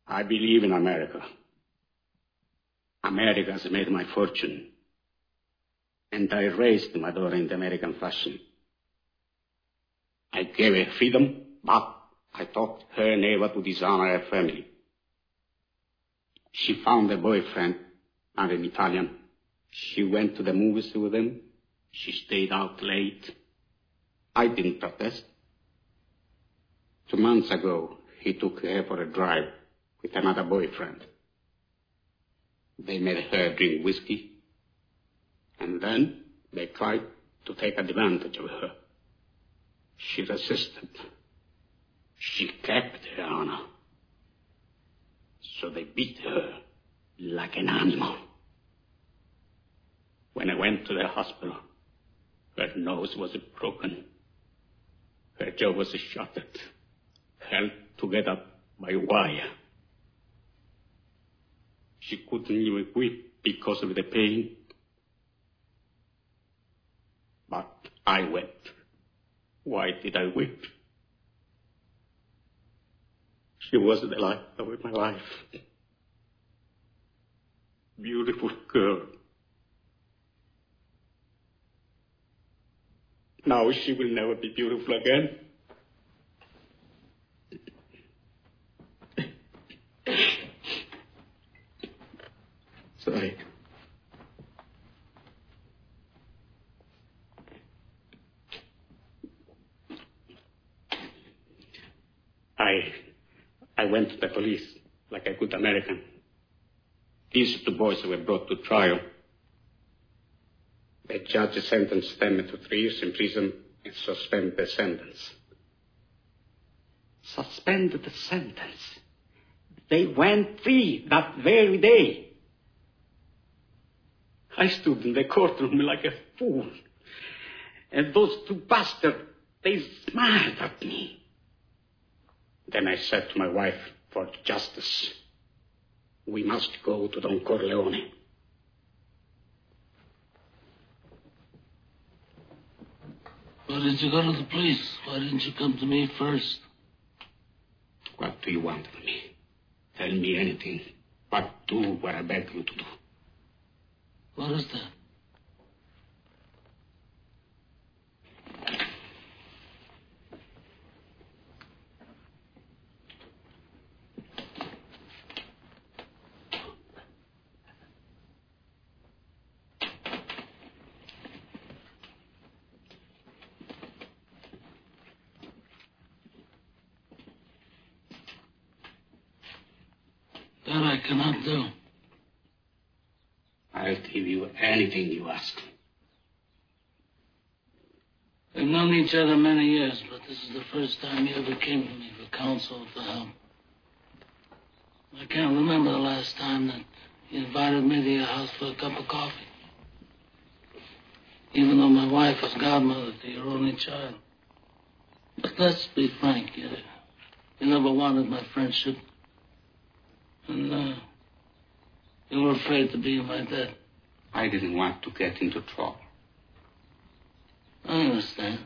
I believe in America. America has made my fortune. And I raised my daughter in the American fashion. I gave her freedom, but I taught her never to dishonor her family. She found a boyfriend, not an Italian. She went to the movies with him. She stayed out late. I didn't protest. 2 months ago, he took her for a drive with another boyfriend. They made her drink whiskey, and then they tried to take advantage of her. She resisted. She kept her honor. So they beat her like an animal. When I went to the hospital, her nose was broken. Her jaw was shattered, held together by wire. She couldn't even weep because of the pain. But I wept. Why did I weep? She was the light of my life. Beautiful girl. Now she will never be beautiful again. Sorry. I went to the police like a good American. These 2 boys were brought to trial. The judge sentenced them to 3 years in prison and suspended the sentence. Suspended the sentence? They went free that very day. I stood in the courtroom like a fool. And those 2 bastards, they smiled at me. Then I said to my wife, for justice, we must go to Don Corleone. Why did you go to the police? Why didn't you come to me first? What do you want of me? Tell me anything, but do what I beg you to do. What is that? That I cannot do. I'll give you anything you ask. We've known each other many years, but this is the first time you ever came to me for counsel or for help. I can't remember the last time that you invited me to your house for a cup of coffee. Even though my wife was godmother to your only child. But let's be frank, you never wanted my friendship. And you were afraid to be in my debt. I didn't want to get into trouble. I understand.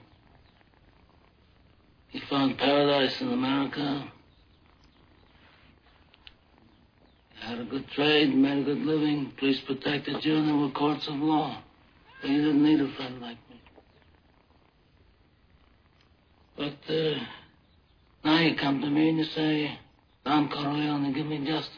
You found paradise in America. You had a good trade, made a good living. Police protected you, and there were courts of law. But you didn't need a friend like me. But now you come to me and you say, Don Corleone, give me justice.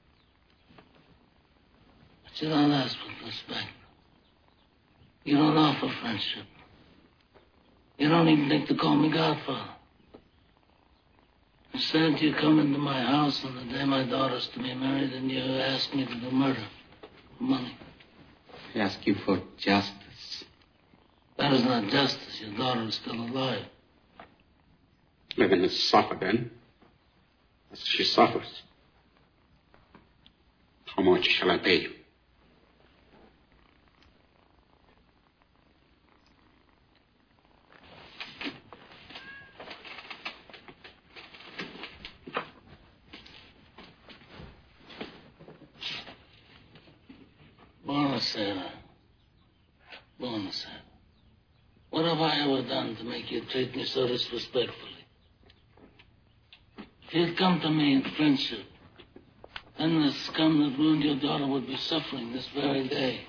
But you don't ask for respect. You don't offer friendship. You don't even think to call me Godfather. Instead, you come into my house on the day my daughter's to be married and you ask me to do murder for money. I ask you for justice. That is not justice. Your daughter is still alive. Let him suffer then, as she suffers. How much shall I pay you? Buonasera. What have I ever done to make you treat me so disrespectfully? If you'd come to me in friendship, then the scum that ruined your daughter would be suffering this very day.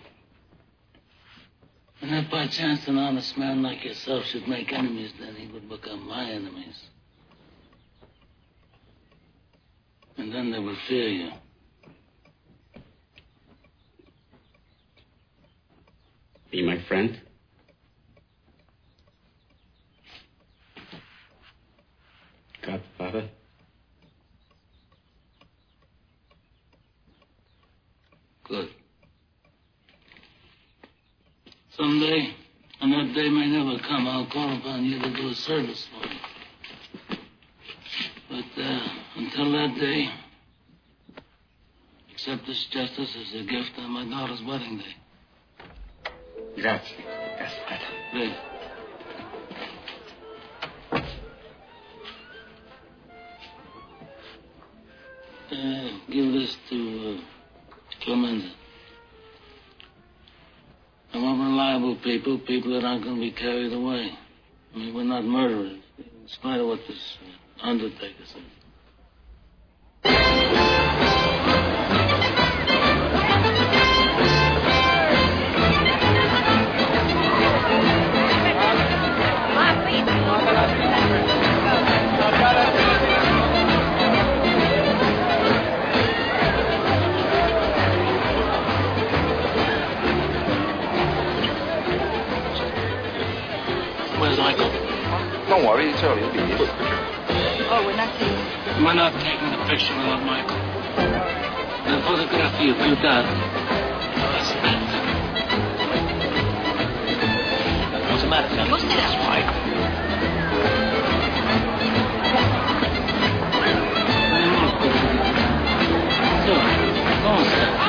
And if by chance an honest man like yourself should make enemies, then he would become my enemies. And then they would fear you. Be my friend? Godfather? Good. Someday, and that day may never come, I'll call upon you to do a service for me. But until that day, accept this justice as a gift on my daughter's wedding day. Grazie, Gaspard. Great. Give this to Clemenza. I want reliable people that aren't going to be carried away. I mean, we're not murderers, in spite of what this undertaker said. Where's Michael? Don't worry, it's early. It'll be here. Oh, we're not taking... We're not taking the picture without Michael. The photography of you, Dad. What's the matter, son? What's that? Michael. Vamos, sir.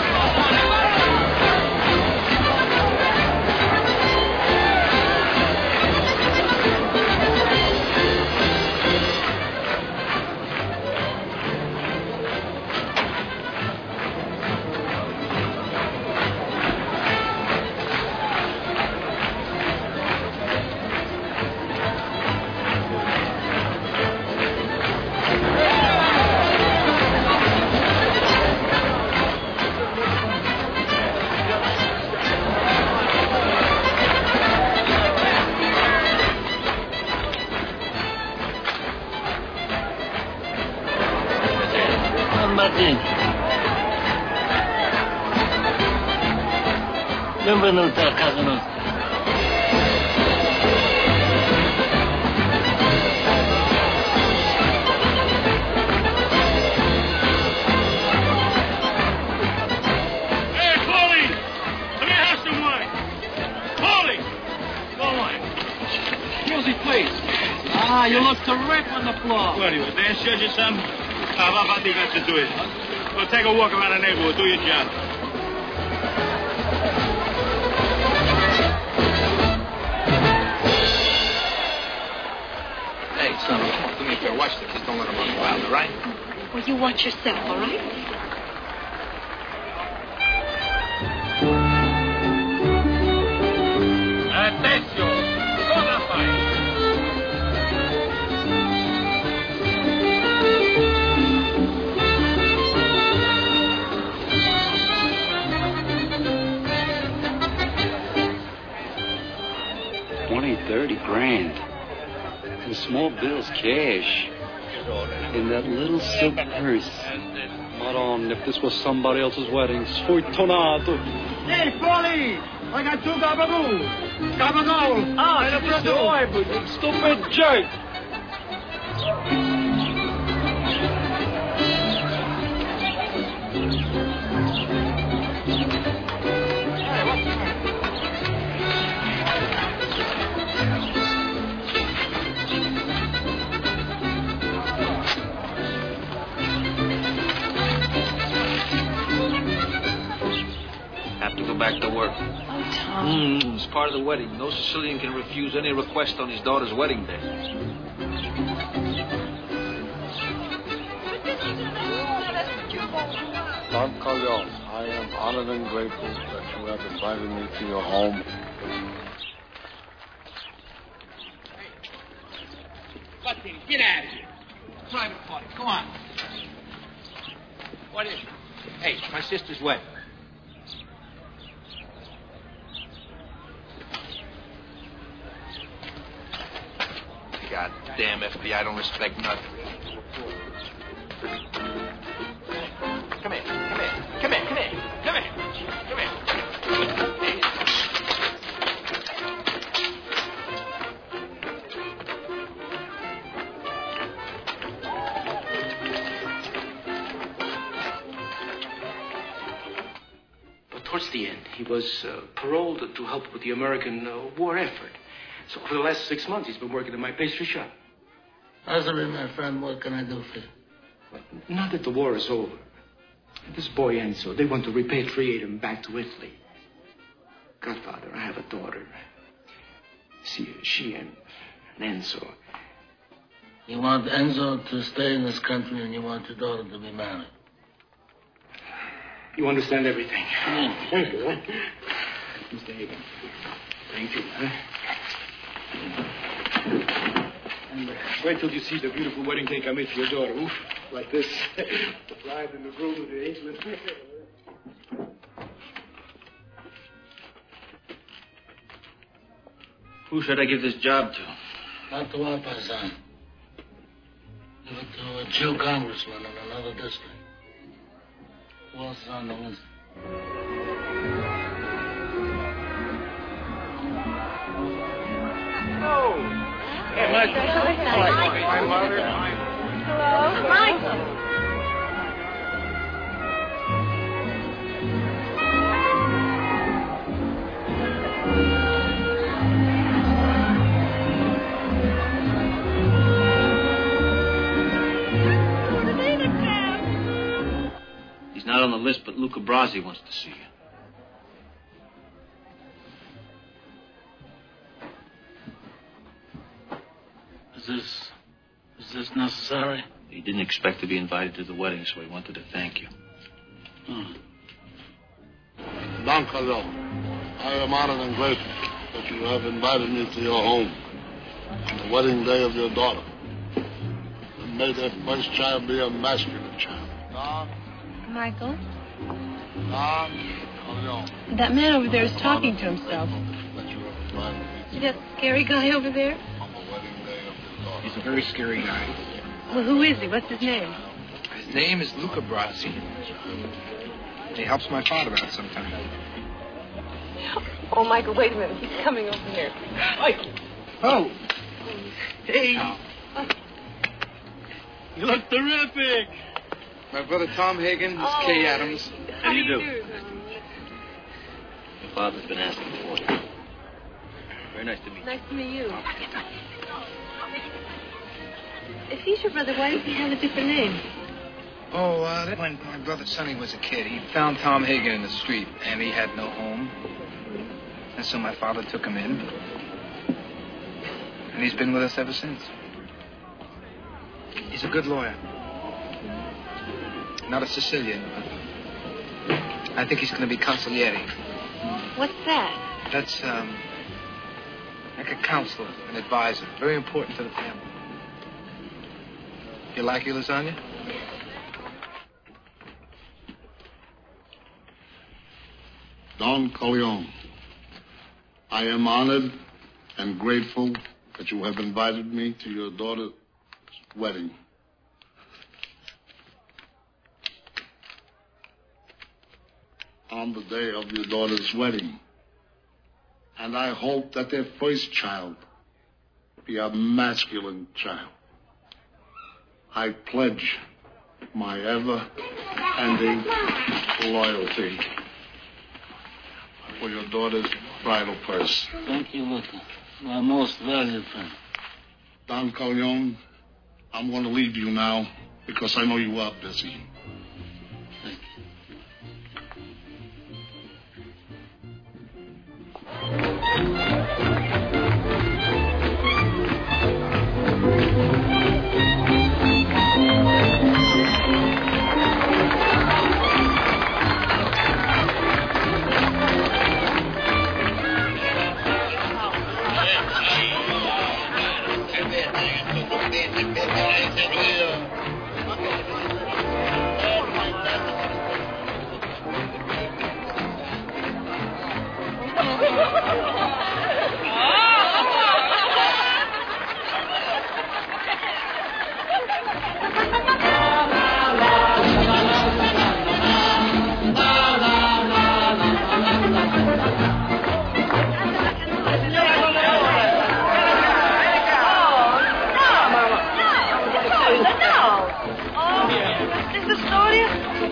Benvenuto a casa nostra. Hey, Paulie! Let me have some wine. Paulie! No wine. Music, please. Ah, you look terrific on the floor. What are you, a dance judge or something? Va fatica to do it. Well, take a walk around the neighborhood. Do your job. Hey, son, do me a favor. Watch the kids. Don't let them run wild, all right? Well, you watch yourself, all right? Attention! Cosa fai? $20-30 in small bills, cash, in that little silk purse. Madonna, if this was somebody else's wedding, sfortunato. Hey, Paulie! I got 2 gabagool. Gabagool. Ah, and a brother. You stupid jerk. Have to go back to work. Oh, Tom. It's part of the wedding. No Sicilian can refuse any request on his daughter's wedding day. Don Corleone, I am honored and grateful that you have invited me to your home. Get out of here. Private party. Go on. What is it? My sister's wedding. God damn FBI don't respect nothing. Come here. Towards the end, he was paroled to help with the American war effort. So for the last 6 months, he's been working in my pastry shop. Azari, my friend, what can I do for you? Well, now that the war is over, this boy Enzo, they want to repatriate him back to Italy. Godfather, I have a daughter. See, she and Enzo. You want Enzo to stay in this country and you want your daughter to be married? You understand everything. Thank you. Mr. Hagen. Thank you. And wait till you see the beautiful wedding cake I made for your daughter. Oof, like this. The bride and the groom of the England. Who should I give this job to? Not to our paisan. Give it to a Jew congressman in another district. Who else is on the list? Oh! Hey, Michael. Hello, Michael. He's not on the list, but Luca Brasi wants to see you. Is this necessary? He didn't expect to be invited to the wedding, so he wanted to thank you. Don Carlo, I am honored and grateful that you have invited me to your home on the wedding day of your daughter. And may that first child be a masculine child. Don. Michael? Don Carlo. That man over there is talking to himself. See that scary guy over there? He's a very scary guy. Well, who is he? What's his name? His name is Luca Brasi. He helps my father out sometimes. Oh, Michael, wait a minute. He's coming over here. Michael! Oh! Hey! You look terrific! My brother Tom Hagen, this is Kay Adams. How do you do? Your father's been asking for you. Very nice to meet you. Nice to meet you. If he's your brother, why does he have a different name? Oh, when my brother Sonny was a kid, he found Tom Hagen in the street, and he had no home. And so my father took him in. And he's been with us ever since. He's a good lawyer. Not a Sicilian, but I think he's going to be consigliere. What's that? That's, like a counselor, an advisor. Very important to the family. You like your lasagna? Don Corleone, I am honored and grateful that you have invited me to your daughter's wedding. On the day of your daughter's wedding. And I hope that their first child be a masculine child. I pledge my ever-ending loyalty for your daughter's bridal purse. Thank you, Luca. My most valued friend. Don Corleone, I'm going to leave you now because I know you are busy. Thank you. No. Oh, is the storia?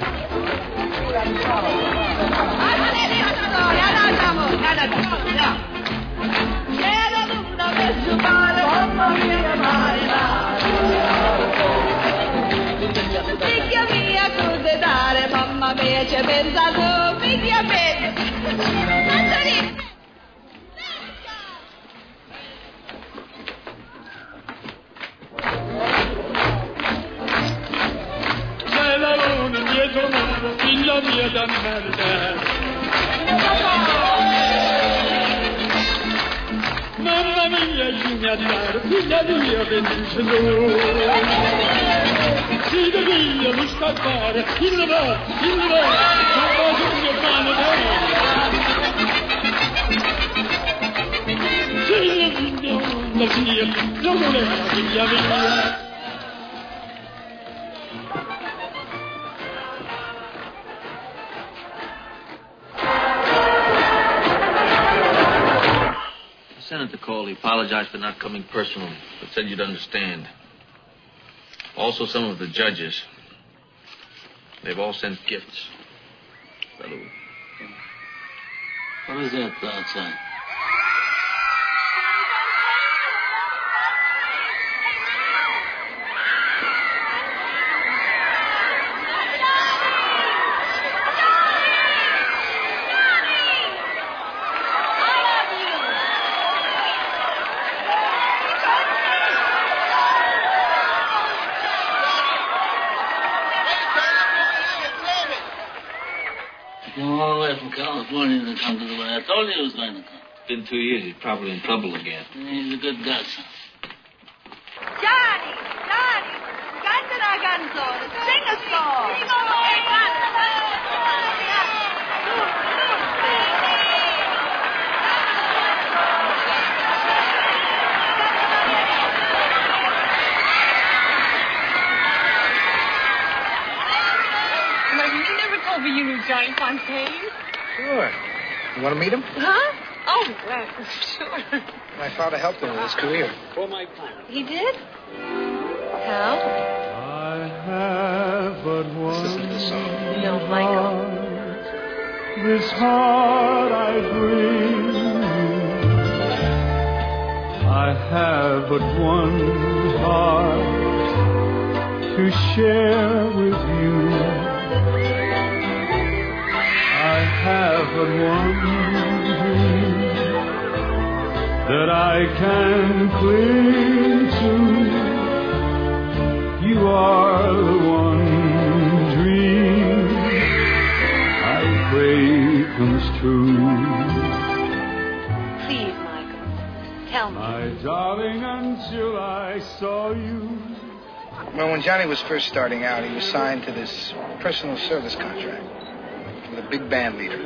Picchia mia cose dare, mamma mia, c'è pensato, picchia bene. C'è la luna dietro muro, figlia mia da merda. Mamma mia, figlia di mare, figlia mia, benedice tu. Si devia non scappare, il va, non va sul mio mano figlia mia, non voleva figlia mia. Senator Cole apologized for not coming personally, but said you'd understand. Also, some of the judges. They've all sent gifts. Salud. What is that outside? From California to come to the way. I told you he was going to come. Been 2 years. He's probably in trouble again. He's a good guy, son. Johnny, canta la canzone. Sing a song. You never told me you knew Johnny Fontaine. Sure. You want to meet him? Huh? Oh, well, sure. My father helped him with his career. For my client. He did? How? I have but one. Let's listen to this song. No, Michael. This heart I bring you. I have but one heart to share with you. I have but one dream that I can cling to. You are the one dream I pray comes true. Please, Michael, tell me. My darling, until I saw you. Well, when Johnny was first starting out, he was signed to this personal service contract with a big band leader.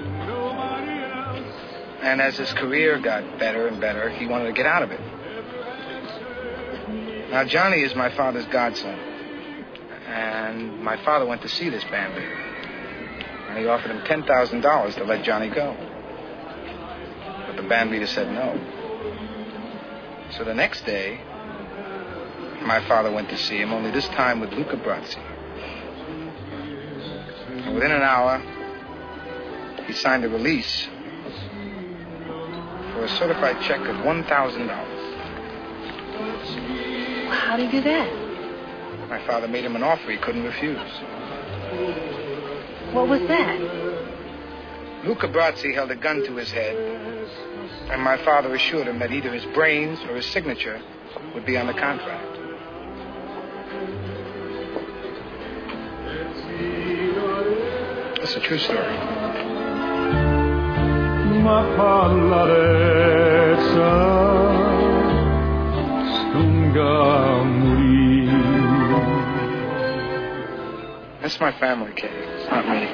And as his career got better and better, he wanted to get out of it. Now, Johnny is my father's godson. And my father went to see this band leader. And he offered him $10,000 to let Johnny go. But the band leader said no. So the next day, my father went to see him, only this time with Luca Brasi. And within an hour, he signed a release for a certified check of $1,000. How did he do that? My father made him an offer he couldn't refuse. What was that? Luca Brasi held a gun to his head, and my father assured him that either his brains or his signature would be on the contract. It's a true story. Ma parlarezza stunga morire. That's my family, Kay. It's not me.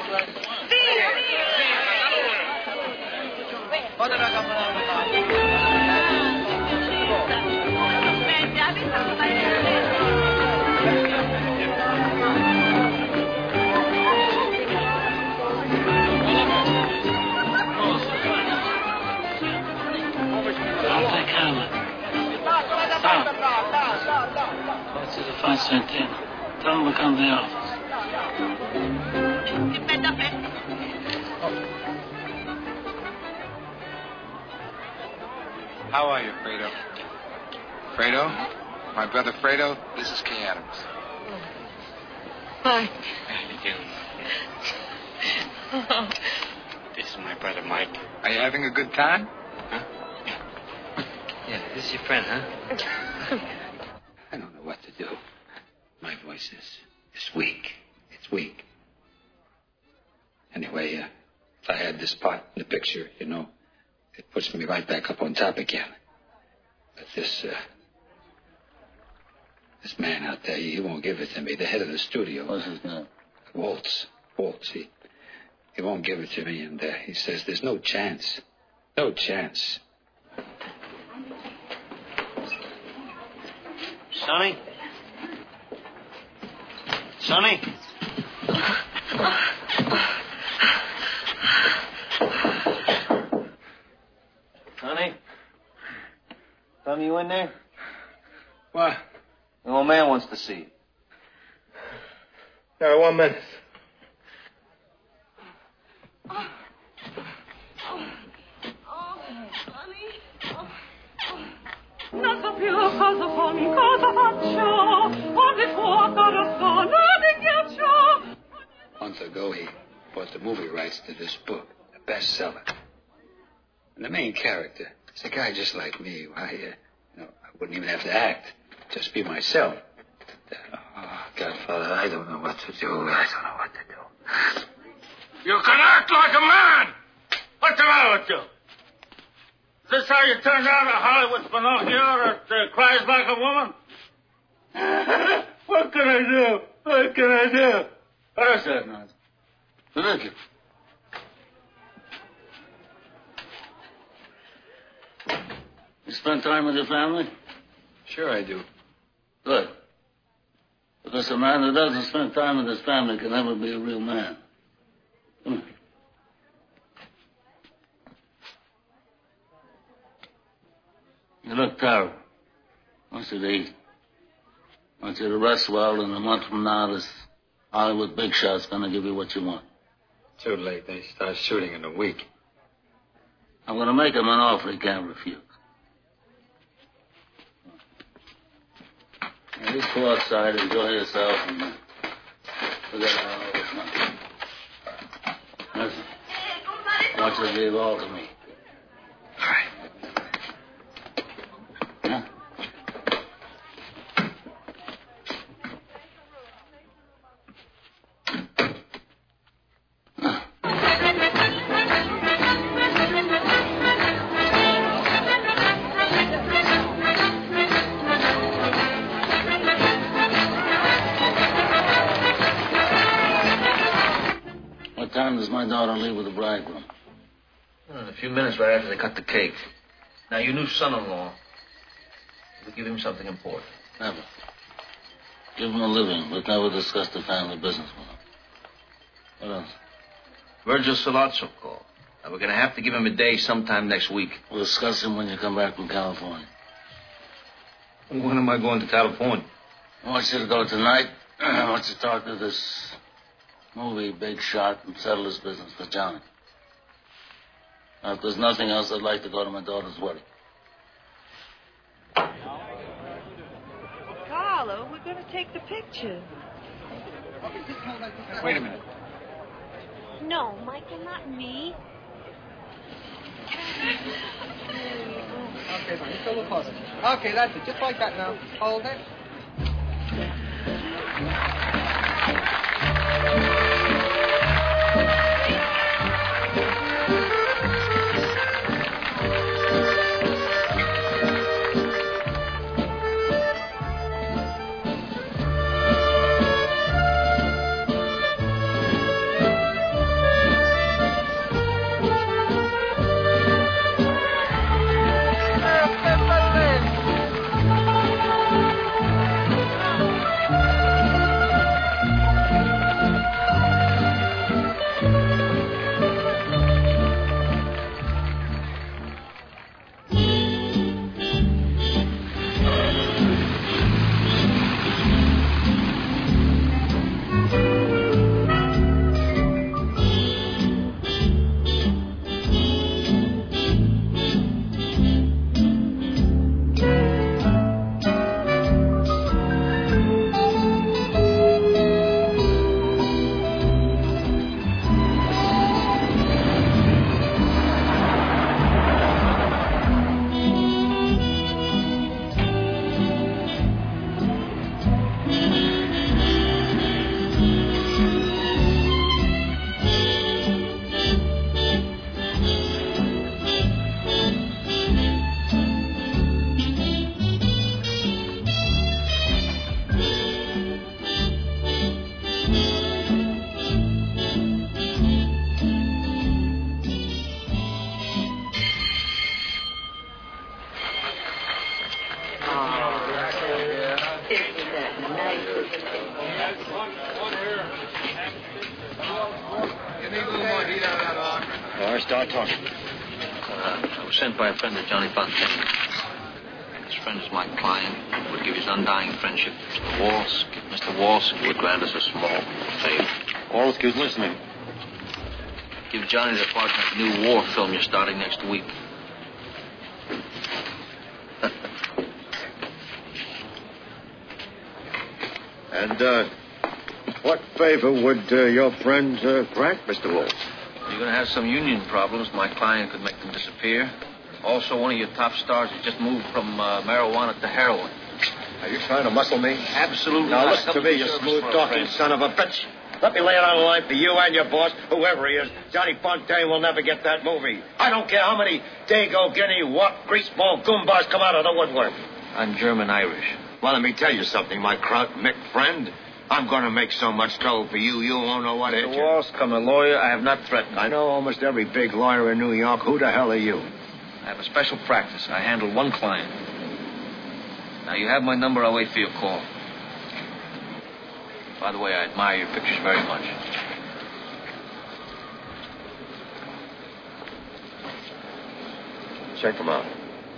Tell him to come to the office. How are you, Fredo? Fredo? My brother Fredo, this is Kay Adams. Hi. This is my brother Mike. Are you having a good time? Huh? Yeah, this is your friend, huh? I don't know what to do. My voice is weak. It's weak. Anyway, if I had this part in the picture, you know, it puts me right back up on top again. But this man out there, he won't give it to me. The head of the studio. What's his name? Waltz. He won't give it to me, and he says there's no chance. No chance. Sonny? Sonny? Sonny? Tommy, you in there? What? The old man wants to see you. Yeah, 1 minute. A month ago, he bought the movie rights to this book, a bestseller. And the main character is a guy just like me. I wouldn't even have to act, just be myself. Oh, Godfather, I don't know what to do. You can act like a man! What's the matter with you? Is this how you turned out a Hollywood Pinocchio that cries like a woman? What can I do? What is that nonsense? Ridiculous. You spend time with your family? Sure I do. Good. Because a man who doesn't spend time with his family can never be a real man. Come on. You look terrible. I want you to eat. I want you to rest well, and a month from now, this Hollywood big shot's gonna give you what you want. Too late. They start shooting in a week. I'm gonna make him an offer he can't refuse. Now, just go outside, enjoy yourself, and forget all this nonsense. Listen, I want you to leave all to me. All right. Yeah? What time does my daughter leave with the bridegroom? In a few minutes right after they cut the cake. Now, your new son-in-law, we'll give him something important. Never. Give him a living, but never discuss the family business with him. What else? Virgil Sollozzo called. Now, we're going to have to give him a day sometime next week. We'll discuss him when you come back from California. When am I going to California? I want you to go tonight. I want you to talk to this movie big shot and settle his business with Johnny. Now, if there's nothing else, I'd like to go to my daughter's wedding. Carlo, we're going to take the picture. Wait a minute. No, Michael, not me. Okay, fine. Just a little closer. Okay, that's it. Just like that now. Hold it. All right, start talking. I was sent by a friend of Johnny Fontaine. His friend is my client. He would give his undying friendship to Mr. Walsh. Mr. Walsh would grant us a small favor. Walsh, who's listening? Give Johnny the part in the new war film you're starting next week. And, what favor would your friend grant, Mr. Walsh? You're going to have some union problems. My client could make them disappear. Also, one of your top stars has just moved from marijuana to heroin. Are you trying to muscle me? Absolutely. Now, listen to me, you smooth-talking son of a bitch. Let me lay it on the line for you and your boss, whoever he is. Johnny Fontaine will never get that movie. I don't care how many Dago, Guinea, Wop, greaseball, goombas come out of the woodwork. I'm German-Irish. Well, let me tell you something, my Kraut Mick friend. I'm going to make so much trouble for you, you won't know what to hit you. Walsh, I'm a lawyer. I have not threatened. I know almost every big lawyer in New York. Who the hell are you? I have a special practice. I handle one client. Now, you have my number. I'll wait for your call. By the way, I admire your pictures very much. Check them out.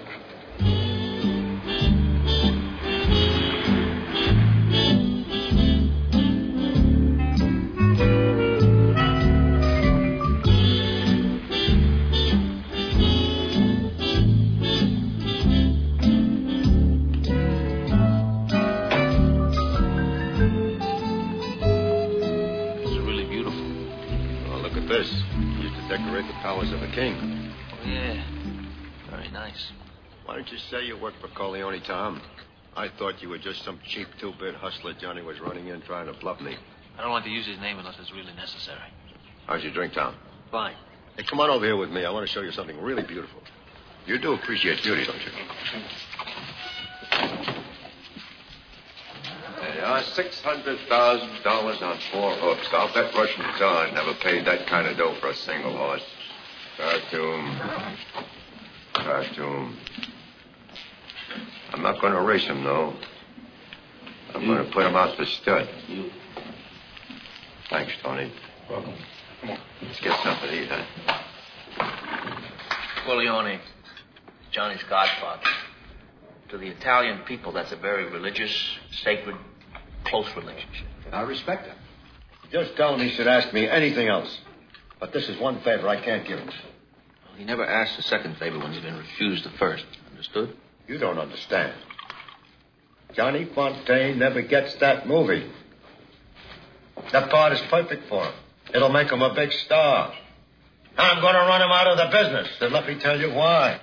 Decorate the palace of a king. Oh, yeah. Very nice. Why don't you say you work for Corleone, Tom? I thought you were just some cheap two-bit hustler Johnny was running in trying to bluff me. I don't want to use his name unless it's really necessary. How's your drink, Tom? Fine. Hey, come on over here with me. I want to show you something really beautiful. You do appreciate beauty, don't you? There are $600,000 on 4 hooks. I'll bet Russian Tsar never paid that kind of dough for a single horse. Costume. I'm not going to race him, though. I'm going to put him out to stud. Thanks, Tony. Welcome. Come on. Let's get something to eat, huh? Corleone, Johnny's godfather. To the Italian people, that's a very religious, sacred, close relationship. I respect it. Just tell him he should ask me anything else. But this is one favor I can't give him. Well, he never asked a second favor when he's been refused the first. Understood? You don't understand. Johnny Fontaine never gets that movie. That part is perfect for him. It'll make him a big star. I'm going to run him out of the business, and let me tell you why.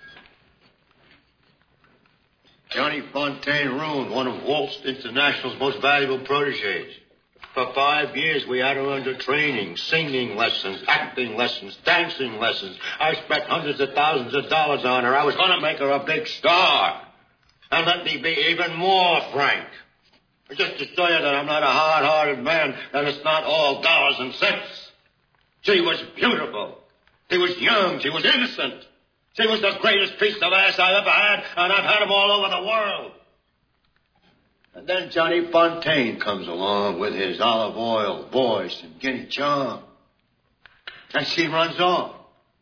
Johnny Fontaine ruined one of Waltz International's most valuable protégés. For 5 years, we had her under training, singing lessons, acting lessons, dancing lessons. I spent hundreds of thousands of dollars on her. I was going to make her a big star. And let me be even more frank. Just to show you that I'm not a hard-hearted man, that it's not all dollars and cents. She was beautiful. She was young. She was innocent. She was the greatest piece of ass I ever had, and I've had them all over the world. And then Johnny Fontaine comes along with his olive oil, voice, and Guinea charm. And she runs off.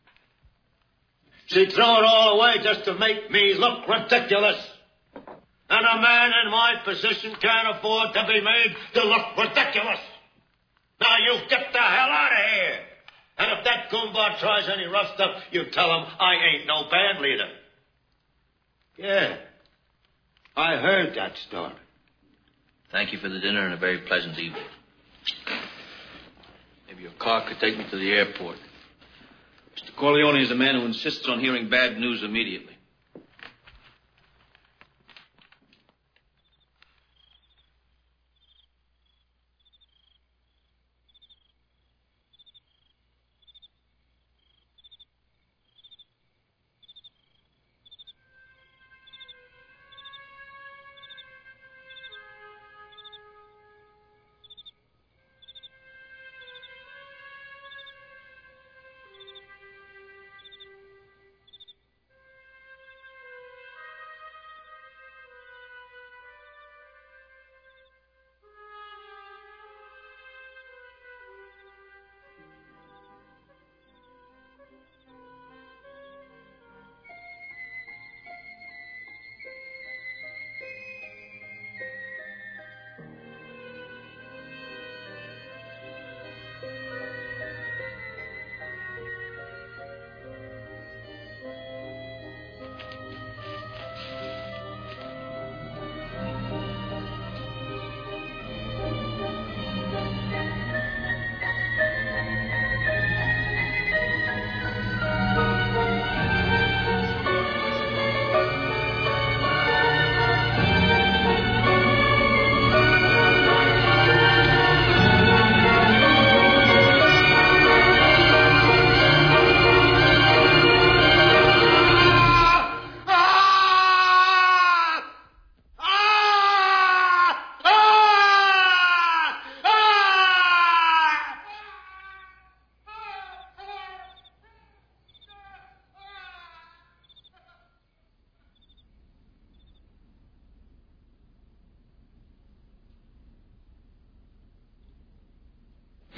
She threw it all away just to make me look ridiculous. And a man in my position can't afford to be made to look ridiculous. Now you get the hell out of here. And if that goomba tries any rough stuff, you tell him I ain't no band leader. Yeah. I heard that story. Thank you for the dinner and a very pleasant evening. Maybe your car could take me to the airport. Mr. Corleone is a man who insists on hearing bad news immediately.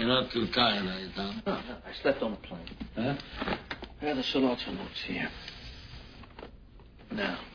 You're not too tired, are you, Tom? No, I slept on the plane. Huh? I have the Sollozzo notes here. Now,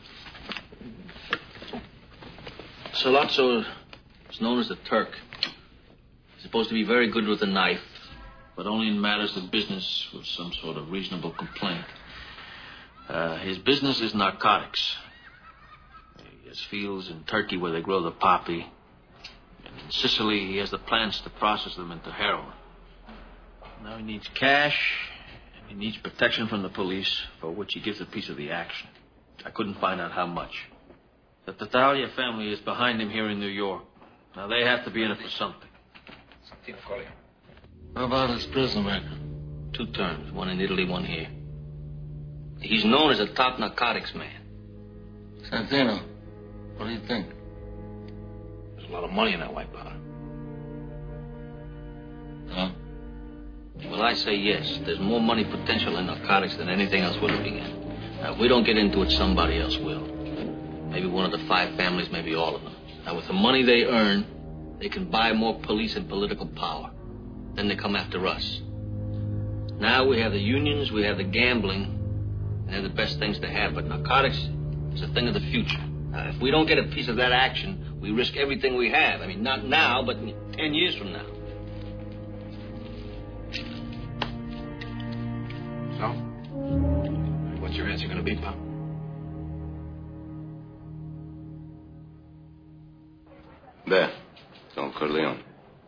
Sollozzo is known as the Turk. He's supposed to be very good with a knife, but only in matters of business with some sort of reasonable complaint. His business is narcotics. He has fields in Turkey where they grow the poppy. And in Sicily, he has the plants to process them into heroin. Now he needs cash, and he needs protection from the police, for which he gives a piece of the action. I couldn't find out how much. The Tattaglia family is behind him here in New York. Now, they have to be in it for something. How about his prison record? 2 terms, one in Italy, one here. He's known as a top narcotics man. Santino, what do you think? There's a lot of money in that white powder. Huh? Well, I say yes. There's more money potential in narcotics than anything else we're looking at. Now, if we don't get into it, somebody else will. Maybe one of the 5 families, maybe all of them. Now, with the money they earn, they can buy more police and political power. Then they come after us. Now we have the unions, we have the gambling, and they're the best things to have. But narcotics is a thing of the future. Now, if we don't get a piece of that action, we risk everything we have. I mean, not now, but 10 years from now. So? What's your answer going to be, Pop? There, Don Corleone.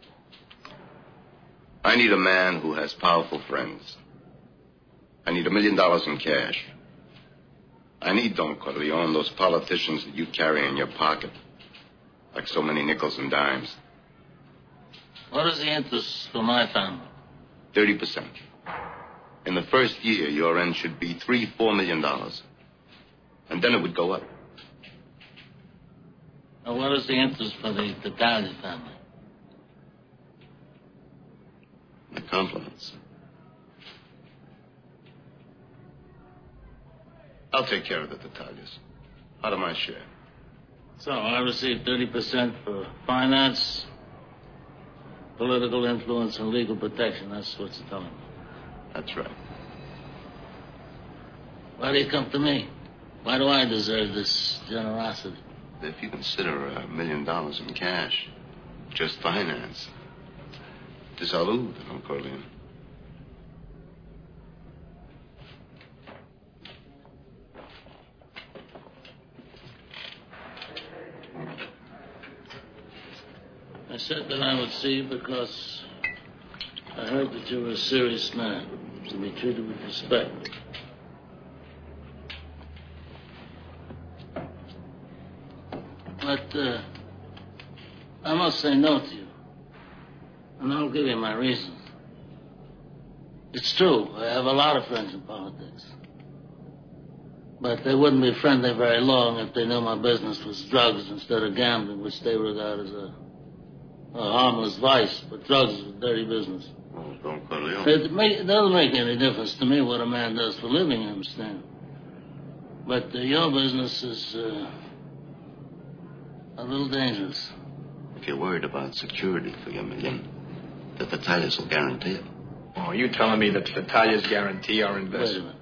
I need a man who has powerful friends. I need $1 million in cash. I need, Don Corleone, those politicians that you carry in your pocket, like so many nickels and dimes. What is the interest for my family? 30%. In the first year, your end should be $3-4 million. And then it would go up. Now, what is the interest for the Tattaglia family? My compliments. I'll take care of the Tattaglias. Out of my share. So I receive 30% for finance, political influence, and legal protection. That's what you're telling me. That's right. Why do you come to me? Why do I deserve this generosity? If you consider $1 million in cash, just finance, salute, Don Corleone. I said that I would see you because I heard that you were a serious man, to be treated with respect. But I must say no to you. And I'll give you my reasons. It's true, I have a lot of friends in politics. But they wouldn't be friendly very long if they knew my business was drugs instead of gambling, which they regard as a harmless vice. But drugs is a dirty business. Oh, Don Corleone. It doesn't make any difference to me what a man does for a living, you understand. But your business is a little dangerous. If you're worried about security for your $1 million, the Tattaglias will guarantee it. Oh, are you telling me that the Tattaglias guarantee our investment? Wait a minute.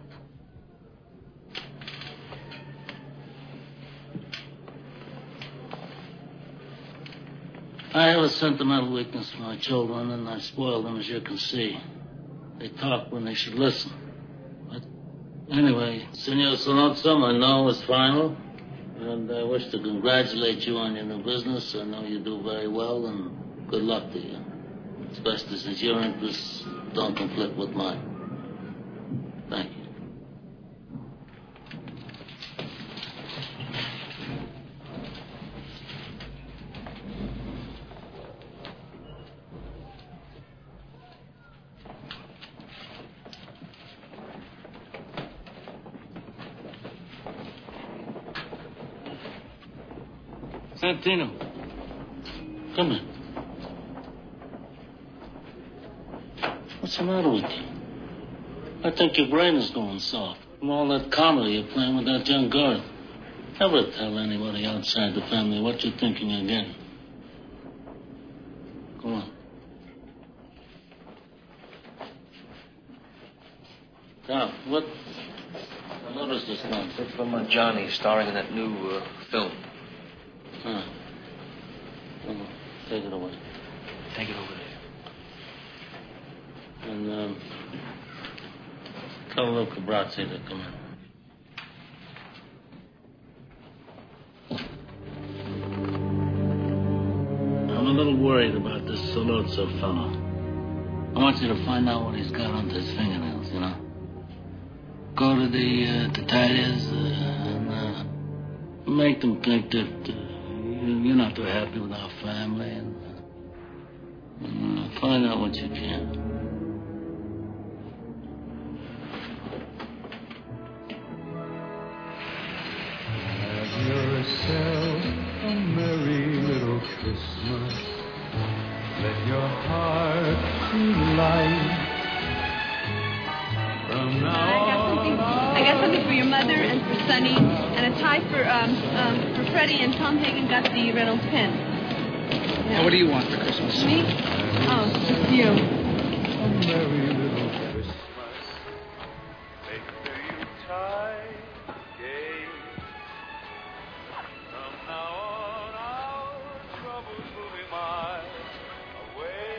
I have a sentimental weakness for my children, and I spoil them, as you can see. They talk when they should listen. But anyway, Senor Sollozzo, I know is final, and I wish to congratulate you on your new business. I know you do very well, and good luck to you. As best as your interests don't conflict with mine. Thank you. Santino, come in. What's the matter with you? I think your brain is going soft from all that comedy you're playing with that young girl. Never tell anybody outside the family what you're thinking again. Come on. Tom, what is this now? It's from Johnny, starring in that new film. Huh. Well, take it away. Take it over there. And, tell Lou Cabrazzi to come in. I'm a little worried about this Sollozzo fellow. I want you to find out what he's got under his fingernails, you know? Go to the tailors and make them think that you're not too happy with our family, and find out what you can. Have yourself a merry little Christmas. Let your heart be light. From now I got something for your mother and for Sonny, and a tie for Freddie, and Tom Hagen got the Reynolds pen. Now, what do you want for Christmas? Me? Oh, just you. a merry little Christmas. Make the Yuletide gay. From now on, our troubles will be miles away.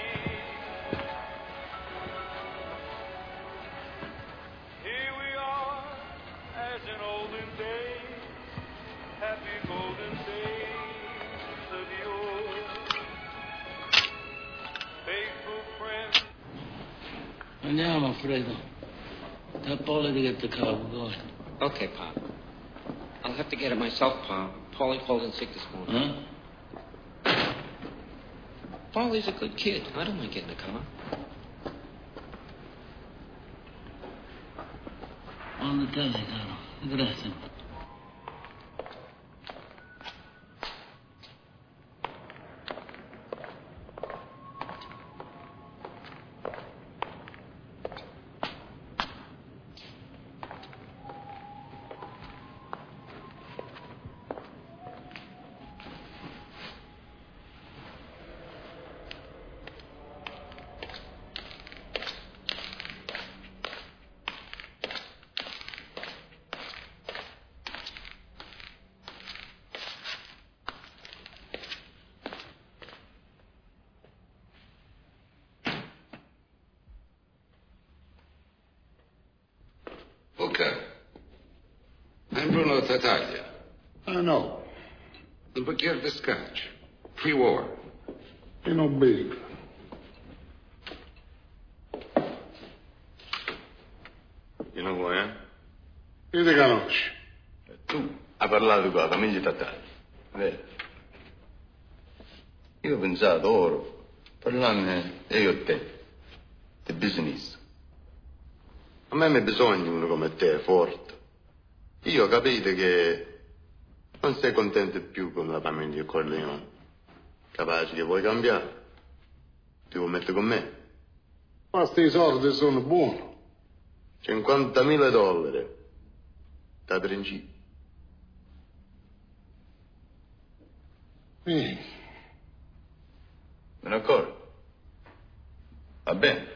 Here we are, as in olden days, happy golden days of yore. Faithful friends. Andiamo, Fredo. Tell Paulie to get the car. We're going. Okay, Pop. I'll have to get it myself, Pop. Paulie called in sick this morning. Huh? Paulie's a good kid. I don't mind getting the car. On the telly, caro. Grazie. Okay. I'm Bruno Tartaglia. I know. The Bacchier de Scotch. Pre-war. Ain't no big. You know who I am? Chi ti conosci? Tu hai parlato con la famiglia Tartaglia. Vero? Io ho pensato, oro, parlarne io e te. The business. A me mi bisogna uno come te, forte. Io ho capito che non sei contento più con la famiglia Corleone. Capace che vuoi cambiare. Ti vuoi mettere con me? Basta i soldi sono buoni. $50.000. Da principio. Vieni. Me ne accorgo. Va bene.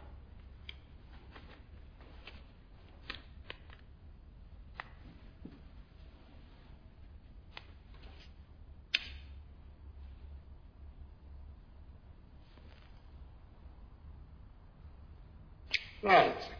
Grazie.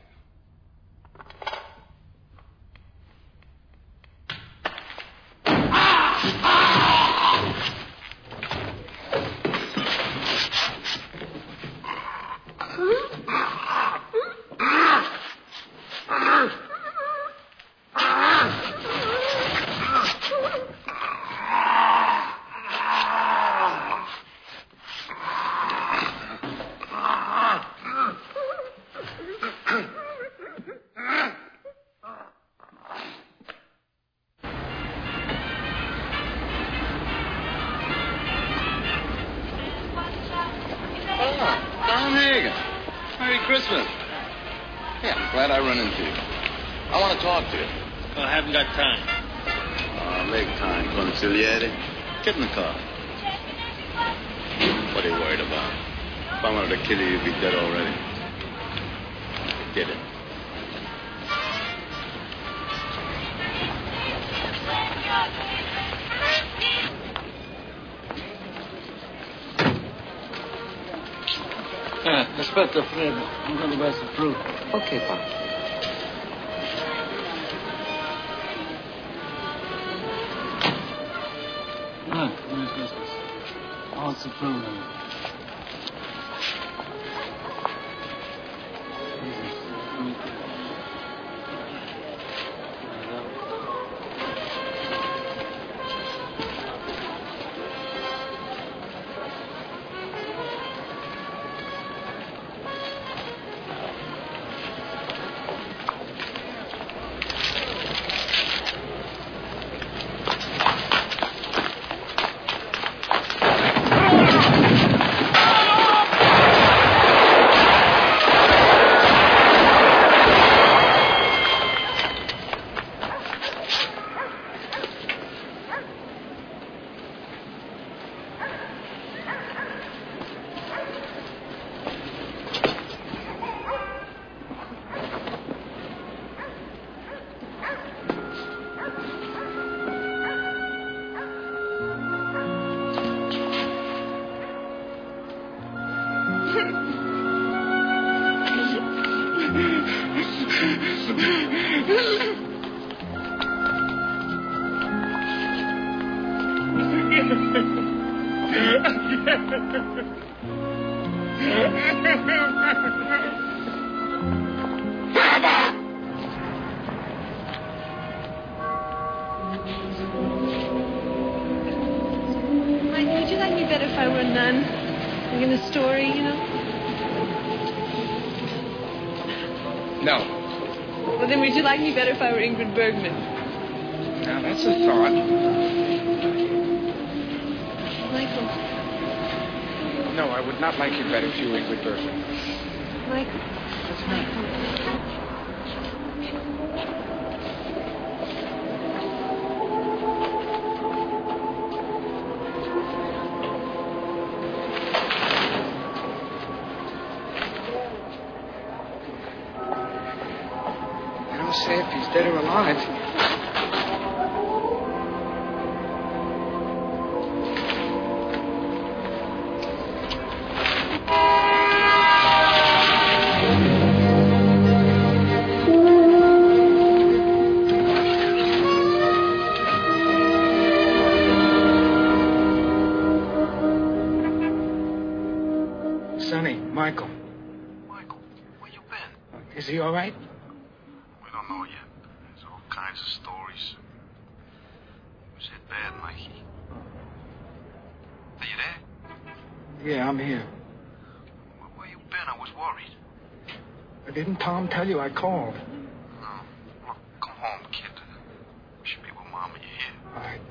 Tom Hagen. Merry Christmas. Yeah, I'm glad I run into you. I want to talk to you. I haven't got time. Make time, consigliere. Get in the car. What are you worried about? If I wanted to kill you, you'd be dead already. Get it. Inspector Fred. I'm going to buy some fruit. Okay, Pop. Merry Christmas. I want some fruit. Would you like me better if I were a nun? Like in a story, you know? No. Well, then would you like me better if I were Ingrid Bergman? Now, that's a thought. Michael. No, I would not like you better if you were Ingrid Bergman. Michael. I don't say if he's dead or alive. Sonny, Michael. Michael, where you been? Is he all right? We don't know yet. There's all kinds of stories. He was hit bad, Mikey. Are you there? Yeah, I'm here. Where you been? I was worried. Didn't Tom tell you I called? No. Look, come home, kid. You should be with Mom when you're here. All right.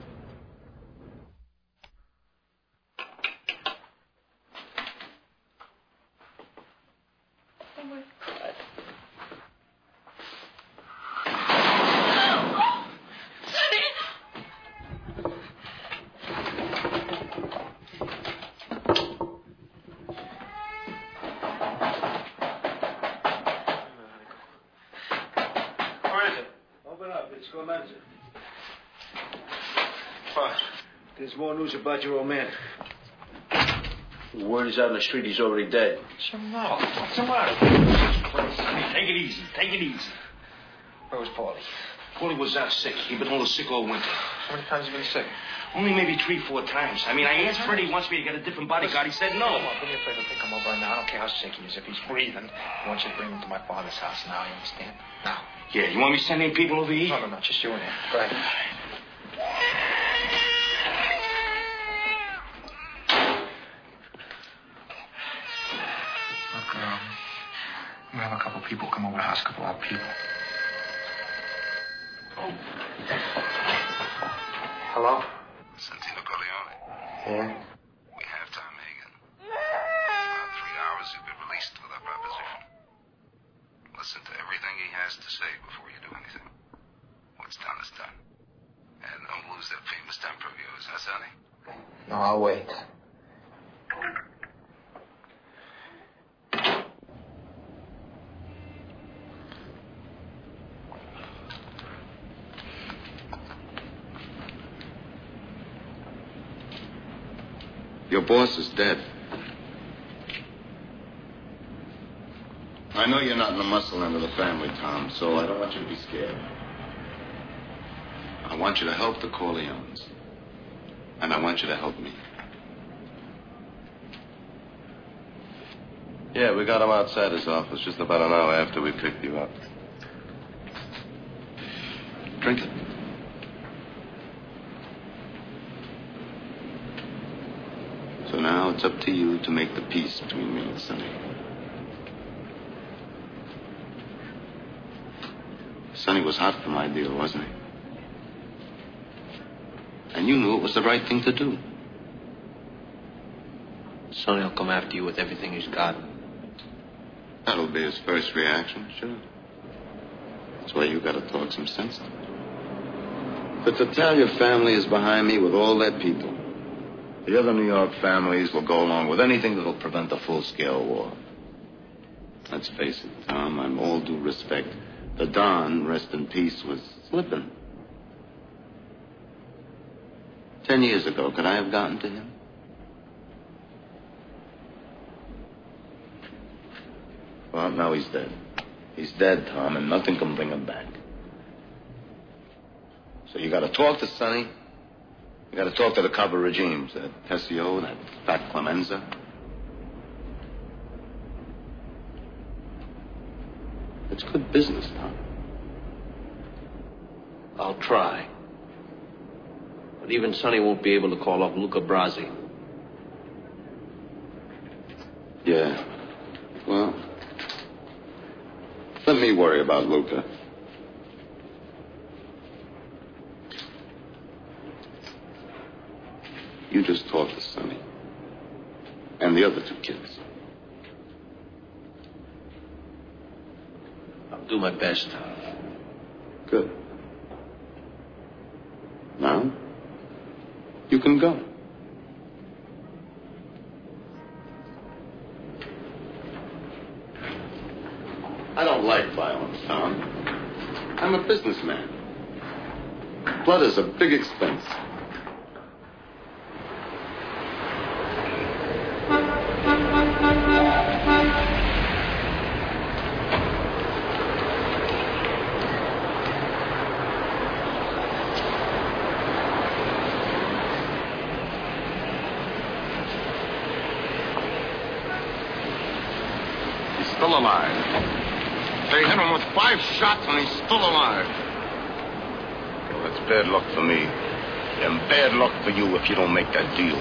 Oh, my God. Where is it? Open up. It's Clemenza. What? There's more news about your old man. The word is out in the street he's already dead. No. What's the matter? Jesus Christ. Take it easy. Take it easy. Where was Paulie? Paulie was out sick. He'd been a little sick all winter. How many times have you been sick? Only maybe 3-4 times. I mean, I asked Freddie he wants me to get a different bodyguard. He said no. Come on, do me a favor. Pick him up right now. I don't care how sick he is. If he's breathing, I want you to bring him to my father's house now. You understand? Now. Yeah, you want me sending people over here? No, just you and him. Go ahead. Look, we have a couple people come over to the house, a couple of people. Oh. Hello? Santino Corleone. Yeah? We have time, Hagen. In about 3 hours, you'll be released with our proposition. Listen to everything he has to say before you do anything. What's done is done. And don't lose that famous temper of yours, huh, Sonny? No, I'll wait. Your boss is dead. I know you're not in the muscle end of the family, Tom, so I don't want you to be scared. I want you to help the Corleones. And I want you to help me. Yeah, we got him outside his office just about an hour after we picked you up. Drink it. So now it's up to you to make the peace between me and Sonny. Sonny was hot for my deal, wasn't he? And you knew it was the right thing to do. Sonny will come after you with everything he's got. That'll be his first reaction, sure. That's why you gotta talk some sense to him. The Tattaglia family is behind me with all their people. The other New York families will go along with anything that'll prevent a full-scale war. Let's face it, Tom, on all due respect, the Don, rest in peace, was slipping. 10 years ago, could I have gotten to him? Well, now he's dead. He's dead, Tom, and nothing can bring him back. So you gotta talk to Sonny. You gotta talk to the Cabo regimes, that Tessio, that fat Clemenza. It's good business, Tom. I'll try. But even Sonny won't be able to call up Luca Brasi. Yeah. Well, let me worry about Luca. You just talk to Sonny. And the other two kids. I'll do my best. Good. Now, you can go. I don't like violence, Tom. I'm a businessman. Blood is a big expense. He's still alive. They hit him with 5 shots and he's still alive. Well, that's bad luck for me. And bad luck for you if you don't make that deal.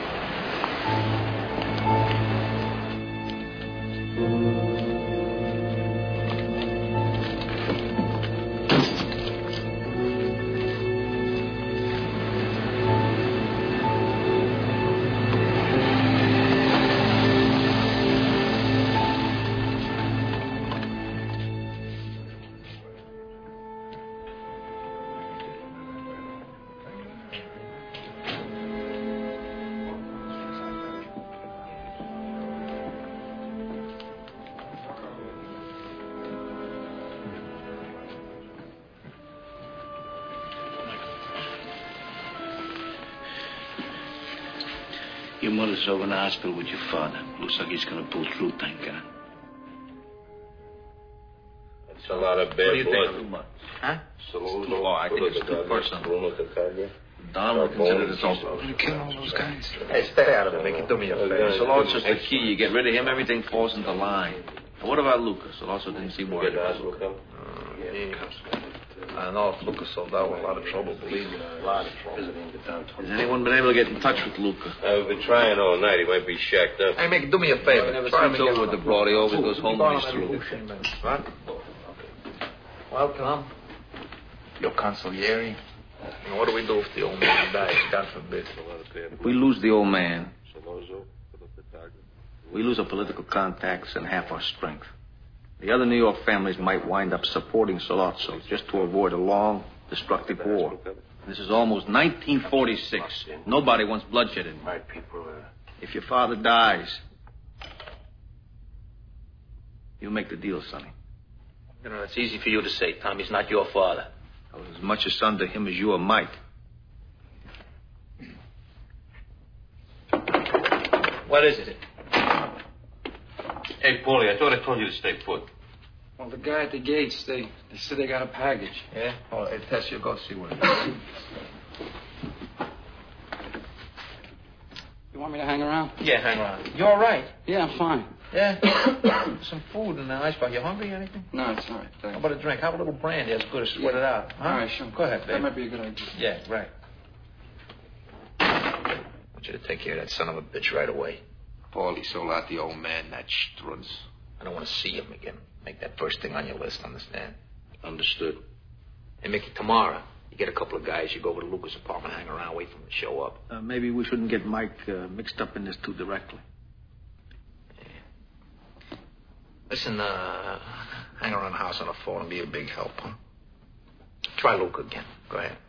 Your mother's over in the hospital with your father. Looks like he's gonna pull through, thank God. That's a lot of bad blood. What do you think? Too much? Huh? Too low. I think it's too personal. Don will consider this also. You're gonna kill all those guys? Hey, stay out of it, Mickey. Do me a favor. Solon's just the key. You get rid of him, everything falls into line. And what about Lucas? Solonso didn't seem worried about Lucas. I know if Lucas sold out, we're in a lot of trouble, believe me. A lot of trouble. Has anyone been able to get in touch with Luca? We've been trying all night. He might be shacked up. Hey, Mick, do me a favor. He never sleeps over with the broad. He always goes home when he's through. What? Well, Tom, your consigliere. What do we do if the old man dies? God forbid. If we lose the old man, we lose our political contacts and half our strength. The other New York families might wind up supporting Sollozzo just to avoid a long, destructive war. This is almost 1946. Nobody wants bloodshed anymore. If your father dies, you make the deal, Sonny. You know, it's easy for you to say, Tom. He's not your father. I was as much a son to him as you are Mike. What is it? Hey, Paulie, I thought I told you to stay put. Well, the guy at the gates, they said they got a package. Yeah? Oh, hey, Tess, you go see what it is. You want me to hang around? Yeah, hang around. You all right? Yeah, I'm fine. Yeah? Some food in the icebox. You hungry or anything? No, it's all right. Thanks. How about a drink? Have a little brandy. That's good to sweat it out. Huh? All right, sure. Go ahead, baby. That might be a good idea. Yeah, right. I want you to take care of that son of a bitch right away. Paulie sold out the old man, that Strutz. I don't want to see him again. Make that first thing on your list, understand? Understood. Hey, Mickey, tomorrow, you get a couple of guys, you go over to Lucas' apartment, hang around, wait for him to show up. Maybe we shouldn't get Mike mixed up in this too directly. Yeah. Listen, hang around the house on the phone and be a big help, huh? Try Luke again. Go ahead.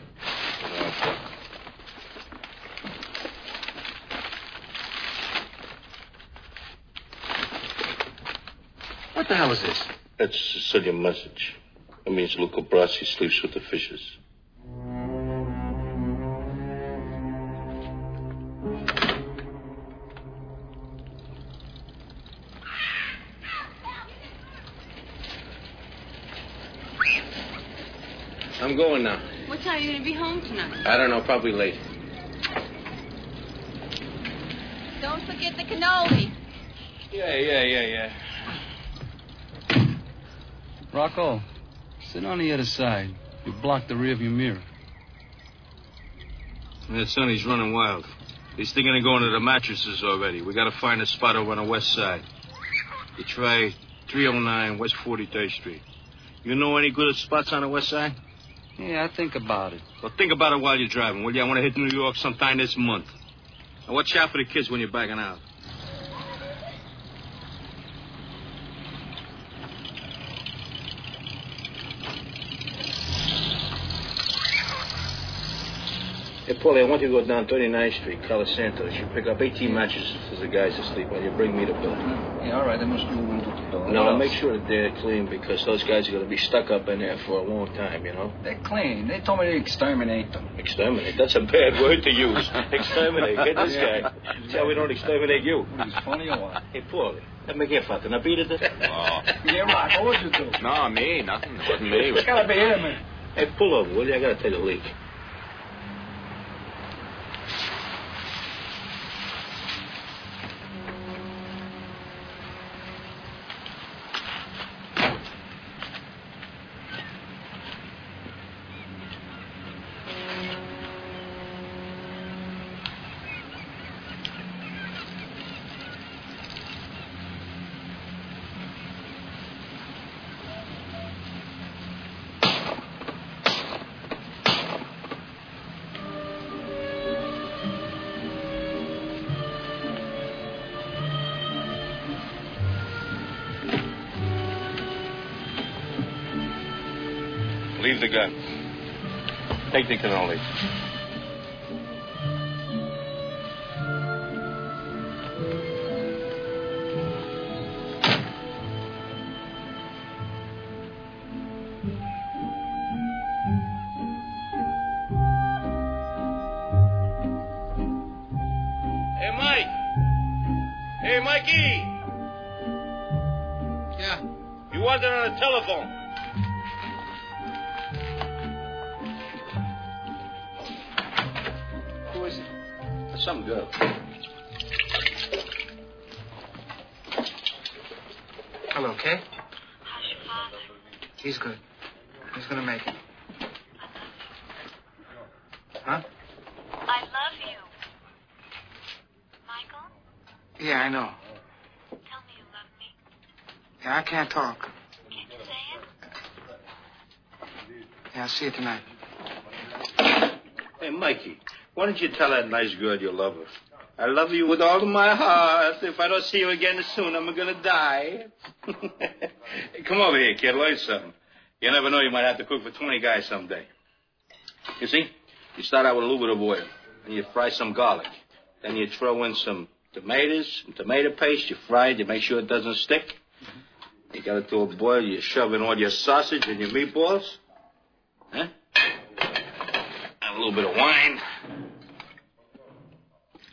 What the hell is this? That's a Sicilian message. It means Luca Brasi sleeps with the fishes. I'm going now. What time are you going to be home tonight? I don't know, probably late. Don't forget the cannoli. Yeah. Rocco, sit on the other side. You blocked the rearview mirror. That Sonny's running wild. He's thinking of going to the mattresses already. We gotta find a spot over on the west side. You try 309 West 43rd Street. You know any good spots on the west side? Yeah, I think about it. Well, think about it while you're driving, will you? I want to hit New York sometime this month. And watch out for the kids when you're backing out. Hey, Paulie, I want you to go down 39th Street, Cala Santos. You pick up 18 mattresses for the guys asleep while you bring me the bill. Yeah, all right. They must move into the bill. No, make sure that they're clean because those guys are going to be stuck up in there for a long time, you know? They're clean. They told me to exterminate them. Exterminate? That's a bad word to use. Exterminate. Get this guy. Tell we don't exterminate you. He's funny or what? Hey, Paulie, let me get fat. Now beat it. Oh. Yeah, Rock. What would you do? No, me. Nothing. It wasn't me. It's got to be him, man. Hey, pull over, will you? I got to take a leak. Leave the gun. Take the cannoli. Hey, Mike. Hey, Mikey. Yeah. You wanted on the telephone. Who is it? Some girl. Hello, Kay? He's good. He's gonna make it. Huh? I love you. Michael? Yeah, I know. Tell me you love me. Yeah, I can't talk. Can you say it? Yeah, I'll see you tonight. Hey, Mikey, why don't you tell that nice girl you love her? I love you with all of my heart. If I don't see you again soon, I'm gonna die. Hey, come over here, kid. Learn something. You never know, you might have to cook for 20 guys someday. You see? You start out with a little bit of oil, and you fry some garlic. Then you throw in some tomatoes, some tomato paste. You fry it. You make sure it doesn't stick. You got it to a boil. You shove in all your sausage and your meatballs. Huh? And a little bit of wine.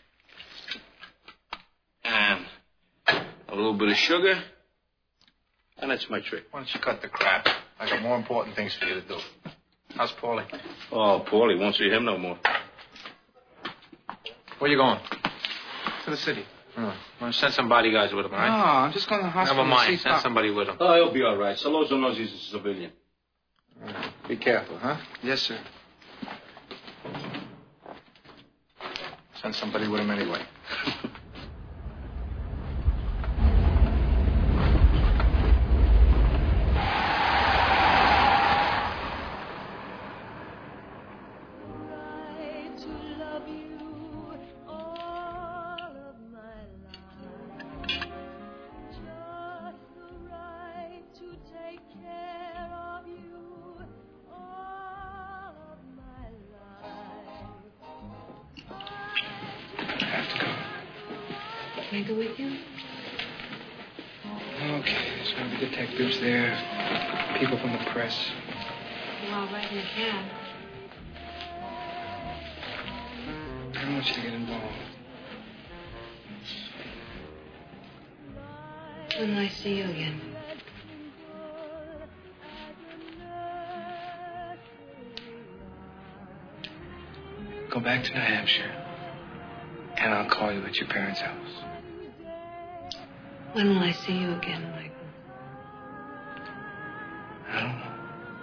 And a little bit of sugar. And that's my trick. Why don't you cut the crap? I got more important things for you to do. How's Paulie? Oh, Paulie, won't see him no more. Where you going? To the city. Well, send some bodyguards with him, all right? No, I'm just going to the hospital. Never mind. To see Send somebody with him. Oh, he'll be all right. Salozo knows he's a civilian. Be careful, huh? Yes, sir. Send somebody with him anyway. Can I go with you? Okay, there's going to be detectives there, people from the press. Well, I'll ride in a cab. I don't want you to get involved. When will I see you again? Go back to New Hampshire, and I'll call you at your parents' house. When will I see you again, Michael? I don't know.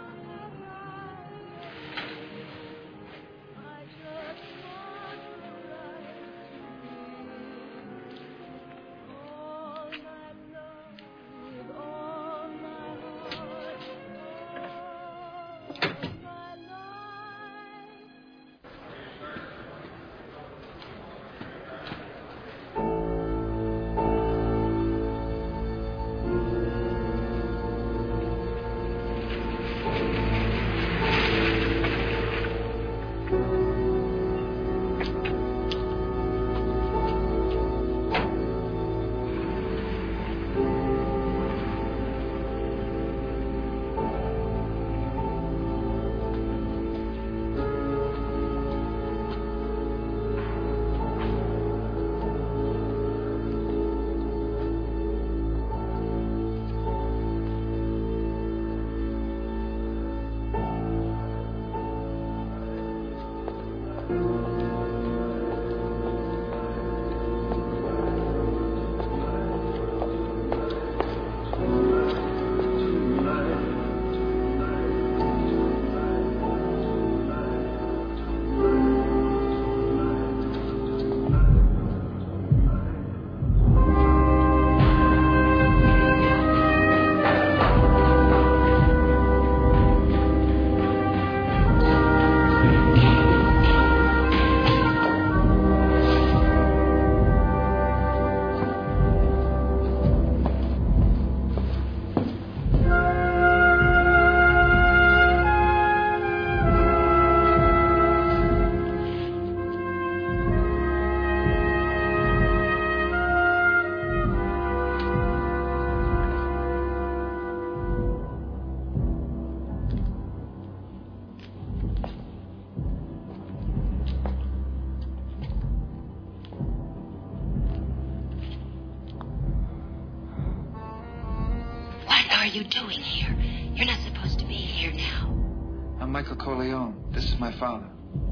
are you doing here? You're not supposed to be here now. I'm Michael Corleone. This is my father.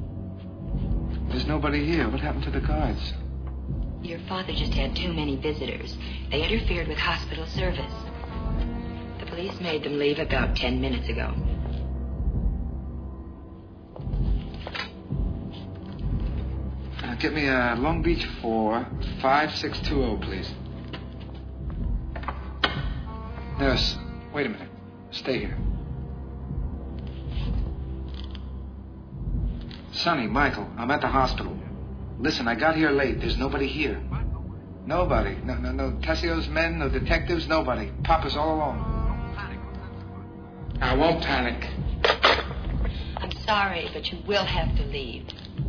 There's nobody here. What happened to the guards? Your father just had too many visitors. They interfered with hospital service. The police made them leave about 10 minutes ago. Get me a Long Beach 45620, please. Nurse, wait a minute. Stay here. Sonny, Michael, I'm at the hospital. Listen, I got here late. There's nobody here. Nobody. No Tessio's men, no detectives, nobody. Papa's all alone. I won't panic. I'm sorry, but you will have to leave.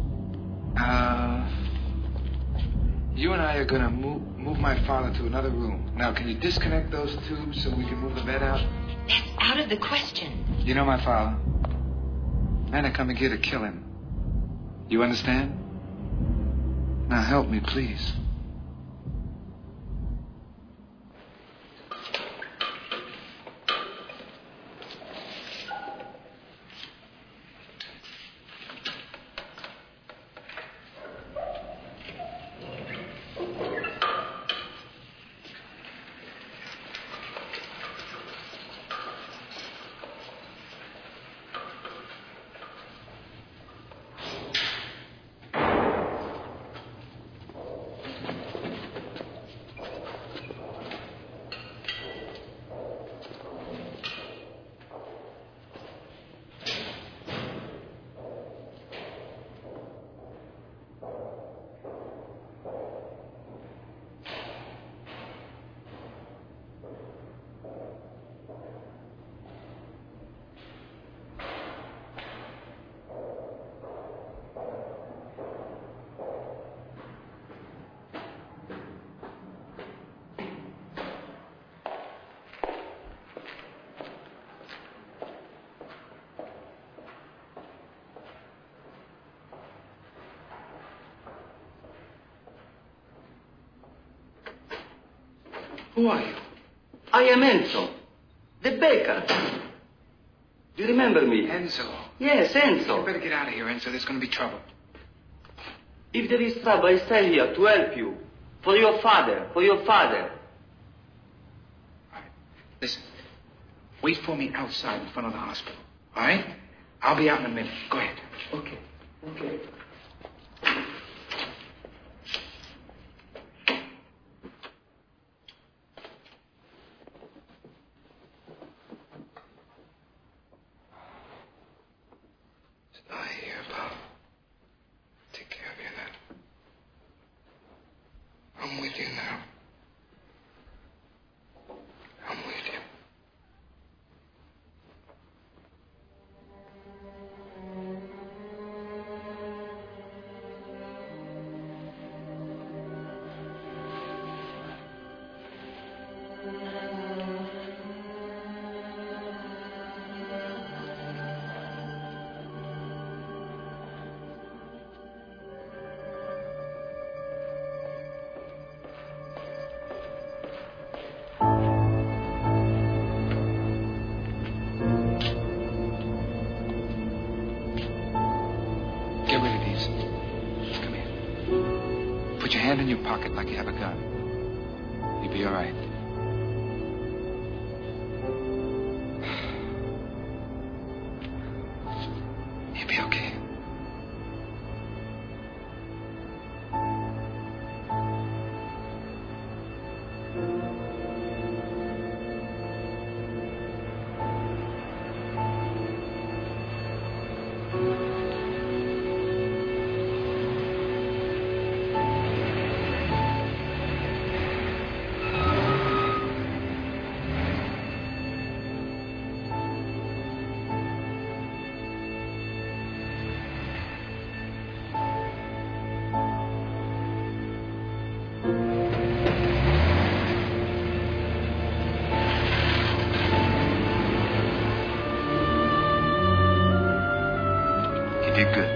You and I are going to move my father to another room. Now, can you disconnect those tubes so we can move the bed out? That's out of the question. You know my father. Men are coming here to kill him. You understand? Now, help me, please. Who are you? I am Enzo, the baker. Do you remember me? Enzo. Yes, Enzo. You better get out of here, Enzo. There's going to be trouble. If there is trouble, I stay here to help you. For your father, for your father. Listen, wait for me outside in front of the hospital. All right? I'll be out in a minute. Go ahead. Okay. Okay. Stay here, pal. Take care of you then. I'm with you now. I'm with you. Get rid of these. Come here. Put your hand in your pocket like you have a gun. You'll be all right. You'll be okay. You did good.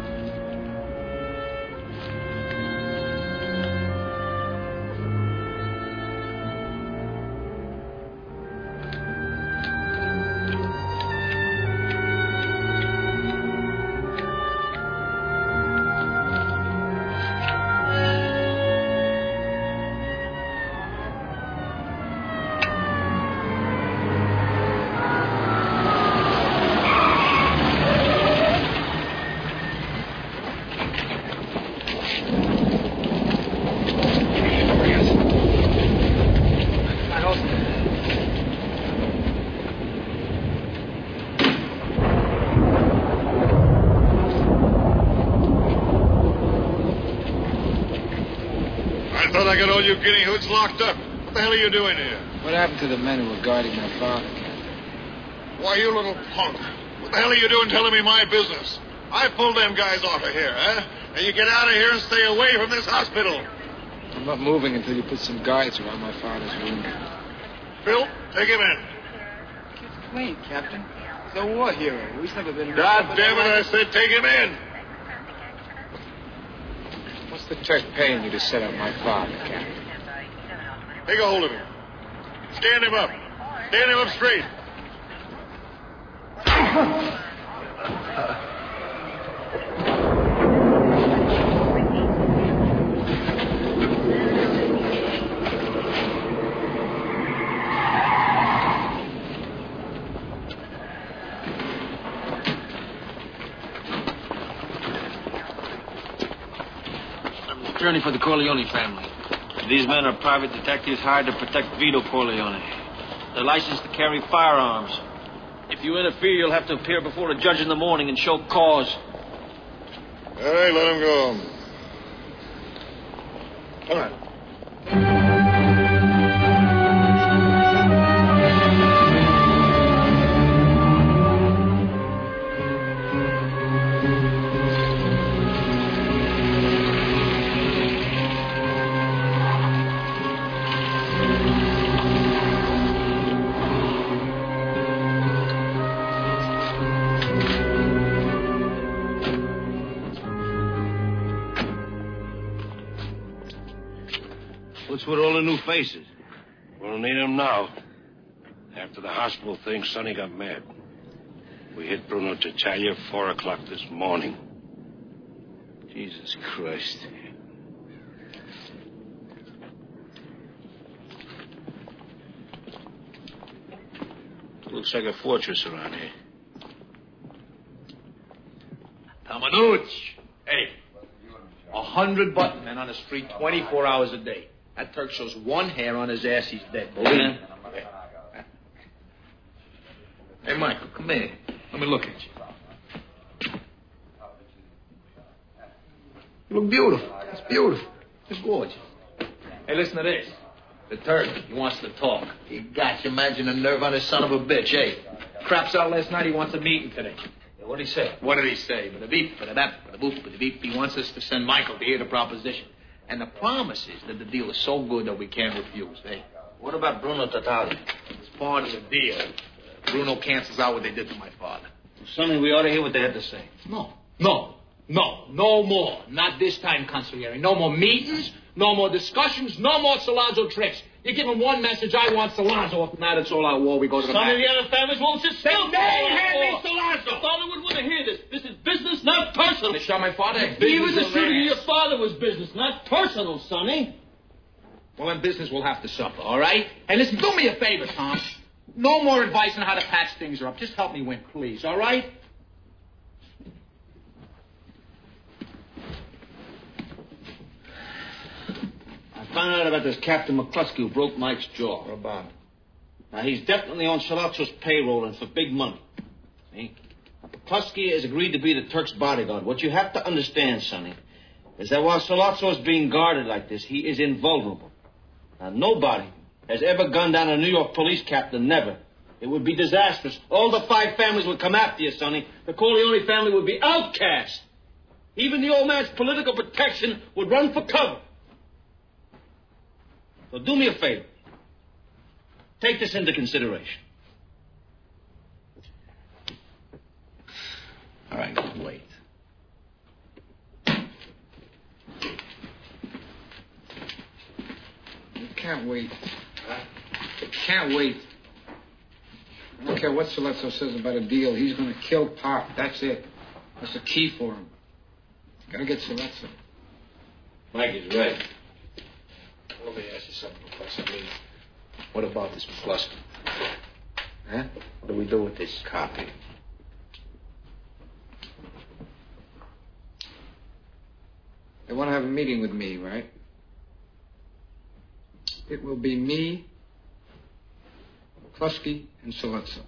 I thought I got all you guinea hoods locked up. What the hell are you doing here? What happened to the men who were guarding my father, Captain? Why, you little punk. What the hell are you doing telling me my business? I pulled them guys off of here, huh? And you get out of here and stay away from this hospital. I'm not moving until you put some guards around my father's wound. Bill, take him in. Keep clean, Captain. He's a war hero. He's never been... God damn it, I said take him in. What's the Turk paying you to set up my father, Captain? Take a hold of him. Stand him up. Stand him up straight. Attorney for the Corleone family. These men are private detectives hired to protect Vito Corleone. They're licensed to carry firearms. If you interfere, you'll have to appear before a judge in the morning and show cause. All right, let him go. Come on. What's with all the new faces? We'll need him now. After the hospital thing, Sonny got mad. We hit Bruno Cicciaglia 4 o'clock this morning. Jesus Christ. Looks like a fortress around here. Tamanuch! Hey, 100 button men on the street 24 hours a day. That Turk shows one hair on his ass, he's dead. Believe me. Hey, Michael, come here. Let me look at you. You look beautiful. It's beautiful. It's gorgeous. Hey, listen to this. The Turk, he wants to talk. You got you. Imagine the nerve on this son of a bitch, eh? Craps out last night, he wants a meeting today. What'd he say? What did he say? But the beep, but the bap, but the boop, but the beep. He wants us to send Michael to hear the proposition. And the promise is that the deal is so good that we can't refuse, eh? What about Bruno Tatali? It's part of the deal. Bruno cancels out what they did to my father. Sonny, we ought to hear what they have to say. No more. Not this time, Consigliere. No more meetings, no more discussions, no more Salazzo tricks. You give him one message, I want Salazzo. If not, it's all out war. We go to the Some back. of the other families won't sit still. They hand me Salazzo. Father would want to hear this. This is business, not personal. They shot my father. Even the shooting of your father was business, not personal, Sonny. Well, then business will have to suffer, all right? Hey, listen, do me a favor, Tom. No more advice on how to patch things up. Just help me win, please, all right? I found out about this Captain McCluskey who broke Mike's jaw. What about him? Now, he's definitely on Salazzo's payroll and for big money. See? Now, McCluskey has agreed to be the Turk's bodyguard. What you have to understand, Sonny, is that while Salazzo is being guarded like this, he is invulnerable. Now, nobody has ever gunned down a New York police captain, never. It would be disastrous. All the 5 families would come after you, Sonny. The Corleone family would be outcast. Even the old man's political protection would run for cover. So do me a favor. Take this into consideration. All right, now wait. You can't wait. You can't wait. I don't care what Salazzo says about a deal. He's going to kill Pop. That's it. That's the key for him. Got to get Salazzo. Mike is right. Let me ask you something, McCluskey. I mean, what about this McCluskey? Huh? What do we do with this copy? They want to have a meeting with me, right? It will be me, McCluskey, and Salazzo.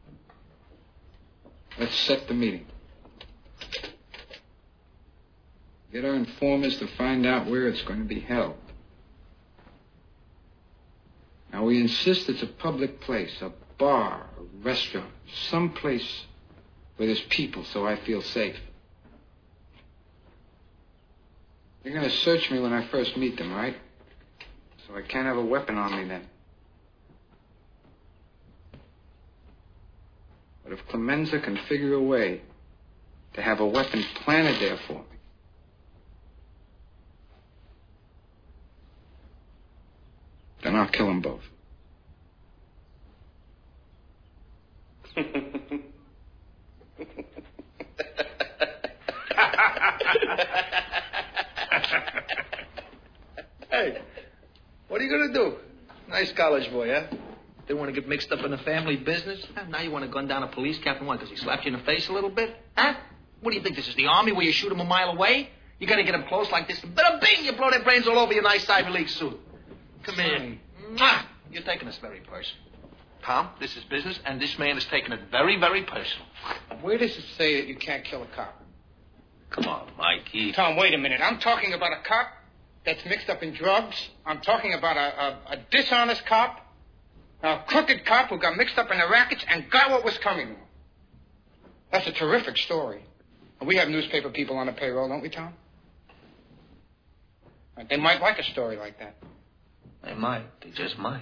Let's set the meeting. Get our informers to find out where it's going to be held. Now, we insist it's a public place, a bar, a restaurant, some place where there's people so I feel safe. They're going to search me when I first meet them, right? So I can't have a weapon on me then. But if Clemenza can figure a way to have a weapon planted there for me, then I'll kill them both. Hey, what are you going to do? Nice college boy, huh? They want to get mixed up in the family business? Huh? Now you want to gun down a police captain? Why, because he slapped you in the face a little bit? Huh? What do you think, this is the army where you shoot him a mile away? You got to get him close like this. Bada bing, you blow their brains all over your nice Ivy League suit. Come here. Mwah! You're taking this very personal. Tom, this is business, and this man is taking it very, very personal. Where does it say that you can't kill a cop? Come on, Mikey. Tom, wait a minute. I'm talking about a cop that's mixed up in drugs. I'm talking about a dishonest cop, a crooked cop who got mixed up in the rackets and got what was coming. That's a terrific story. And we have newspaper people on the payroll, don't we, Tom? They might like a story like that. They might. They just might.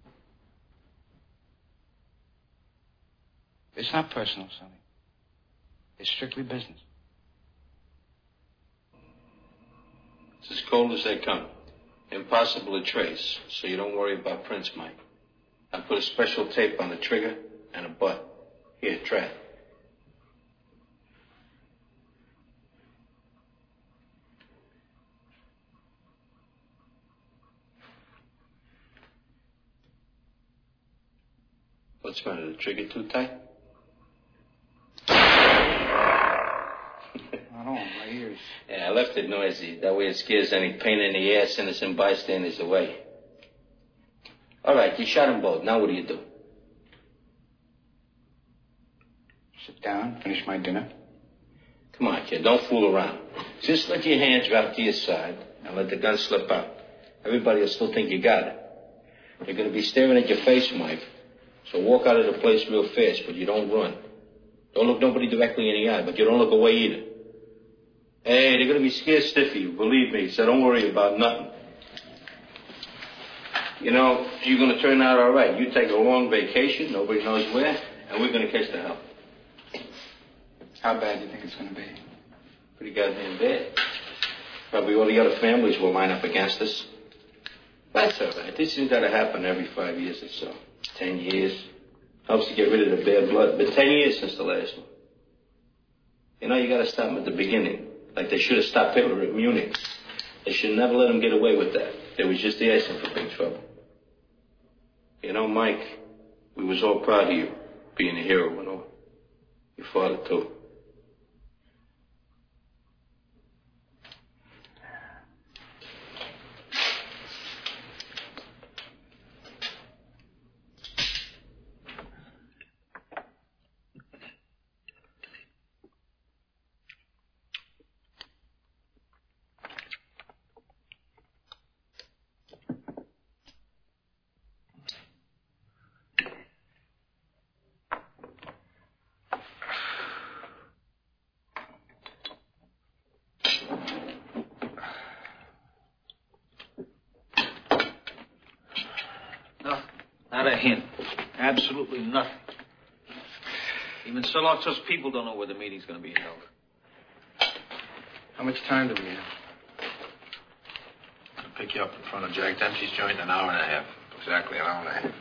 It's not personal, Sonny. It's strictly business. It's as cold as they come. Impossible to trace, so you don't worry about prints, Mike. I put a special tape on the trigger and a butt. Here, try it. What's the matter? The trigger too tight? Oh, my ears. Yeah, I left it noisy. That way it scares any pain in the ass innocent bystanders away. All right, you shot them both. Now what do? Sit down, finish my dinner. Come on, kid, don't fool around. Just let your hand drop to your side and let the gun slip out. Everybody will still think you got it. They're going to be staring at your face, Mike. So walk out of the place real fast, but you don't run. Don't look nobody directly in the eye, but you don't look away either. Hey, they're going to be scared stiff of you, believe me, so don't worry about nothing. You know, you're going to turn out all right. You take a long vacation, nobody knows where, and we're going to catch the hell. How bad do you think it's going to be? Pretty goddamn bad. Probably all the other families will line up against us. That's all right. This has got to happen every 5 years or so. 10 years. Helps to get rid of the bad blood. But 10 years since the last one. You know, you got to stop them at the beginning. Like they should have stopped Hitler at Munich. They should never let him get away with that. They was just asking for big trouble. You know, Mike, we was all proud of you, being a hero and all. Your father, too. Not a hint. Absolutely nothing. Even Solotzo's people don't know where the meeting's going to be held. How much time do we have? I'll pick you up in front of Jack Dempsey's joint in an hour and a half. Exactly an hour and a half.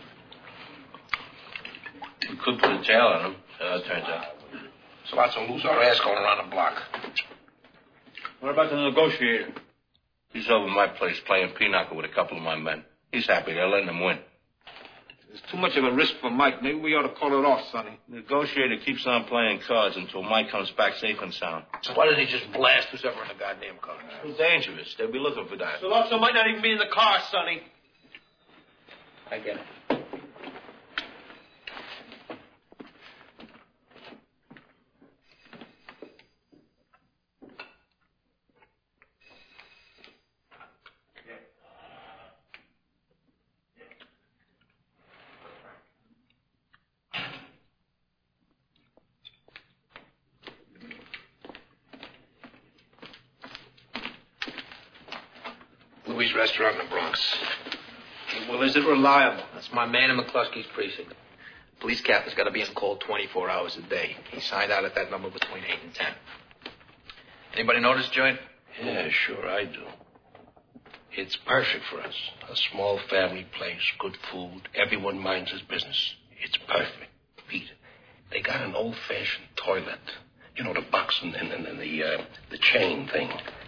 We could put a jail on him, it turns out. Solazzo lose our ass going around the block. What about the negotiator? He's over my place playing pinochle with a couple of my men. He's happy they're letting him win. It's too much of a risk for Mike. Maybe we ought to call it off, Sonny. The negotiator keeps on playing cards until Mike comes back safe and sound. So why didn't he just blast who's ever in the goddamn car? Too dangerous. They'll be looking for that. Solazzo might not even be in the car, Sonny. I get it. Louis' restaurant in the Bronx. Well, is it reliable? That's my man in McCluskey's precinct. Police captain's got to be on call 24 hours a day. He signed out at that number between 8 and 10. Anybody know this joint? Yeah, sure, I do. It's perfect for us. A small family place, good food, everyone minds his business. It's perfect. Pete, they got an old-fashioned toilet. You know, the box and the chain thing.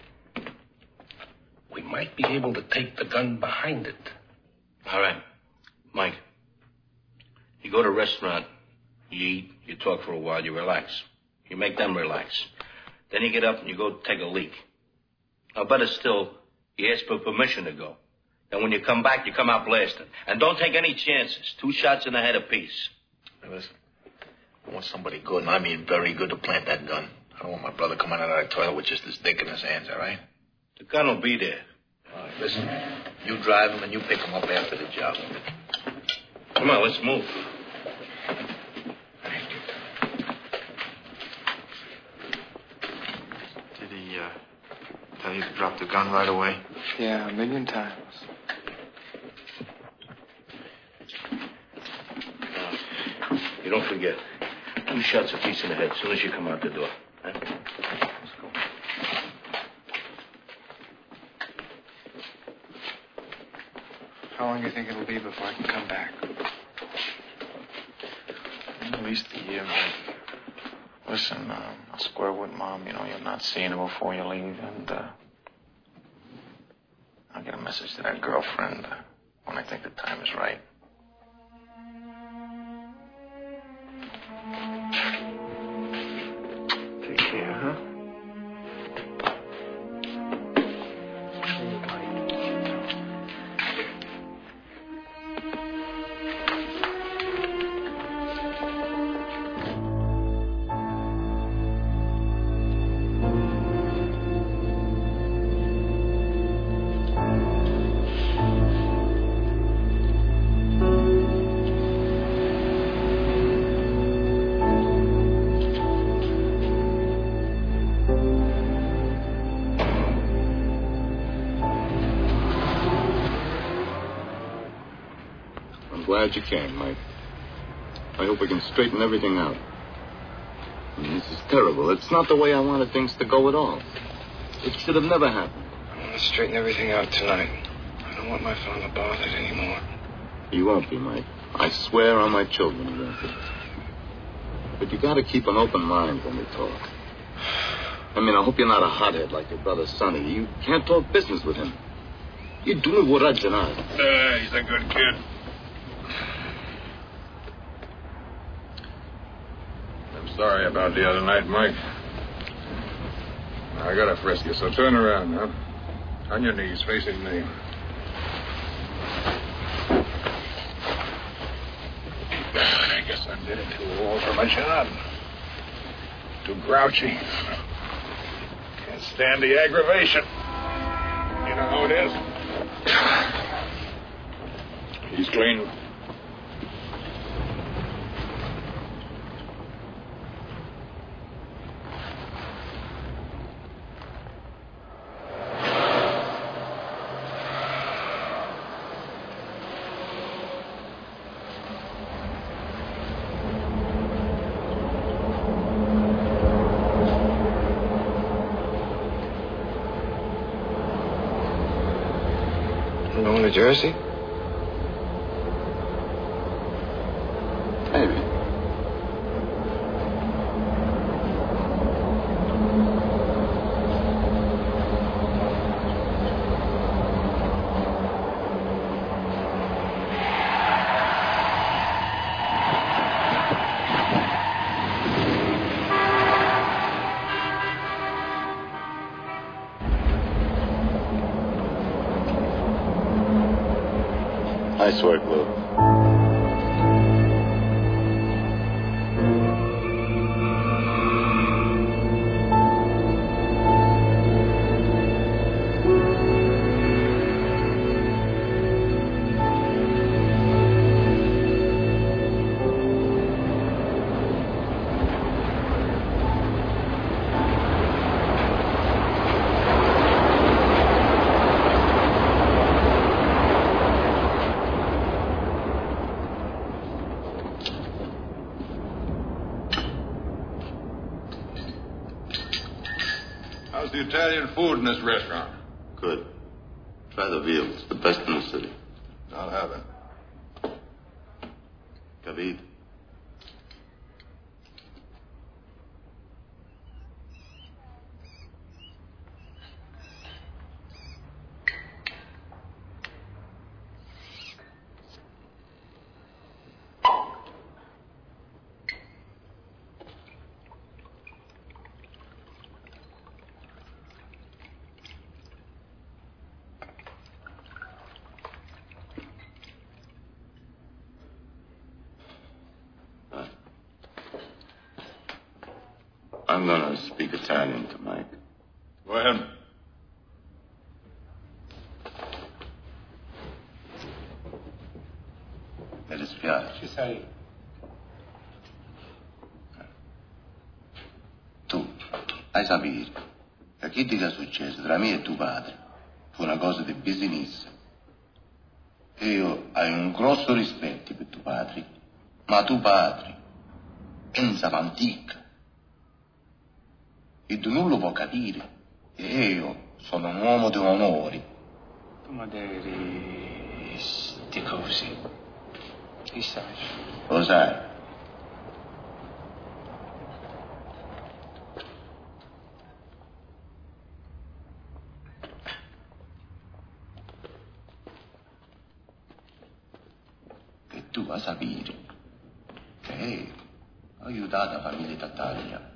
We might be able to take the gun behind it. All right. Mike, you go to a restaurant, you eat, you talk for a while, you relax. You make them relax. Then you get up and you go take a leak. Or better still, you ask for permission to go. And when you come back, you come out blasting. And don't take any chances. 2 shots in the head apiece. Hey, listen, I want somebody good, and I mean very good, to plant that gun. I don't want my brother coming out of that toilet with just his dick in his hands, all right? The gun will be there. All right, listen, you drive him and you pick him up after the job. Come on, let's move. Did he tell you to drop the gun right away? Yeah, 1,000,000 times. You don't forget. 2 shots apiece in the head as soon as you come out the door. Huh? long do you think it'll be before I can come back? At least a year, man. Listen, I'll square with Mom. You know, you're not seeing her before you leave, and I'll get a message to that girlfriend when I think the time is right. Take care, huh? Glad you came, Mike. I hope we can straighten everything out. I mean, this is terrible. It's not the way I wanted things to go at all. It should have never happened. I want to straighten everything out tonight. I don't want my father bothered anymore. You won't be, Mike. I swear on my children you won't be. But you gotta keep an open mind when we talk. I mean, I hope you're not a hothead like your brother Sonny. You can't talk business with him. You do what I deny. He's a good kid. Sorry about the other night, Mike. I gotta frisk you, so turn around now. On your knees, facing me. I guess I'm getting too old for my job. Too grouchy. Can't stand the aggravation. You know how it is? He's clean. New Jersey? Maybe. Nice work, Lou. How's the Italian food in this restaurant? Good. Try the veal. It's the best in the city. I'll have it. Capito? I'm gonna speak Italian to Mike. Go ahead. Mi dispiace. Ci sei? Tu, hai sapere che chi ti è successo tra me e tuo padre fu una cosa di business. Io ho un grosso rispetto per tuo padre, ma tuo padre pensa antica. E tu non lo può capire. E io sono un uomo di onore. Tu ma devi... Zitti, così. Chissà. Lo sai. Che tu a sapere che ho aiutato la famiglia Tattaglia.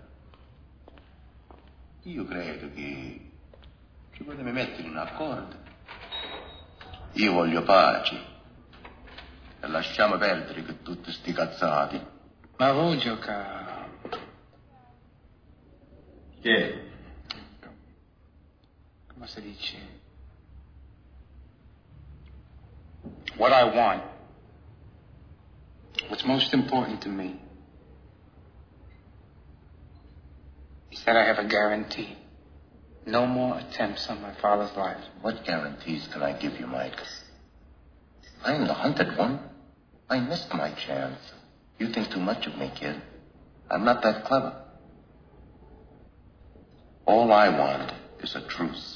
Io credo che ci potremmo mettere in accordo. Io voglio pace. E lasciamo perdere che tutti sti cazzati. Ma voi gioca... Che? Come si dice? What I want, what's most important to me, is that I have a guarantee. No more attempts on my father's life. What guarantees can I give you, Mike? I'm the hunted one. I missed my chance. You think too much of me, kid. I'm not that clever. All I want is a truce.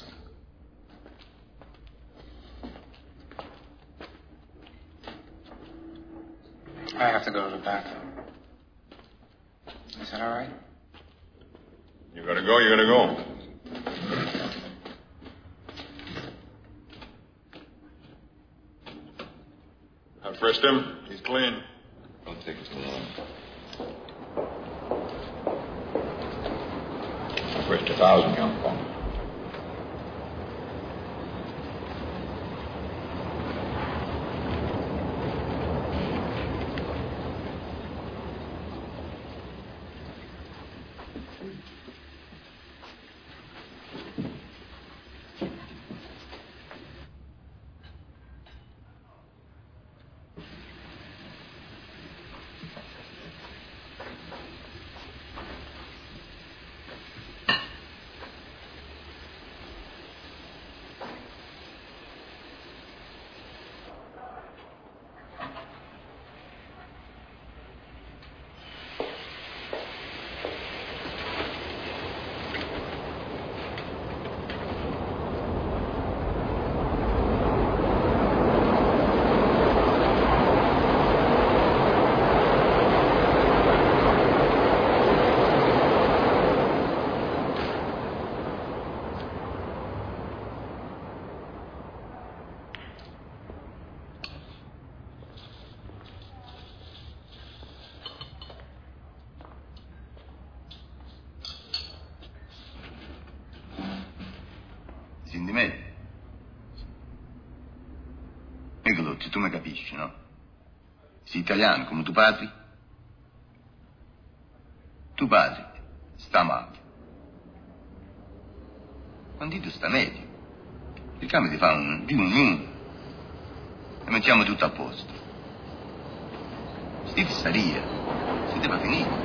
I have to go to the bathroom. Is that all right? You gotta go, you gotta go. I frisked him. He's clean. Don't take too long. I frisked 1,000, young punk. Senti me? Nicolozzi, tu mi capisci, no? Sei italiano come tuo padre? Tuo padre sta male. Quando tu sta meglio, cerchiamo di fare un riunione e mettiamo tutto a posto. Sti fissaria, si deve finire.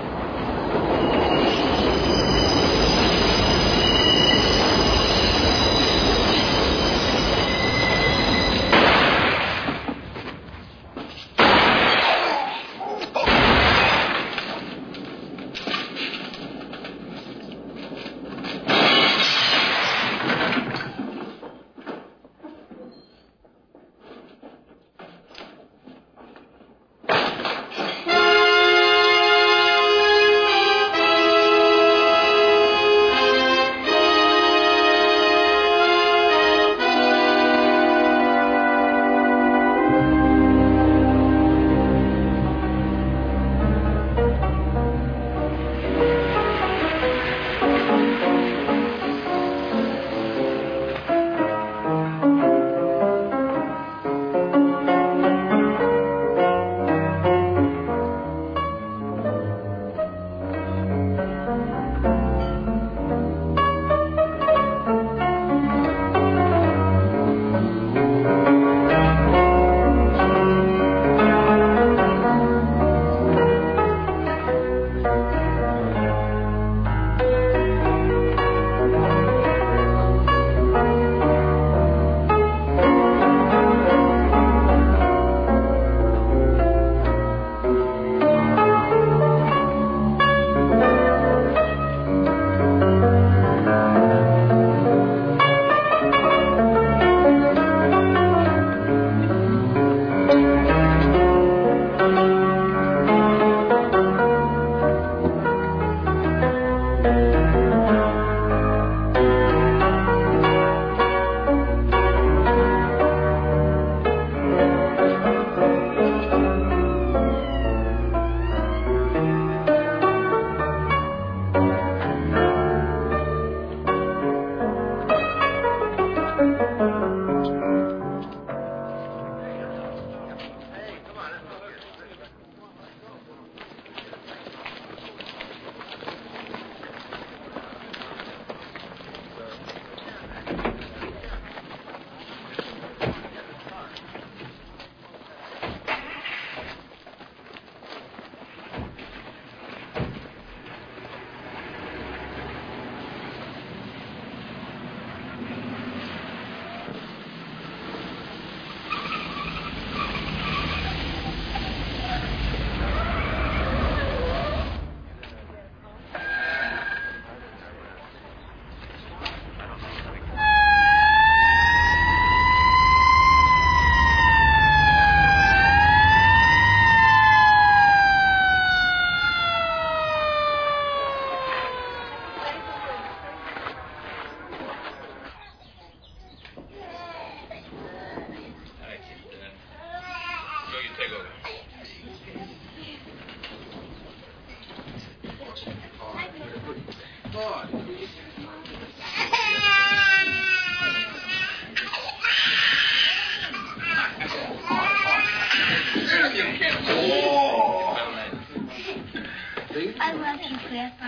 I love you, Grandpa.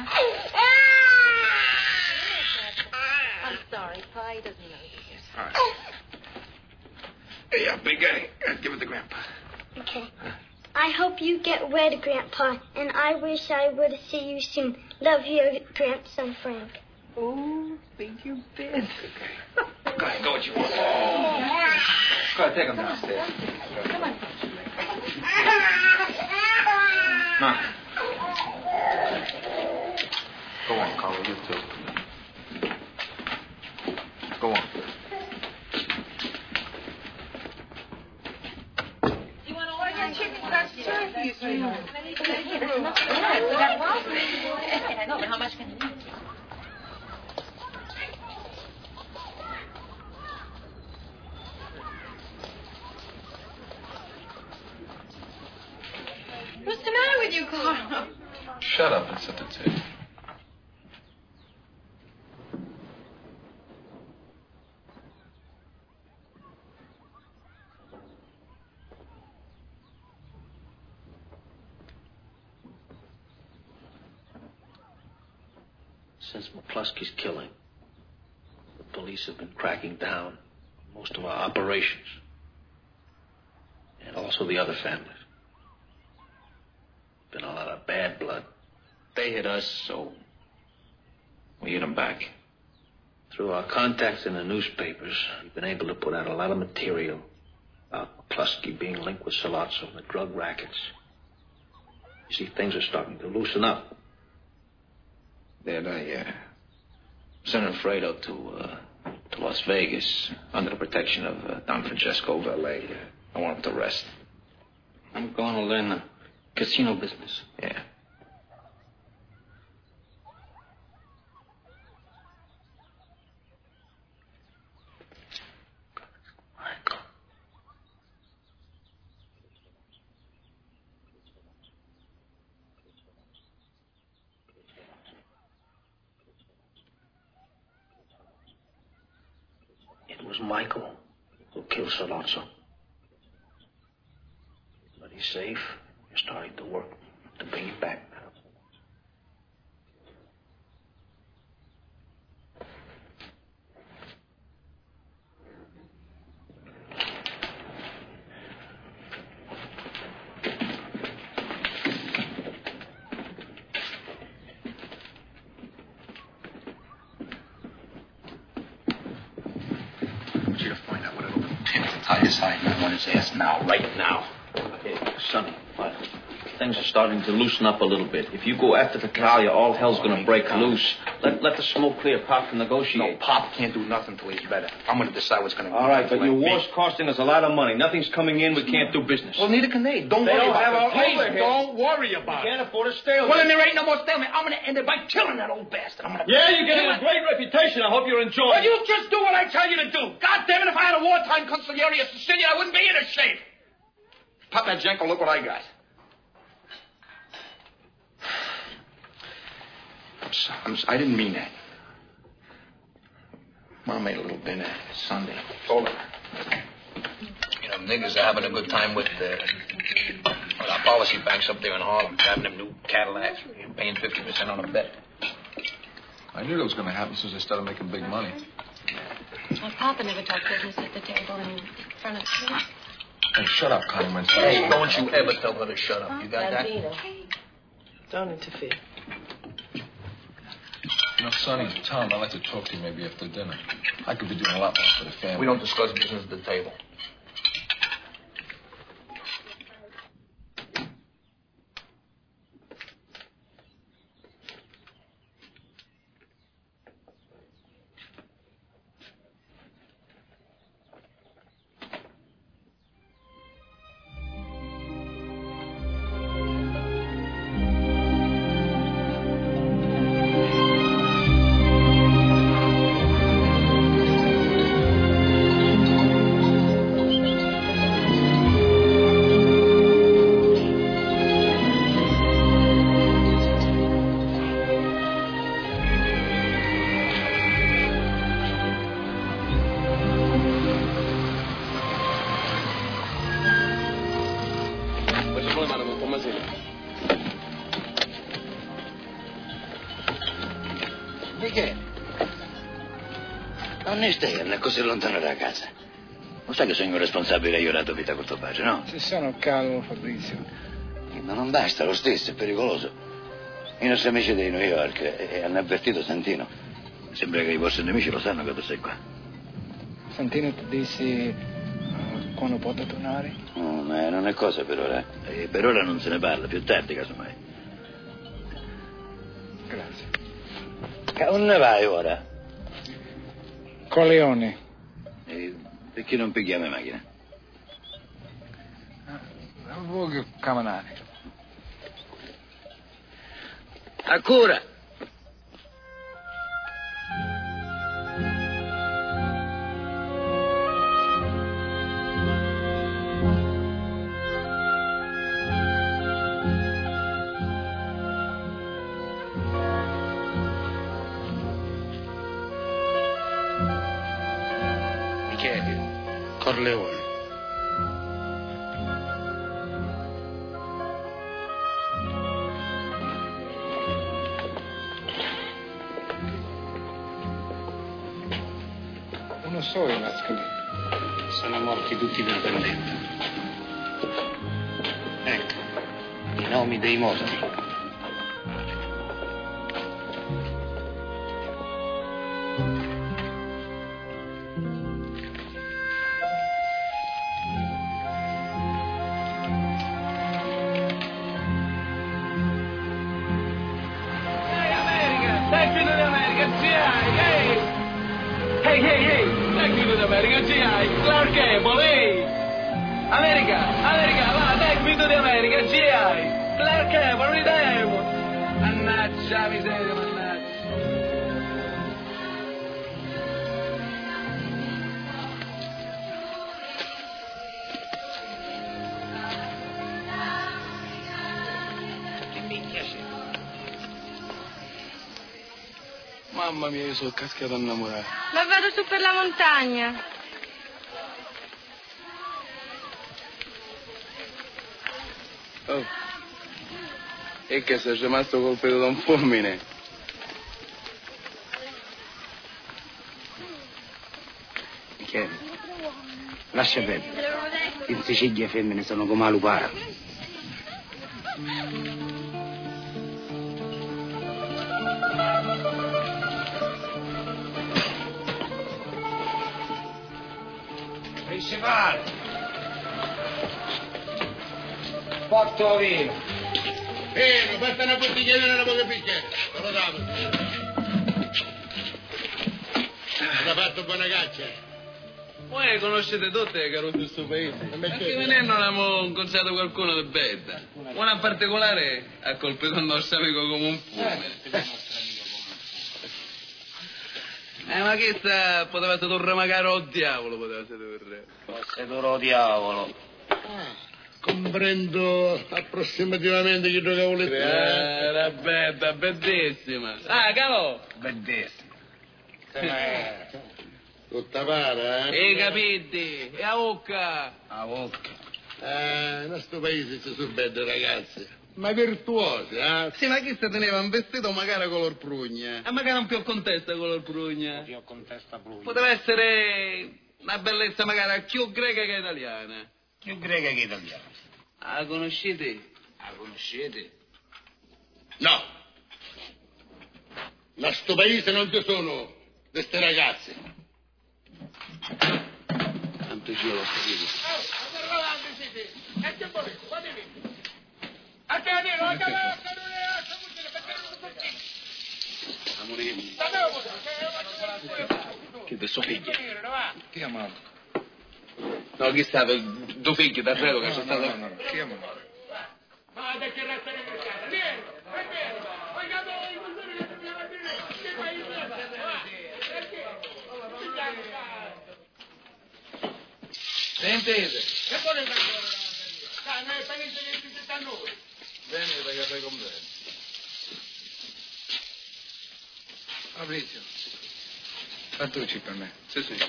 I'm sorry, Pa. He doesn't know you. All right. Hey, Big Eddie. Give it to Grandpa. Okay. I hope you get wed, Grandpa, and I wish I would see you soon. Love your grandson, Frank. Oh, think you did. Go ahead, go what you want. Go ahead, take him downstairs. Come on. Ma. Go on, Carl, you too. Go on. You want to order your chicken crust turkey, sweetheart? I know, but how much can you eat? What's the matter with you, Carl? Shut up and set the table. Since McCluskey's killing, the police have been cracking down on most of our operations. And also the other families. Been a lot of bad blood. They hit us, so we hit them back. Through our contacts in the newspapers, we've been able to put out a lot of material about McCluskey being linked with Sollozzo and the drug rackets. You see, things are starting to loosen up. Then I sent Alfredo to Las Vegas under the protection of Don Francesco Valet. I want him to rest. I'm going to learn the casino business. Yeah. It was Michael who killed Sollozzo. But he's safe. You're starting to work to bring him back now. I want you to find out what it'll pin to tie his hide, and I want his ass now, right now. Hey, Sonny, what? Things are starting to loosen up a little bit. If you go after Tattaglia, all hell's going to break loose. Let the smoke clear. Pop can negotiate. No, Pop can't do nothing till he's better. I'm going to decide what's going to All right, but your war's costing us a lot of money. Nothing's coming in. We can't do business. Well, neither can they. Don't They worry don't about have it. our Please, overhead. don't worry about it. Can't afford a stalemate. Well, then there ain't no more stalemate. I'm going to end it by killing that old bastard. I'm going to Yeah, you're getting a great reputation. I hope you're enjoying Well, it. you just do what I tell you to do. God damn it, if I had a wartime consigliere of Sicilian, I wouldn't be in this shape. Pop that Jenko, look what I got. I didn't mean that. Mom made a little dinner Sunday. Told her. You know, niggas are having a good time with our policy banks up there in Harlem, driving them new Cadillacs, paying 50% on a bet. I knew that was going to happen as soon as they started making big money. Well, Papa never talked business at the table in front of me. Hey, shut up, Connie Winston. Hey, don't you ever tell her to shut up. You got that? Don't interfere. You know, Sonny, Tom, I'd like to talk to you maybe after dinner. I could be doing a lot more for the family. We don't discuss business at the table. Perché? Non esterna, così lontano da casa. Non sai che sono responsabile io della tua vita con tuo padre, no? Ci sono calmo, Fabrizio. Ma non basta, lo stesso, è pericoloso. I nostri amici di New York hanno avvertito Santino. Sembra che i vostri nemici lo sanno che tu sei qua. Santino ti disse quando potrà tornare? No, ma non è cosa per ora. Per ora non se ne parla, più tardi casomai. Grazie. Dove vai ora? Con Leone. Perché non picchiamo le macchine? Voglio camminare. Ancora! Corleone. Non so i mascali. Sono morti tutti per vendetta. Ecco, i nomi dei morti. Clark Gable, ehi! America, va, dai, quinto di America, GI! Clark Gable, ridevo! Mannaggia, miseria, mannaggia! Mamma mia, io sono cascato innamorato. Ma vado su per la montagna. Oh. E che sei rimasto colpito da un fulmine? Michele, lascia perdere. In Sicilia femmine sono come la lupara. Principale! Porto vino. Basta una bottigliera e una poca bicchiera. Te lo davo. Ha fatto buona caccia. Voi conoscete tutte le carote di questo paese? Perché venendo non abbiamo incontrato qualcuno di bella. Una in particolare ha colpito il nostro amico come un fulmine. Ma che sta poteva sedurre magari o diavolo poteva sedurre. Sedurre diavolo. Comprendo approssimativamente che giocavo le Era bella, bellissima. Ah, cavò! Bellissima. Tutta para, E capiti? E a bocca? A bocca. Il nostro paese ci sono belle ragazze. Ma virtuose, eh? Sì, ma chi si teneva un vestito magari color prugna? E magari un più contesta color prugna. Più contesta prugna. Poteva essere una bellezza magari più greca che italiana. Più greca che italiana. La conoscete? La conoscete? No. Ma sto paese non ci sono queste ragazze. Tanto io l'ho capito. Che te suo figlio? Chi amato? No, chi è stato? Due figli da Fredo che c'è stato? No, chi amato? Sentite? Che volete ancora? Noi penite che ci sta noi. Venite che vi comprendo. Fabrizio, fattucci per me. Sì, sì.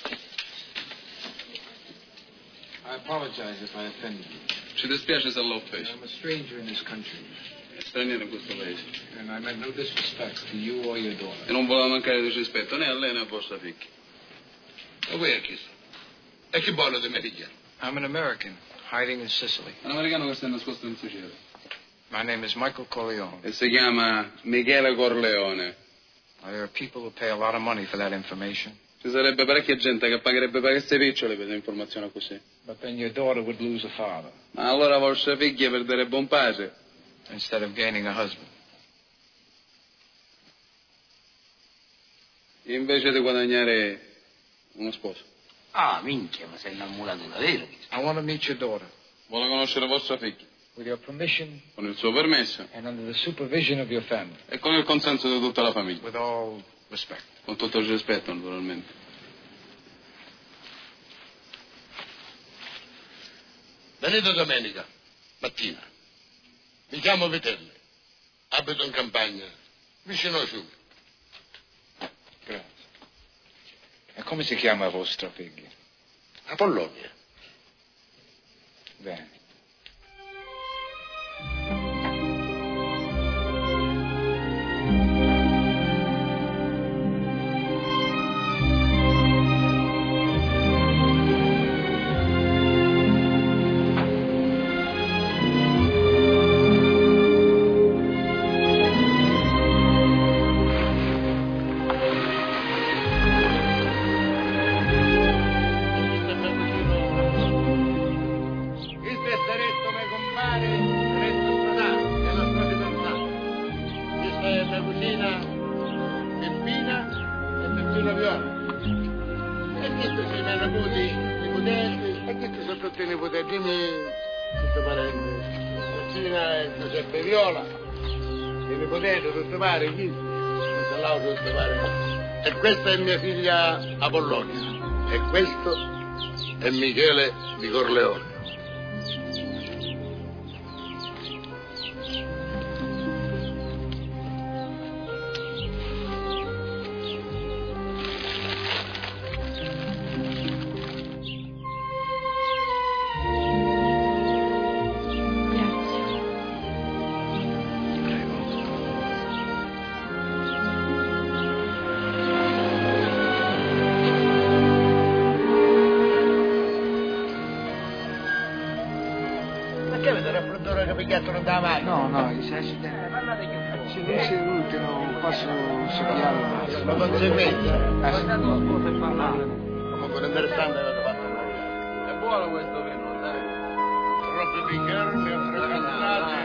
I apologize if I offended you. Ci dispiace se l'ho offeso. I'm a stranger in this country. È straniero in questo paese. And And I meant no disrespect to you or your daughter. E non voleva mancare disrispetto né a lei né a vostra figlia. E voi a chi? E chi vuole di mia figlia? I'm an American, hiding in Sicily. Un americano che sta nascosto in Sicilia. My name is Michael Corleone. E si chiama Michele Corleone. There are people who pay a lot of money for that information. Ci sarebbe parecchia gente che pagherebbe parecchie picciole per informazioni così. But then your daughter would lose a father. Ma allora vostra figlia perderebbe un padre. Instead of gaining a husband. Invece di guadagnare uno sposo. Ah, minchia, ma sei innamorato davvero. I want to meet your daughter. Vuole conoscere vostra figlia. With your permission. Con il suo permesso. And under the supervision of your family. E con il consenso di tutta la famiglia. With all respect. Con tutto il rispetto, naturalmente. Venite domenica, mattina. Mi chiamo Vitelli. Abito in campagna, vicino a Fiume. Grazie. E come si chiama vostra figlia? Apollonia. Bene. E questa è mia figlia Apollonia. E questo è Michele di Corleone. No, i sessi se non si ultimo passo soppiare la conseguenza comunque interessante avete fatto è buono questo vino, dai. Troppi bicchieri frequentati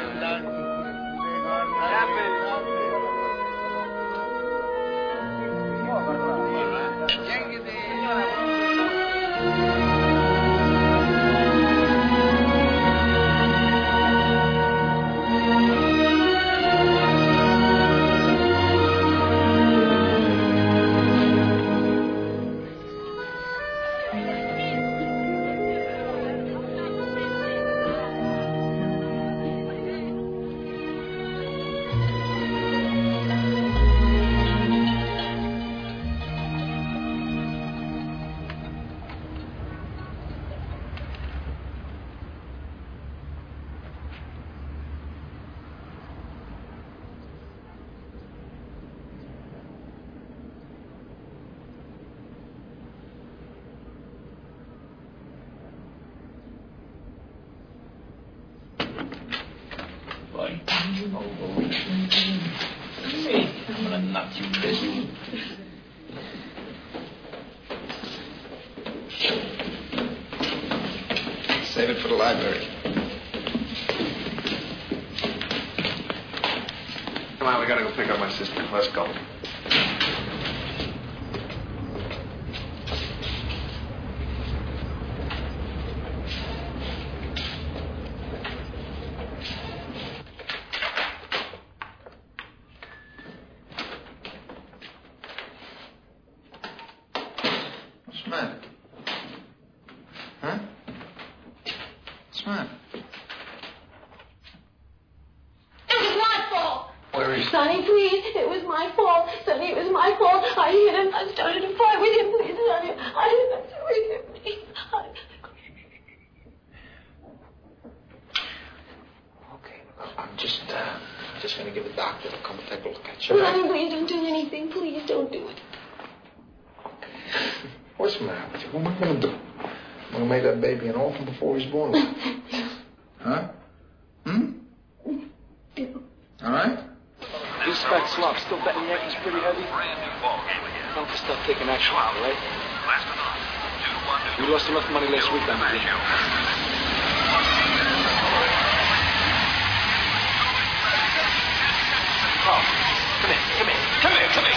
I'm gonna knock you busy. Save it for the library. Come on, we gotta go pick up my sister. Let's go. Sonny, please. It was my fault. Sonny, it was my fault. I hit him. I started to fight with him. Please, Sonny. I didn't have to hit him. Please. Okay, I'm just Just gonna give a doctor to come take a look at you. Ronnie, please don't do anything. Please don't do it. What's the matter with you? What am I gonna do? I'm gonna make that baby an orphan before he's born. Huh? All right? These fat slops still betting Yankees pretty heavy? Time to start taking action, all right? We lost enough money last week on the game. Oh, come here.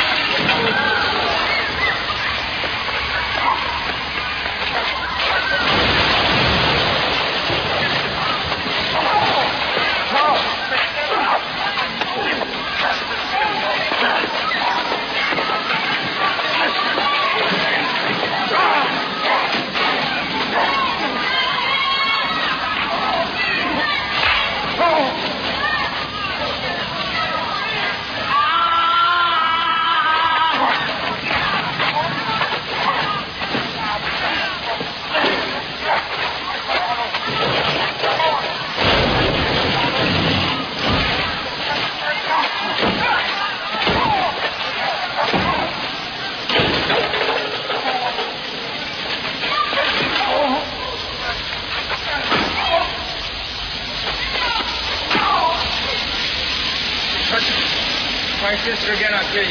My sister again, I'll kill you.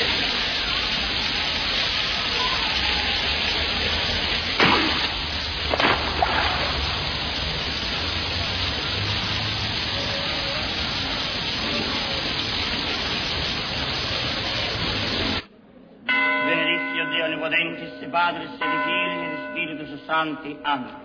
Benedictio Deo Omnipotentis, Padre, et Filii, et Spiritus Sancti. Amen.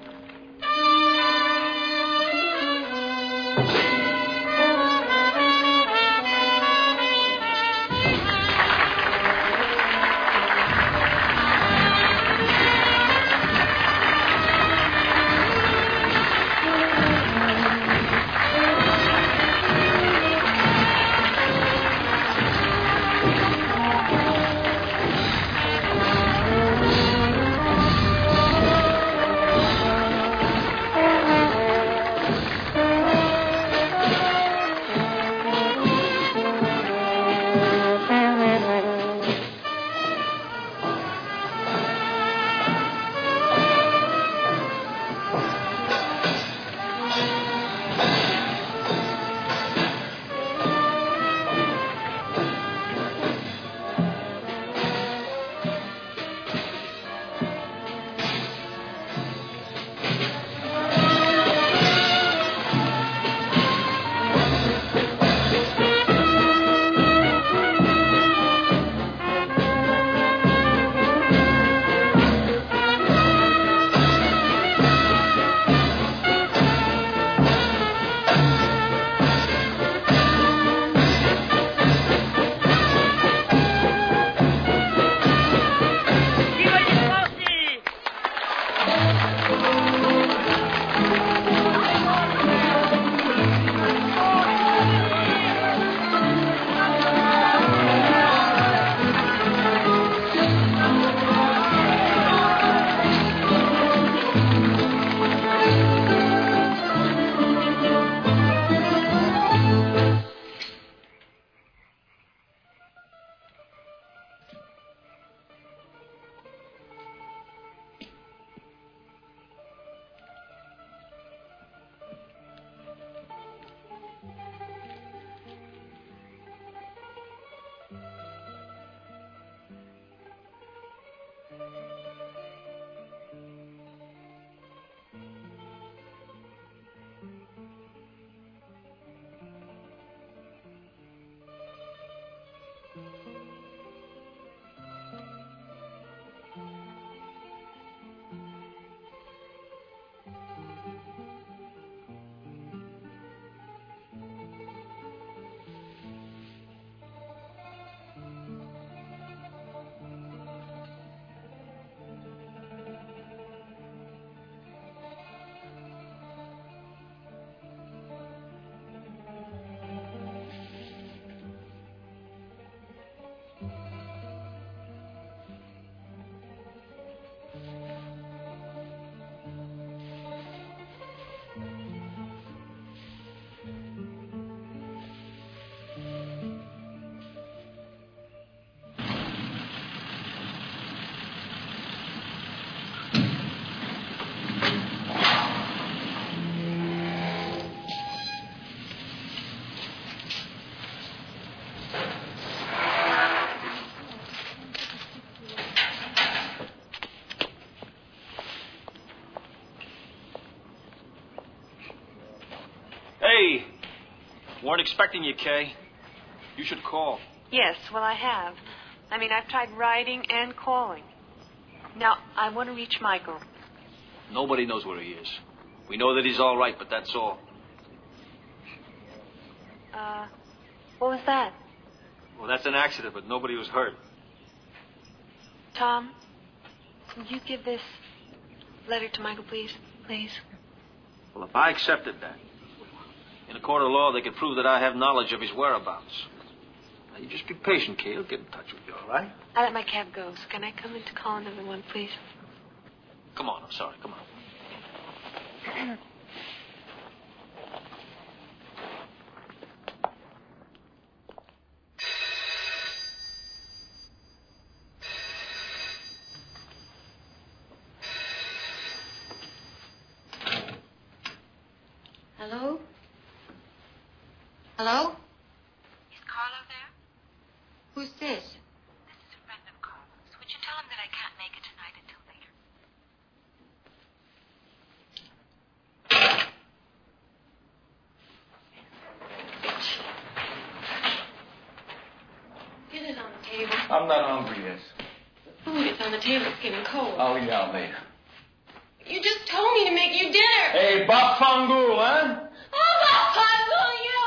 Weren't expecting you, Kay. You should call. Yes, well, I have. I mean, I've tried writing and calling. Now, I want to reach Michael. Nobody knows where he is. We know that he's all right, but that's all. What was that? Well, that's an accident, but nobody was hurt. Tom, will you give this letter to Michael, please? Please. Well, if I accepted that, in a court of law, they could prove that I have knowledge of his whereabouts. Now, you just be patient, Kay. He'll get in touch with you, all right? I let my cab go, so can I come in to call another one, please? Come on, I'm sorry. Come on. Hello? Hello? Is Carlo there? Who's this? This is a friend of Carlo's. Would you tell him that I can't make it tonight until later? Get it on the table. I'm not hungry yet. Food, it's on the table. It's getting cold. I'll eat out later. You just told me to make you dinner. Hey, Bafangu, huh? Oh, Bafangu,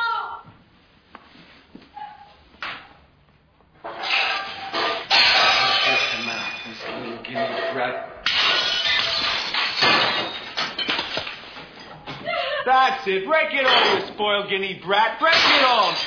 That's it. Break it on, you spoiled guinea brat. Break it on.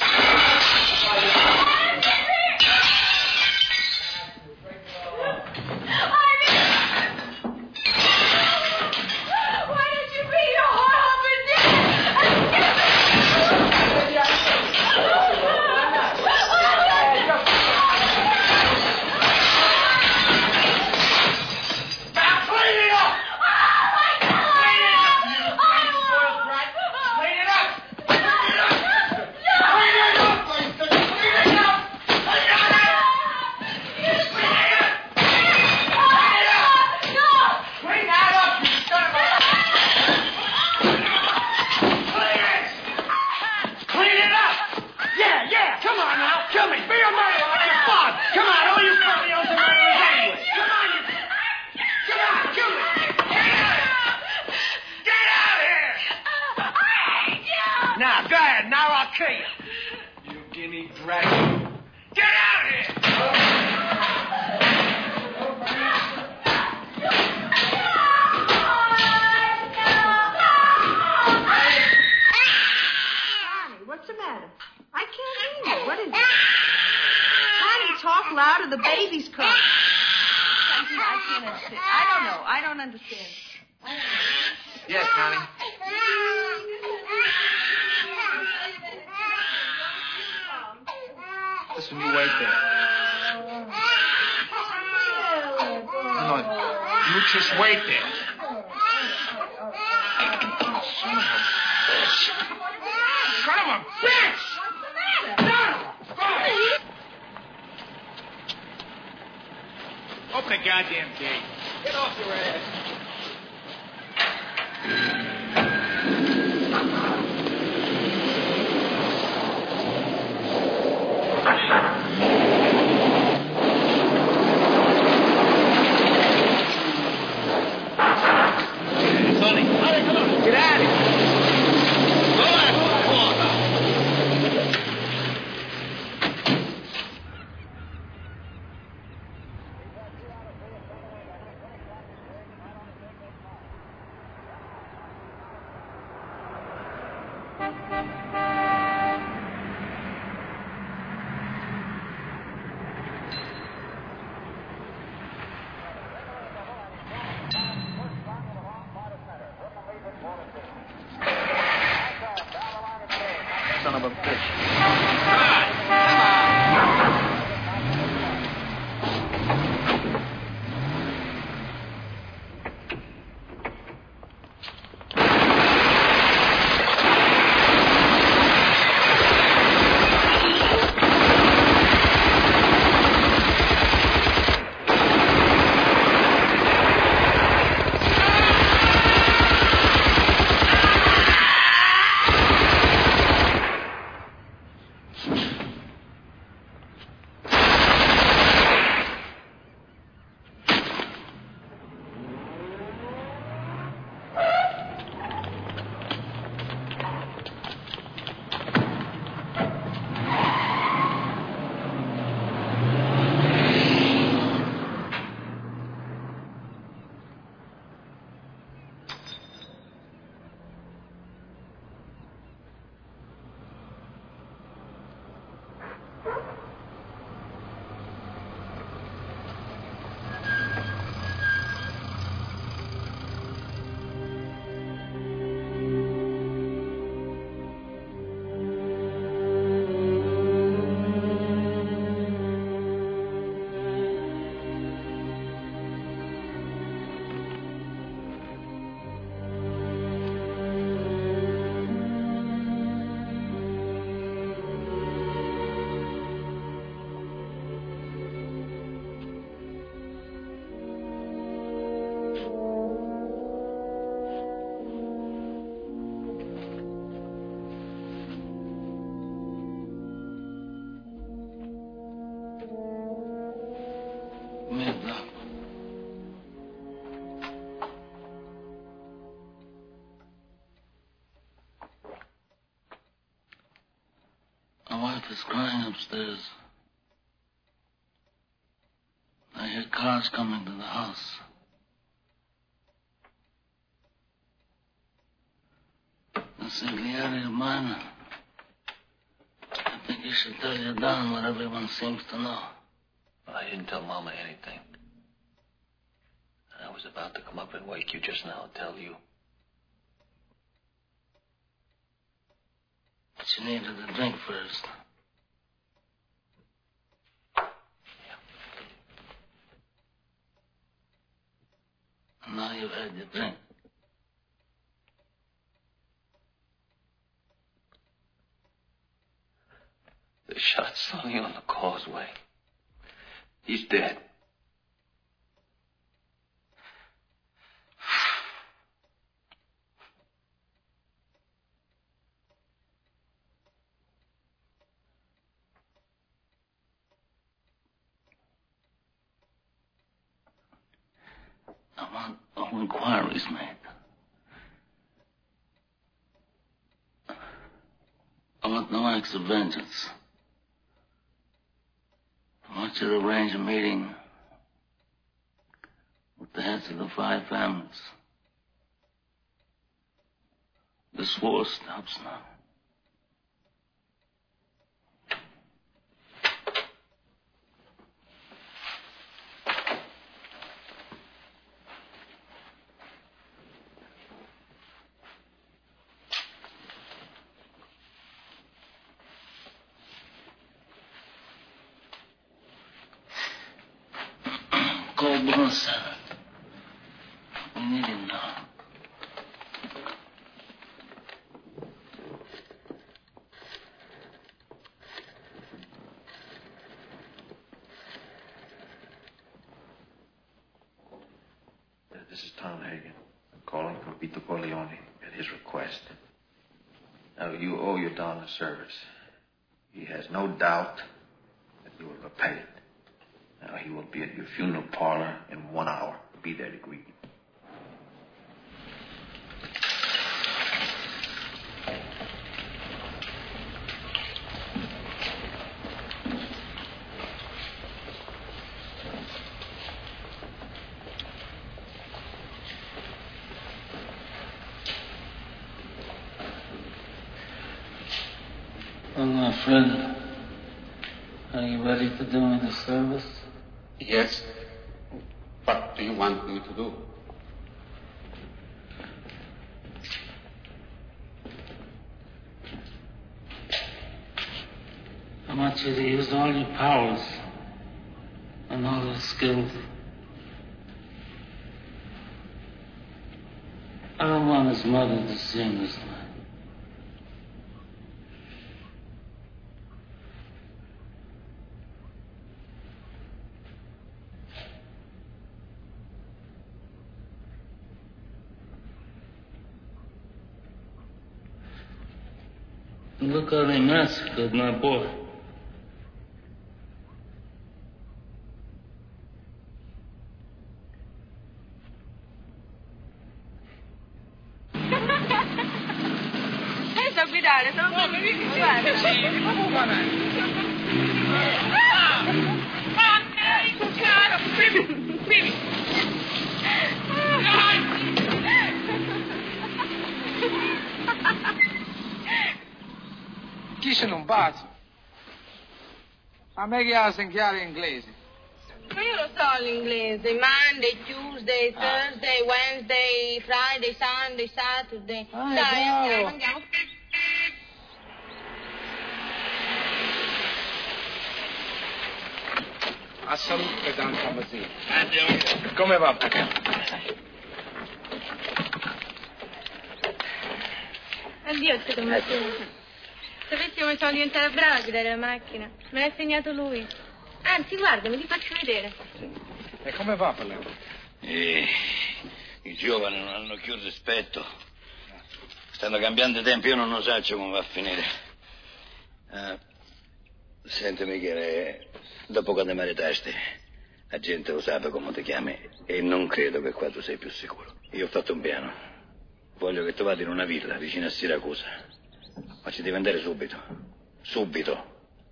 Listen, you wait there. No, you just wait there. Son of a bitch! Son of a bitch! Open the goddamn gate. Get off your ass. Sonny, get out of here. Go out. Come on now. Merda. My wife is crying upstairs. I hear cars coming to the house. Consigliere mine. I think you should tell your Don what everyone seems to know. Well, I didn't tell Mama anything. I was about to come up and wake you just now and tell you. But you needed a drink first. And now you've had your drink. They shot Sonny on the causeway. He's dead. I want all inquiries made. I want no acts of vengeance. I want you to arrange a meeting with the heads of the 5 families. This war stops now. Call Burnside. We need him now. This is Tom Hagen. I'm calling from Vito Corleone at his request. Now, you owe your Don a service. He has no doubt that you will repay it. Now, he will be at your funeral parlor in 1 hour. Be there to greet you. Well, my friend, are you ready to do me the service? Yes. What do you want me to do? I want you to use all your powers and all your skills. I don't want his mother to see him this night. Look how they massacred my boy. So guidare, sono bravissimo, guarda. Sì, proprio banale. Caro, vieni. Chi se non bacia? A me che ha sentiare inglese. Ma io lo so l'inglese. Monday, Tuesday, Thursday, Wednesday, Friday, Sunday, Saturday. Dai, andiamo. A salute, Don Tomasino. Andiamo. Come va? Addio, Zio Tomasino. Sapessi come sono diventata brava a guidare la macchina. Me l'ha insegnato lui. Anzi, guarda, me li faccio vedere. E come va per lei? I giovani non hanno più rispetto. Stanno cambiando i tempi, io non lo so come va a finire. Senti, Michele, dopo quando maritasti, La gente lo sa come ti chiami e non credo che qua tu sei più sicuro. Io ho fatto un piano. Voglio che tu vada in una villa vicino a Siracusa. Ma ci devi andare subito. Subito.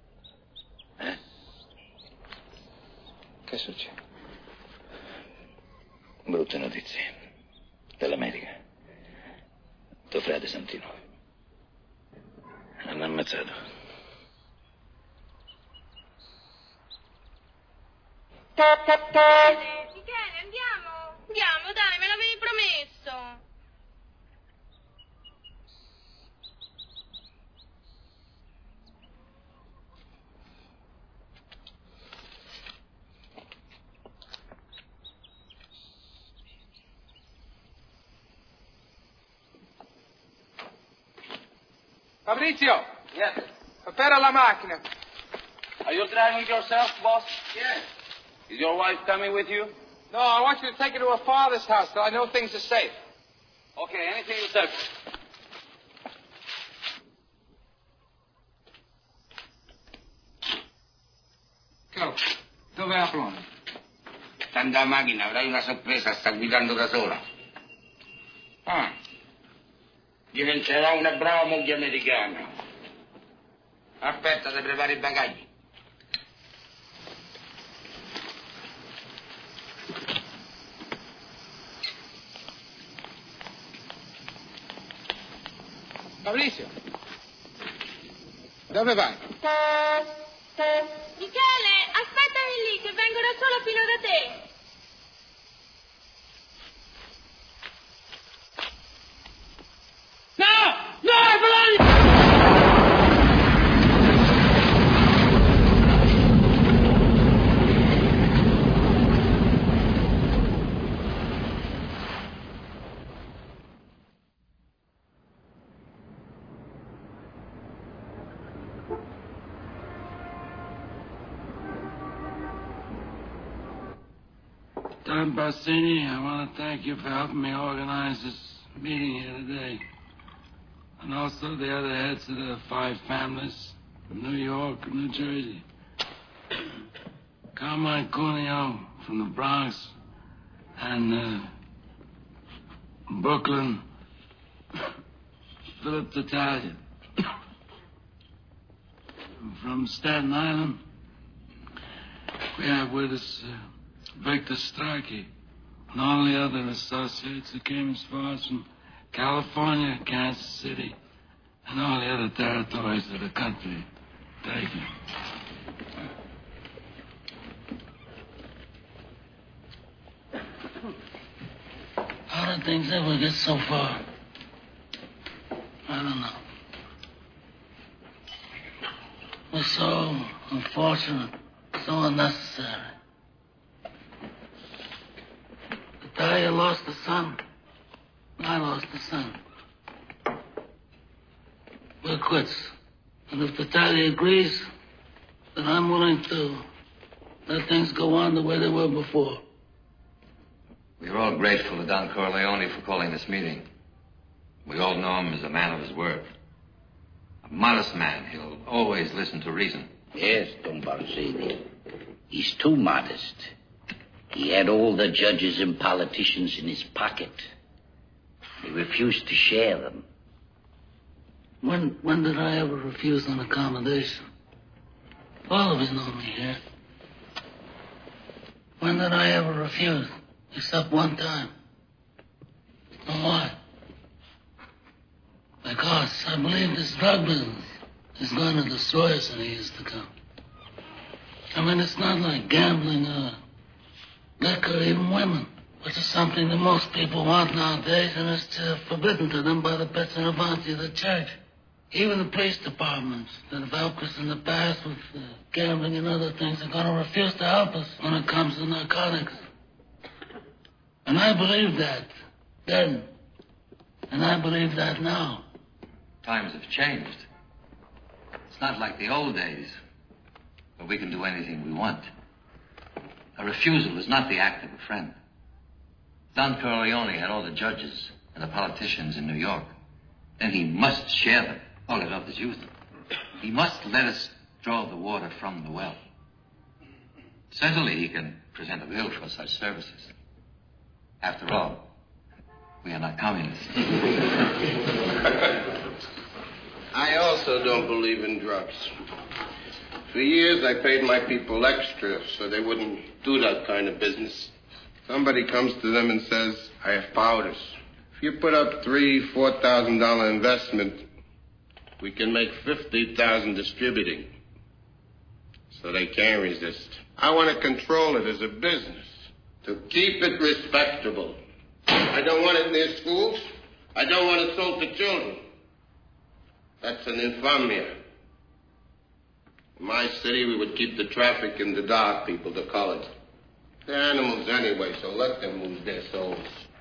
Che succede? Brutte notizie. Dall'America. Tuo frate Santino. L'hanno ammazzato. Michele, andiamo? Andiamo, dai, me l'avevi promesso. Fabrizio! Yes. Prepara la macchina. Are you driving yourself, boss? Yes. Is your wife coming with you? No, I want you to take her to her father's house till I know things are safe. Okay, anything you say. Ciao, dove la Plone? Sta andando a macchina, avrai una sorpresa, sta guidando da sola. Ah, diventerà una brava moglie americana. Aspetta, ti prepari i bagagli. Fabrizio, dove vai? Michele, aspettami lì, che vengo da solo fino da te. Don Bassini, I want to thank you for helping me organize this meeting here today. And also the other heads of the 5 families from New York and New Jersey. Carmine Cuneo from the Bronx and Brooklyn. Philip Tattaglia from Staten Island. We have with us Victor Starkey and all the other associates that came as far as from California, Kansas City, and all the other territories of the country. Thank you. How did things ever get so far? I don't know. It was so unfortunate, so unnecessary. Talia lost a son. I lost a son. We're quits. And if Talia agrees, then I'm willing to let things go on the way they were before. We're all grateful to Don Corleone for calling this meeting. We all know him as a man of his word. A modest man. He'll always listen to reason. Yes, Don Barzini. He's too modest. He had all the judges and politicians in his pocket. He refused to share them. When did I ever refuse an accommodation? All of us know me here. When did I ever refuse? Except one time. And why? Because I believe this drug business is going to destroy us in the years to come. I mean, it's not like gambling or liquor, even women, which is something that most people want nowadays, and it's forbidden to them by the bits and the bounty of the church. Even the police departments that have helped us in the past with gambling and other things are going to refuse to help us when it comes to narcotics. And I believed that then, and I believe that now. Times have changed. It's not like the old days, where we can do anything we want. A refusal is not the act of a friend. Don Corleone had all the judges and the politicians in New York. Then he must share them. All he loved is youth. He must let us draw the water from the well. Certainly he can present a bill for such services. After all, we are not communists. I also don't believe in drugs. For years, I paid my people extra so they wouldn't do that kind of business. Somebody comes to them and says, I have powders. If you put up $3,000, $4,000 investment, we can make $50,000 distributing. So they can't resist. I want to control it as a business, to keep it respectable. I don't want it near schools. I don't want it sold to children. That's an infamia. In my city, we would keep the traffic in the dark, people, the colored. They're animals anyway, so let them lose their souls.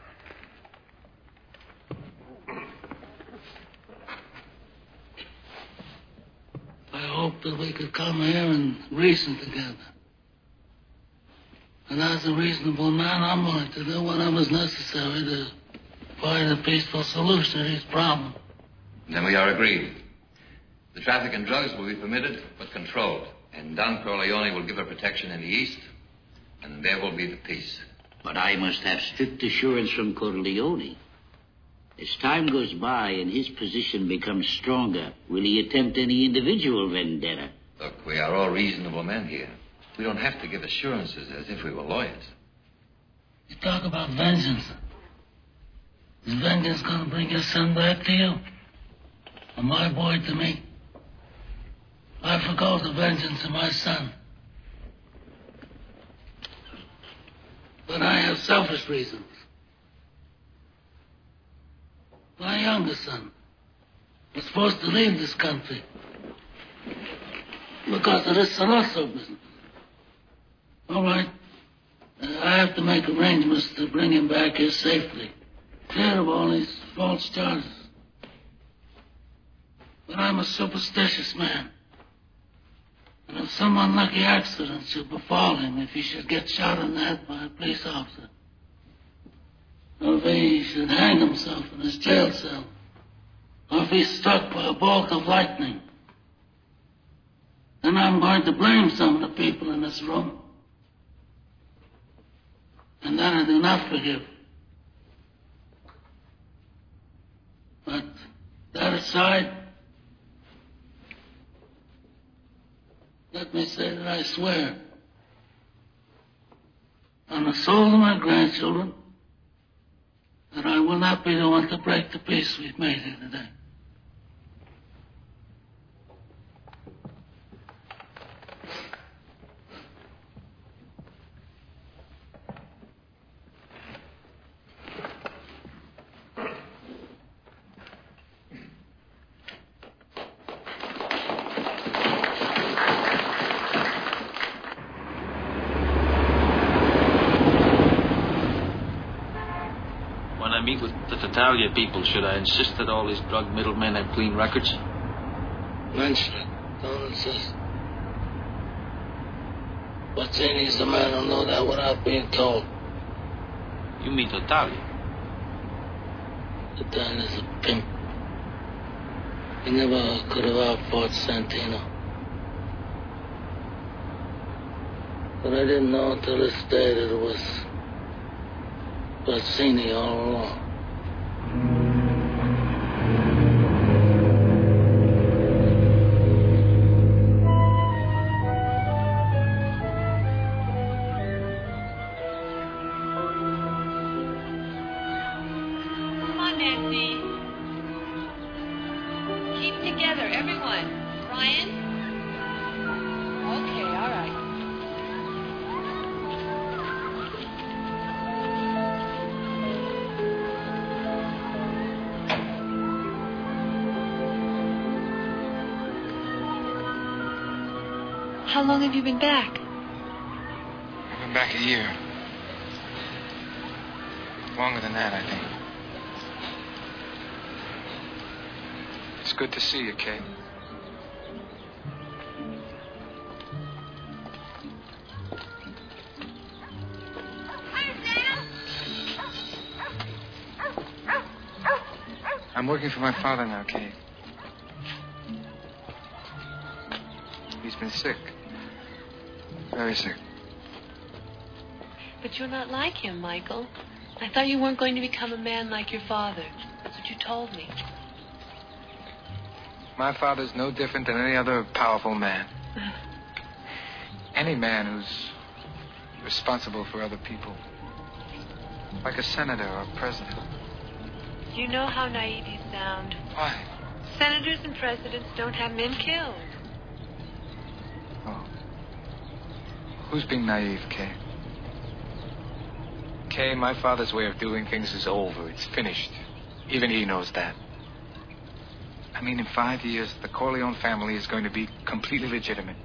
I hope that we could come here and reason together. And as a reasonable man, I'm willing to do whatever's necessary to find a peaceful solution to these problems. Then we are agreed. The traffic in drugs will be permitted, but controlled. And Don Corleone will give her protection in the East, and there will be the peace. But I must have strict assurance from Corleone. As time goes by and his position becomes stronger, will he attempt any individual vendetta? Look, we are all reasonable men here. We don't have to give assurances as if we were lawyers. You talk about vengeance. Is vengeance going to bring your son back to you? Or my boy to me? I forgo the vengeance of my son. But I have selfish reasons. My younger son was supposed to leave this country because of this Solosso business. All right. I have to make arrangements to bring him back here safely. Clear of all these false charges. But I'm a superstitious man. And if some unlucky accident should befall him, if he should get shot in the head by a police officer, or if he should hang himself in his jail cell, or if he's struck by a bolt of lightning, then I'm going to blame some of the people in this room. And that I do not forgive. But that aside, let me say that I swear on the souls of my grandchildren that I will not be the one to break the peace we've made here today. Meet with the Tattaglia people, should I insist that all these drug middlemen have clean records? Mention it. Don't insist. Bazzini's the man who'll know that without being told. You mean Tattaglia? Tattaglia's a pimp. He never could have outfought Santino. But I didn't know until this day that it was Bazzini all along. Come on, Nancy. Keep together, everyone. Brian? Okay, all right. How long have you been back? I've been back a year. Longer than that, I think. It's good to see you, Kate. I'm working for my father now, Kate. He's been sick. Very sick. But you're not like him, Michael. I thought you weren't going to become a man like your father. That's what you told me. My father's no different than any other powerful man. Any man who's responsible for other people. Like a senator or a president. You know how naive you sound. Why? Senators and presidents don't have men killed. Oh. Who's being naive, Kay? Kay, my father's way of doing things is over. It's finished. Even he knows that. I mean, in 5 years, the Corleone family is going to be completely legitimate.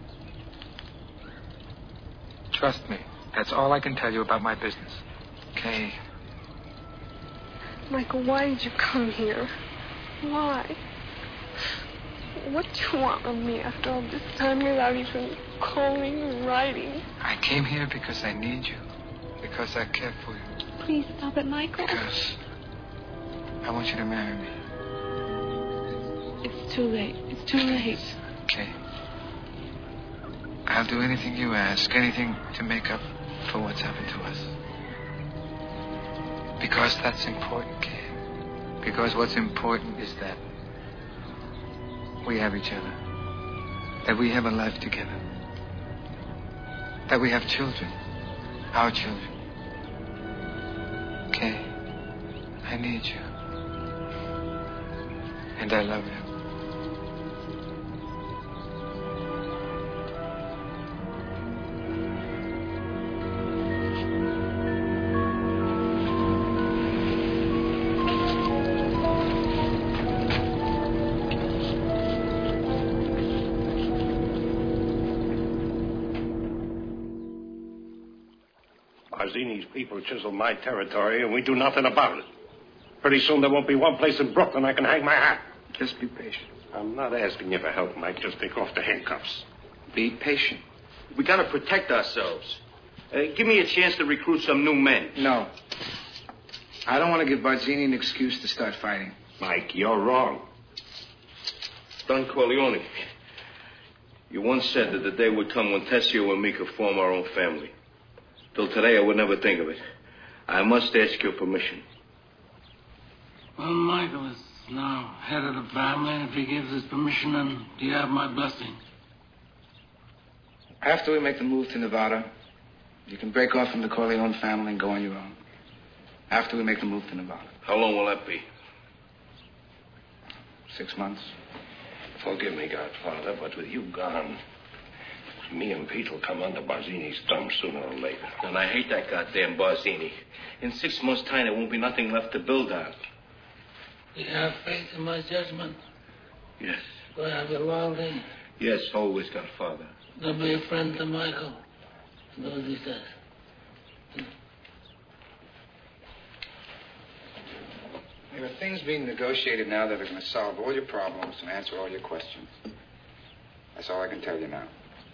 Trust me. That's all I can tell you about my business. Kay. Michael, why did you come here? Why? What do you want from me after all this time without even calling or writing? I came here because I need you. Because I care for you. Please stop it, Michael. Because I want you to marry me. It's too late. It's too late. Okay. I'll do anything you ask, anything to make up for what's happened to us. Because that's important, Kay. Because what's important is that we have each other. That we have a life together. That we have children. Our children. Kay, I need you. And I love you. Barzini's people chisel my territory, and we do nothing about it. Pretty soon there won't be one place in Brooklyn I can hang my hat. Just be patient. I'm not asking you for help, Mike. Just take off the handcuffs. Be patient. We gotta protect ourselves. Give me a chance to recruit some new men. No. I don't want to give Barzini an excuse to start fighting. Mike, you're wrong. Don Corleone, you once said that the day would come when Tessio and me could form our own family. Till today, I would never think of it. I must ask your permission. Well, Michael is now head of the family, and if he gives his permission, then you have my blessing. After we make the move to Nevada, you can break off from the Corleone family and go on your own. After we make the move to Nevada. How long will that be? 6 months. Forgive me, Godfather, but with you gone, me and Pete will come under Barzini's thumb sooner or later. And I hate that goddamn Barzini. In 6 months' time, there won't be nothing left to build on. Do you have faith in my judgment? Yes. Do I have your loyalty? Yes, always, Godfather. Then be a friend to Michael. Do as he says. There are things being negotiated now that are going to solve all your problems and answer all your questions. That's all I can tell you now.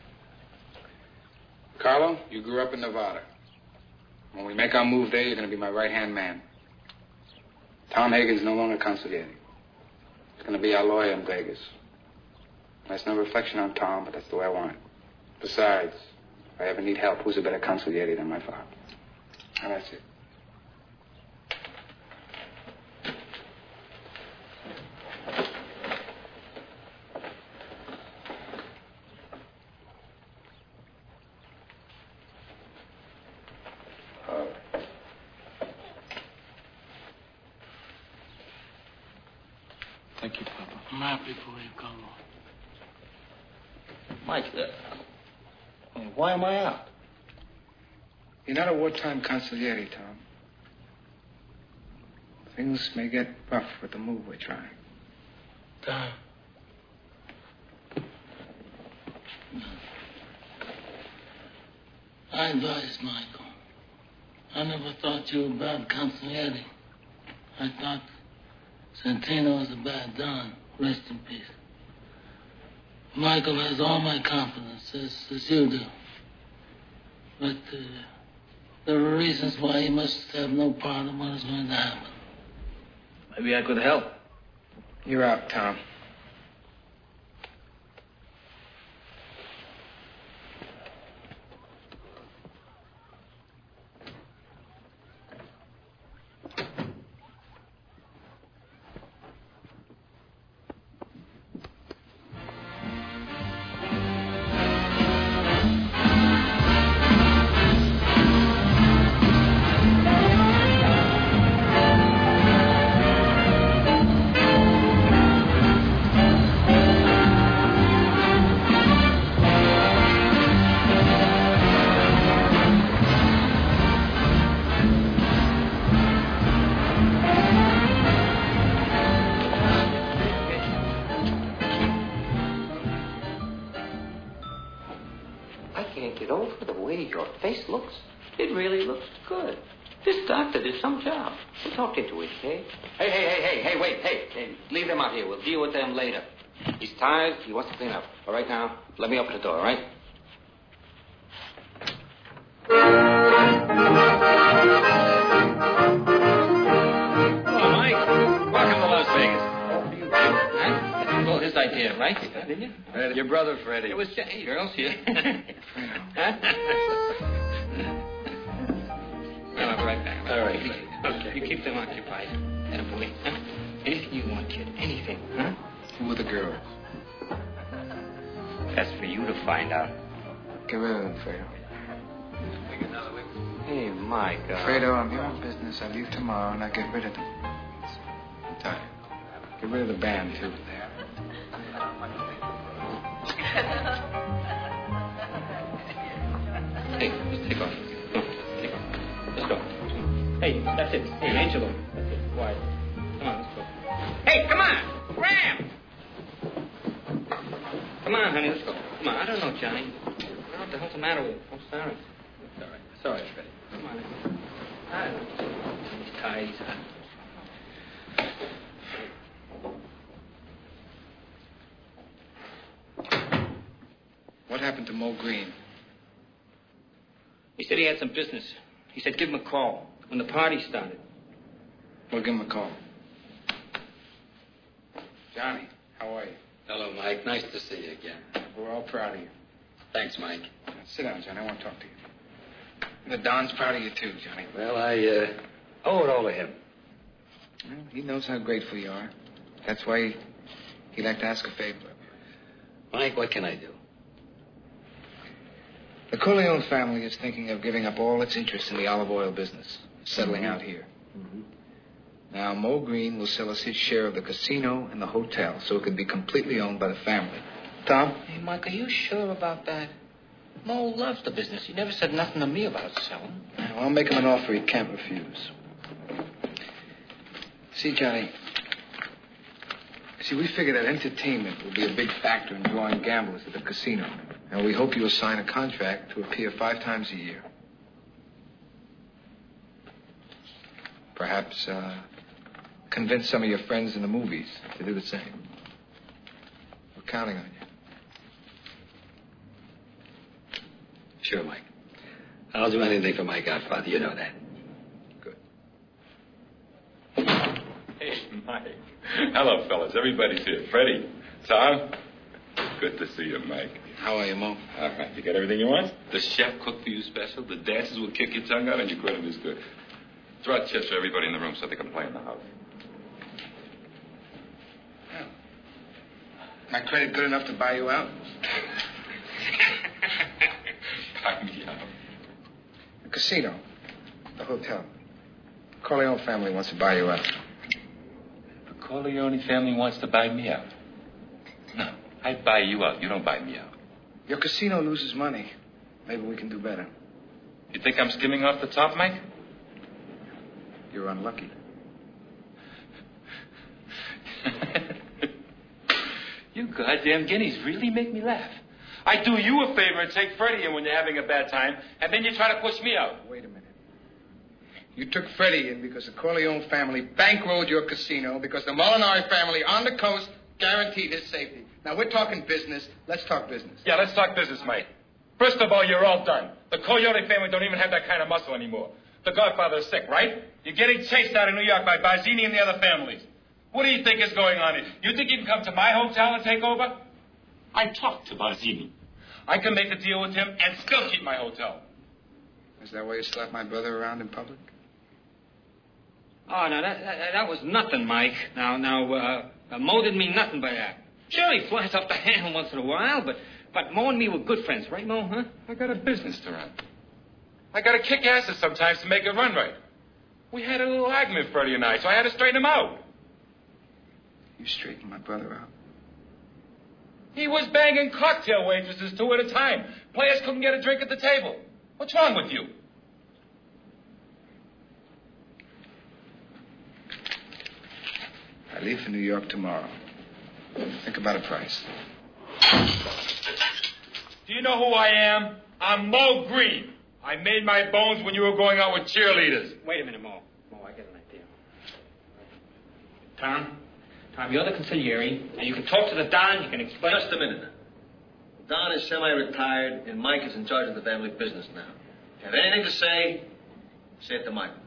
Carlo, you grew up in Nevada. When we make our move there, you're going to be my right-hand man. Tom Hagen's no longer consigliere. He's going to be our lawyer in Vegas. That's no reflection on Tom, but that's the way I want it. Besides, if I ever need help, who's a better consigliere than my father? And that's it. Thank you, Papa. I'm happy for you, Carlo. Mike, why am I out? You're not a wartime consigliere, Tom. Things may get rough with the move we're trying. Tom. I advise Michael. I never thought you were a bad consigliere. I thought Santino was a bad Don. Rest in peace. Michael has all my confidence, as you do. But there are reasons why he must have no part in what is going to happen. Maybe I could help. You're out, Tom. way your face looks, it really looks good. This doctor did some job. We'll talk into it, okay? Hey, wait. Hey, leave them out here. We'll deal with them later. He's tired. He wants to clean up. All right, now, let me open the door, all right? Hello, Mike. Welcome to Las Vegas. Well, his idea, right? Didn't you? Your brother, Freddie. It was... Hey, girls, here. I'll be right back. All right. Okay. You keep them occupied. Attaboy. Huh? Anything you want, kid. Anything. Huh? Who are the girls? That's for you to find out. Get rid of them, Fredo. Hey, Mike. Fredo, I'm here on business. I leave tomorrow, and I get rid of them. I'm tired. Get rid of the band, too. Hey, let's take off. Take off. Let's go. Hey, that's it. Hey, Angelo. That's it. Quiet. Come on, let's go. Hey, come on! Graham! Come on, honey, let's go. Come on, I don't know, Johnny. What the hell's the matter with him? I'm sorry. It's all right. It's all right, Freddie. Come on. I don't know. He's tired. He's hot. What happened to Mo Green? He said he had some business. He said give him a call when the party started. We'll give him a call. Johnny, how are you? Hello, Mike. Nice to see you again. We're all proud of you. Thanks, Mike. Sit down, Johnny. I want to talk to you. The Don's proud of you, too, Johnny. Well, I owe it all to him. Well, he knows how grateful you are. That's why he'd like to ask a favor. Mike, what can I do? The Corleone family is thinking of giving up all its interest in the olive oil business, settling out here. Mm-hmm. Now, Mo Green will sell us his share of the casino and the hotel so it can be completely owned by the family. Tom? Hey, Mike, are you sure about that? Mo loves the business. He never said nothing to me about selling. Well, I'll make him an offer he can't refuse. See, Johnny, we figure that entertainment will be a big factor in drawing gamblers to the casino. And we hope you'll sign a contract to appear 5 times a year. Perhaps convince some of your friends in the movies to do the same. We're counting on you. Sure, Mike. I'll do anything for my godfather. You know that. Good. Hey, Mike. Hello, fellas. Everybody's here. Freddie, Tom. Good to see you, Mike. How are you, Mo? All right. You got everything you want? The chef cooked for you special. The dancers will kick your tongue out, and your credit is good. Throw out chips for everybody in the room so they can play in the house. Oh. My credit good enough to buy you out? Buy me out. The casino. The hotel. The Corleone family wants to buy you out. The Corleone family wants to buy me out. No, I buy you out. You don't buy me out. Your casino loses money. Maybe we can do better. You think I'm skimming off the top, Mike? You're unlucky. You goddamn guineas really make me laugh. I do you a favor and take Freddie in when you're having a bad time, and then you try to push me out. Wait a minute. You took Freddie in because the Corleone family bankrolled your casino because the Molinari family on the coast guaranteed his safety. Now, we're talking business. Let's talk business. Yeah, let's talk business, Mike. First of all, you're all done. The Coyote family don't even have that kind of muscle anymore. The Godfather is sick, right? You're getting chased out of New York by Barzini and the other families. What do you think is going on here? You think you can come to my hotel and take over? I talked to Barzini. I can make a deal with him and still keep my hotel. Is that why you slapped my brother around in public? Oh, no, that was nothing, Mike. Now, Mo didn't mean nothing by that. Sure, he flies off the handle once in a while, but Mo and me were good friends, right, Mo, huh? I got a business to run. I got to kick asses sometimes to make it run right. We had a little argument, Freddie and I, so I had to straighten him out. You straightened my brother out? He was banging cocktail waitresses 2 at a time. Players couldn't get a drink at the table. What's wrong with you? I leave for New York tomorrow. Think about a price. Do you know who I am? I'm Mo Green. I made my bones when you were going out with cheerleaders. Wait a minute, Mo. Mo, I get an idea. Tom, you're the consigliere, and you can talk to the Don, you can explain... Just a minute. Don is semi-retired, and Mike is in charge of the family business now. If you have anything to say it to Mike.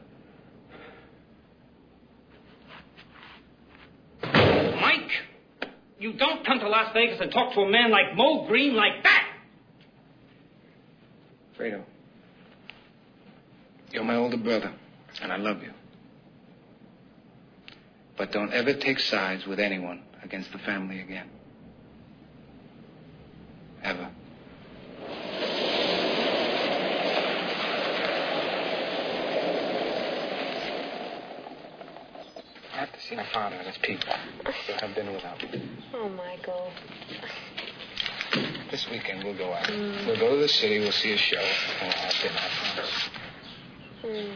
Mike, you don't come to Las Vegas and talk to a man like Mo Green like that. Fredo, you're my older brother, and I love you. But don't ever take sides with anyone against the family again. Ever. I have to see my father and his people. So have dinner without me. Oh, Michael. This weekend we'll go out. We'll go to the city, we'll see a show, and we'll have dinner, I promise.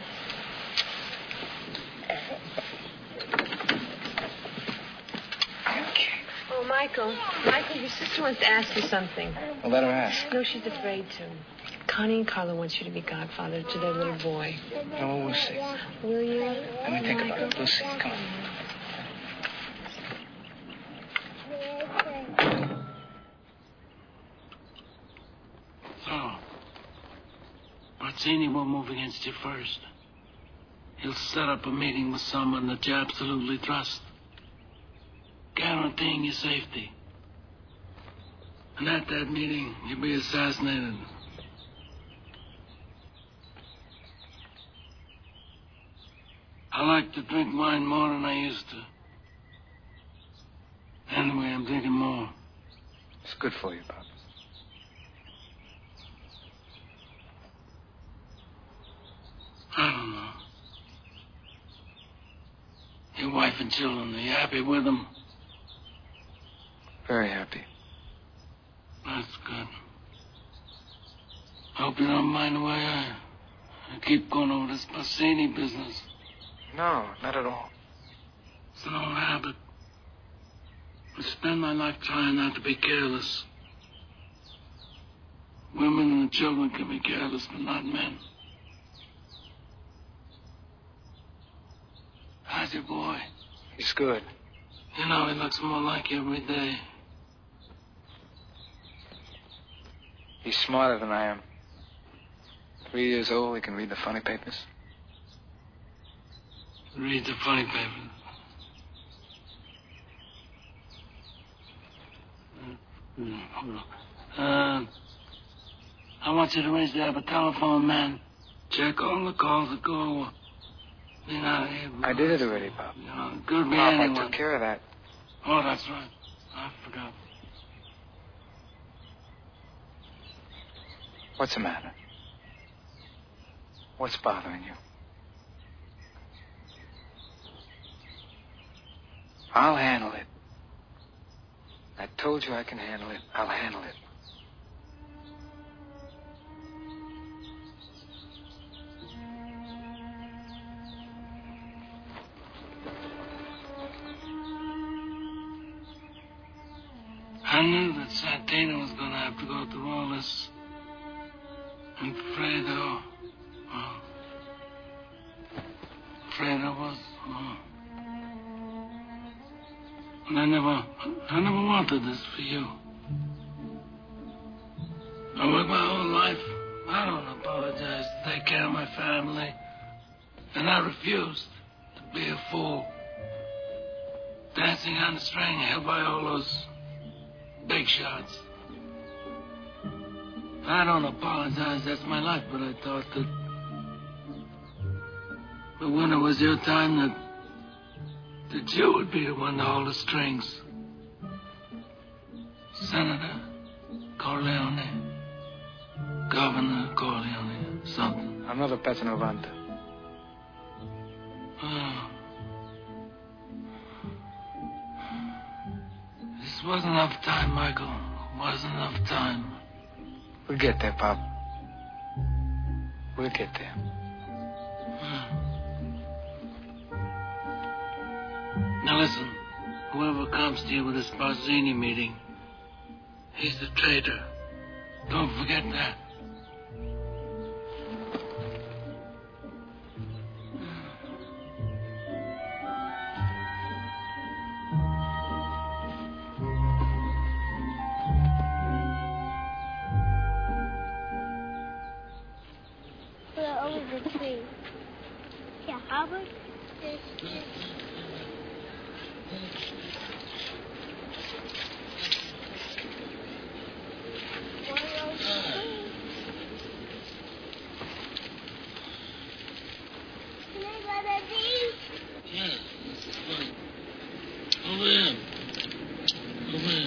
Oh, Michael, your sister wants to ask you something. Well, let her ask. No, she's afraid to. Connie and Carla wants you to be godfather to their little boy. No, well, we'll see. Will you? Let me think about it. We'll see. Come on. So, Mazzini will move against you first. He'll set up a meeting with someone that you absolutely trust, guaranteeing your safety. And at that meeting, you'll be assassinated. I like to drink wine more than I used to. Anyway, I'm drinking more. It's good for you, Bob. I don't know. Your wife and children, are you happy with them? Very happy. That's good. I hope you don't mind the way I keep going over this Mazzini business. No, not at all. It's an old habit. I spend my life trying not to be careless. Women and children can be careless, but not men. How's your boy? He's good. You know, he looks more like you every day. He's smarter than I am. 3 years old, he can read the funny papers. Read the funny papers. I want you to arrange to have a telephone man check all the calls that go over. I did it already, Bob. Could be Pop, anyone. I took care of that. Oh, that's right. I forgot. What's the matter? What's bothering you? I'll handle it. I told you I can handle it. I'll handle it. I knew that Santino was going to have to go through all this. And Fredo... well, Fredo was... well, and I never wanted this for you. I worked my whole life. I don't apologize to take care of my family. And I refused to be a fool. Dancing on the string held by all those big shots. I don't apologize, that's my life, but I thought that when it was your time that you would be the one to hold the strings. Senator Corleone, Governor Corleone, something. I'm not a Petronovanta. Oh. This wasn't enough time, Michael. Wasn't enough time. We'll get there, Pop. We'll get there. Now listen, whoever comes to you with this Mazzini meeting, he's the traitor. Don't forget that. over the tree. Yeah, how about this? Yeah, this is fun. Over here. Over here.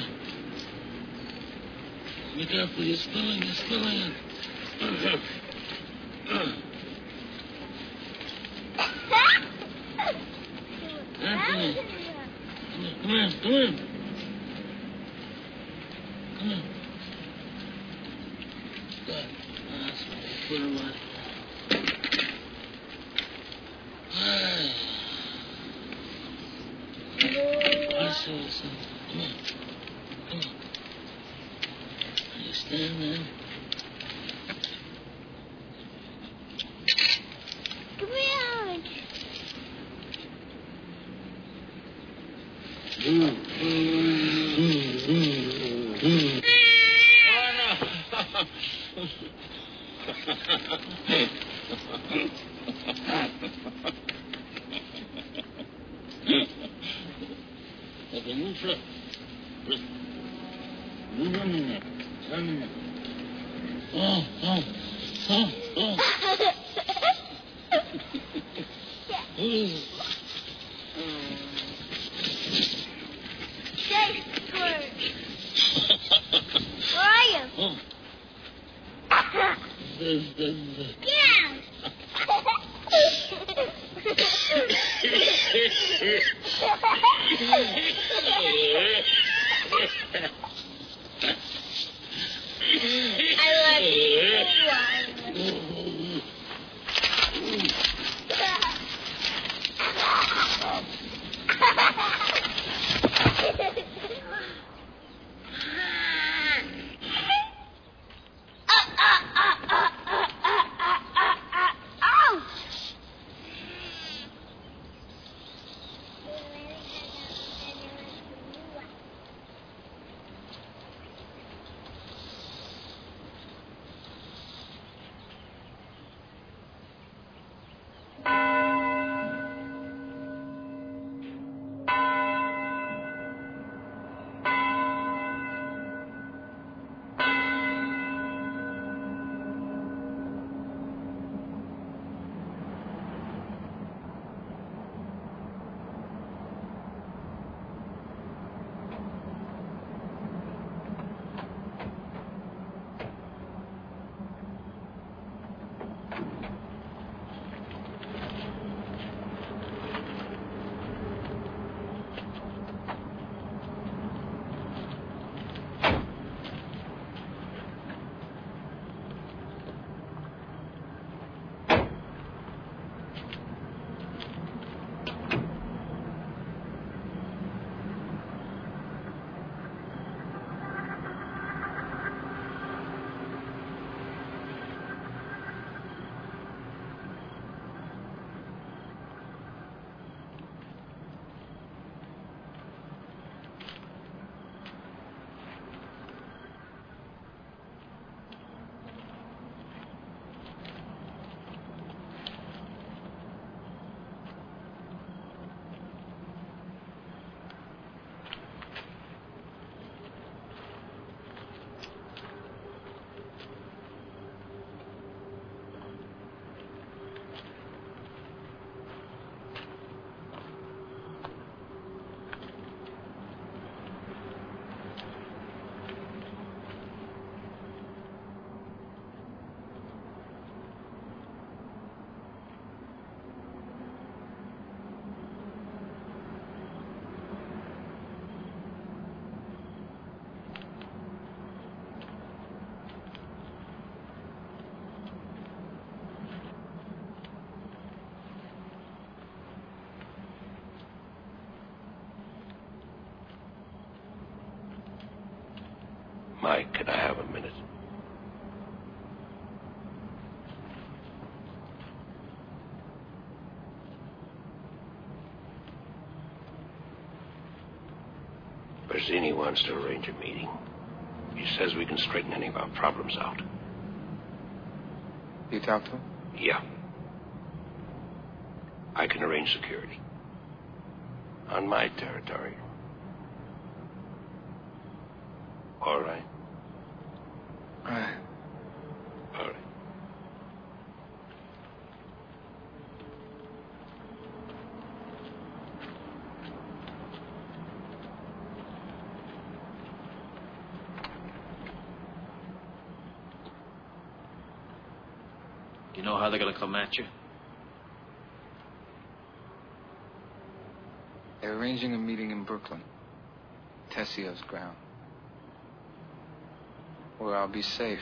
Be careful, you're spilling it. Anthony. Come here. Come here. Good. That's what you put him on. Listen. Come on. You stand there. Come here. Okay, move flip. Move on in there. Turn in there. Oh. Where are you? Oh. Mike, can I have a minute? Berzini wants to arrange a meeting. He says we can straighten any of our problems out. You talked to him? Yeah. I can arrange security. On my territory. All right. All right. All right. You know how they're going to come at you? They're arranging a meeting in Brooklyn. Tessio's ground. Where I'll be safe.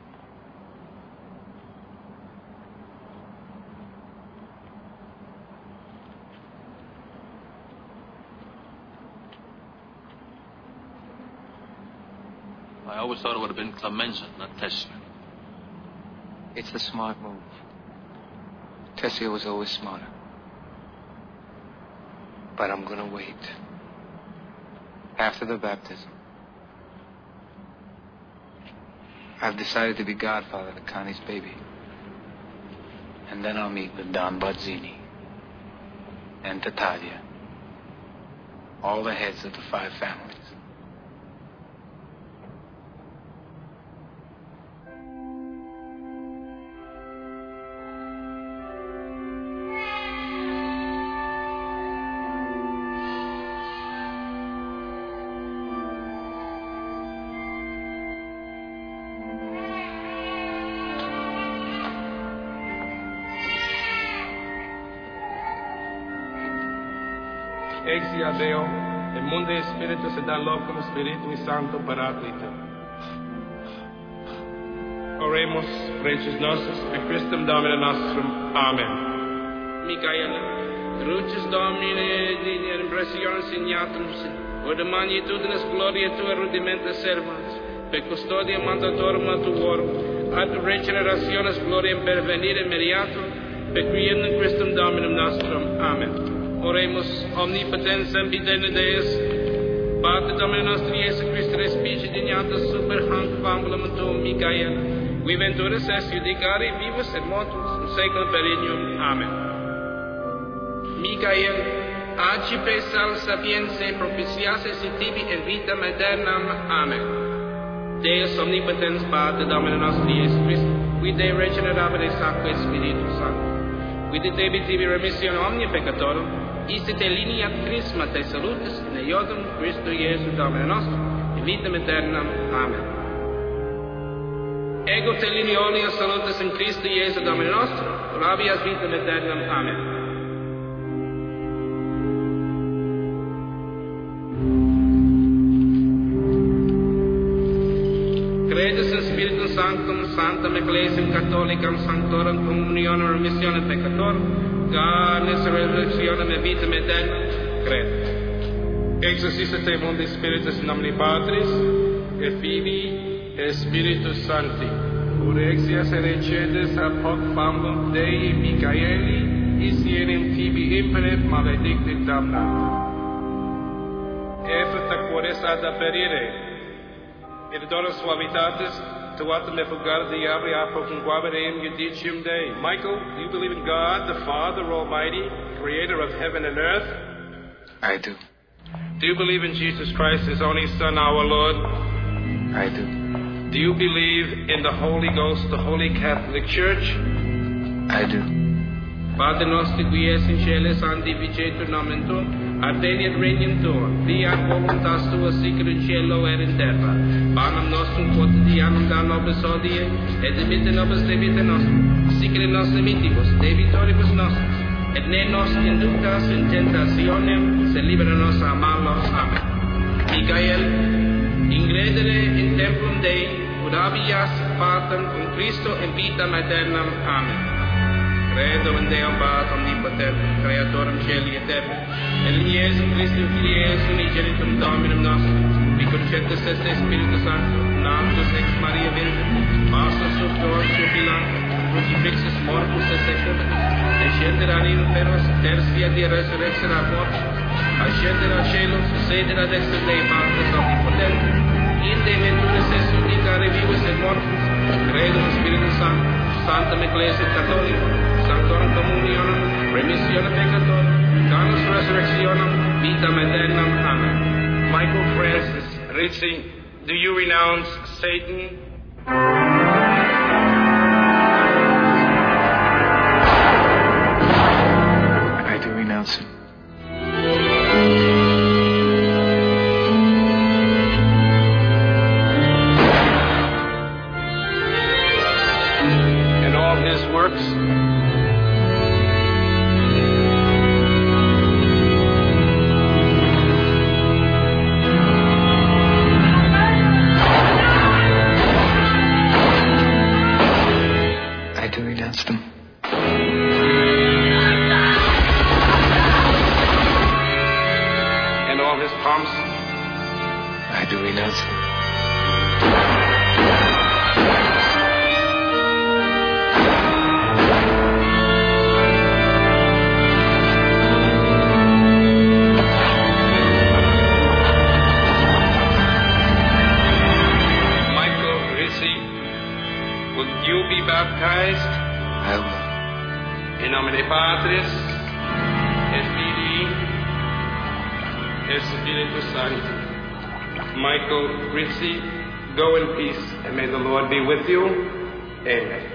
I always thought it would have been Clemenza, not Tessio. It's the smart move. Tessio was always smarter. But I'm gonna wait. After the baptism. I've decided to be godfather to Connie's baby. And then I'll meet with Don Barzini and Tatalia. All the heads of the 5 families. Exia Deo, et munde spiritus et ad locum Spiritui Sancto Paraclito. Oremus, preces nostus, per Christum Domine nostrum. Amen. Michael, crucis Domine, in impressiones signatum, or the magnitudinous gloria Tua rudimenta servans, per custodia mandatorum tuorum, ad regenerationes gloriam pervenire meriatum, per quiam in Christum Dominum nostrum. Amen. Oremus, omnipotens sempiterne Deus, Pater Domine nostri Iesu Christi respici dignatus super hanc fambulum tuum, Michael, qui venturis est judicari vivus et mortus in saeculum perennium. Amen. Michael, accipe sal sapiense propitiasse si tibi in vitam aeternam. Amen. Deus omnipotens Pater Domine nostri Iesu Christi, qui Dei regenerabile Sacco Spiritus Sancto, qui de tebi tibi remission omnia peccatorum, iste te lineat Chrisma te salutis in eiodum Christo Iesu Domine nostrum, in vitam aeternam. Amen. Ego te lineolia salutis in Christo Iesu Domine nostrum, labias vitam aeternam. Amen. Credes in Spiritum Sanctum, Sanctam Ecclesiam Catholicam, Sanctorum Communionem Remissionem Peccatorum, carnis resurrectionem et vitam aeternam. Credo. Exorcista te mundi Spiritus in nomine Patris, et Filii, et Spiritus Sancti. Ut exias et recedes ad hoc fambulum Dei Michaeli, isienem tibi impenet maledictit damnat. Effeta quores ad aperire, et dona suavitatis, tuatum effulgar diabri apocunquabere in judicium Dei. Michael, do you believe in God, the Father Almighty, creator of heaven and earth? I do. Do you believe in Jesus Christ, His only Son, our Lord? I do. Do you believe in the Holy Ghost, the Holy Catholic Church? I do. Pater nostri qui es in cielo, sanctificetur nomen tuum, adveniat regnum tuum, fiat voluntas tua sicut in cielo et in terra. Panem nostrum quotidianum da nobis hodie, et dimitte nobis debita nostrum, sicut in nos dimittimus debitoribus nostris, et ne nos inductas in tentationem, sed libera nos a malo. Amen. Michael, ingredere in templum Dei, ut habeas Patrem cum Christo in vitam aeternam. Amen. Credo in Deum Pater omnipotentem, Creatorem Caeli et terra, et in Iesu Christum Filii Iesu unigenitum Dominum nostrum, qui conceptus est Spiritus Sancto, natus ex Maria Virgine, passus sub Pontio Pilato, crucifixus mortus et sepultus, descendere ad inferos, tertia die resurrexere ad mortis, ascendere a caelos, sedere ad extra Dei Patris omnipotente, in Dei venturis est judicare vivus et mortus, credo in Spiritus Sanctus, Sanctam Ecclesiam Catholicam, Sanctorum Communionem, Remissionem Peccatorum, Carnus Resurrectionem, Vitam Aeternam. Amen. Michael Francis Rizzi, do you renounce Satan? I do renounce him. And all his works? I do renounce them. And all his pomps? I do renounce them. Michael Rizzi, will you be baptized? I will. In nomine Patris, et Filii, et Spiritus Sancti. Michael Rizzi, go in peace, and may the Lord be with you. Amen.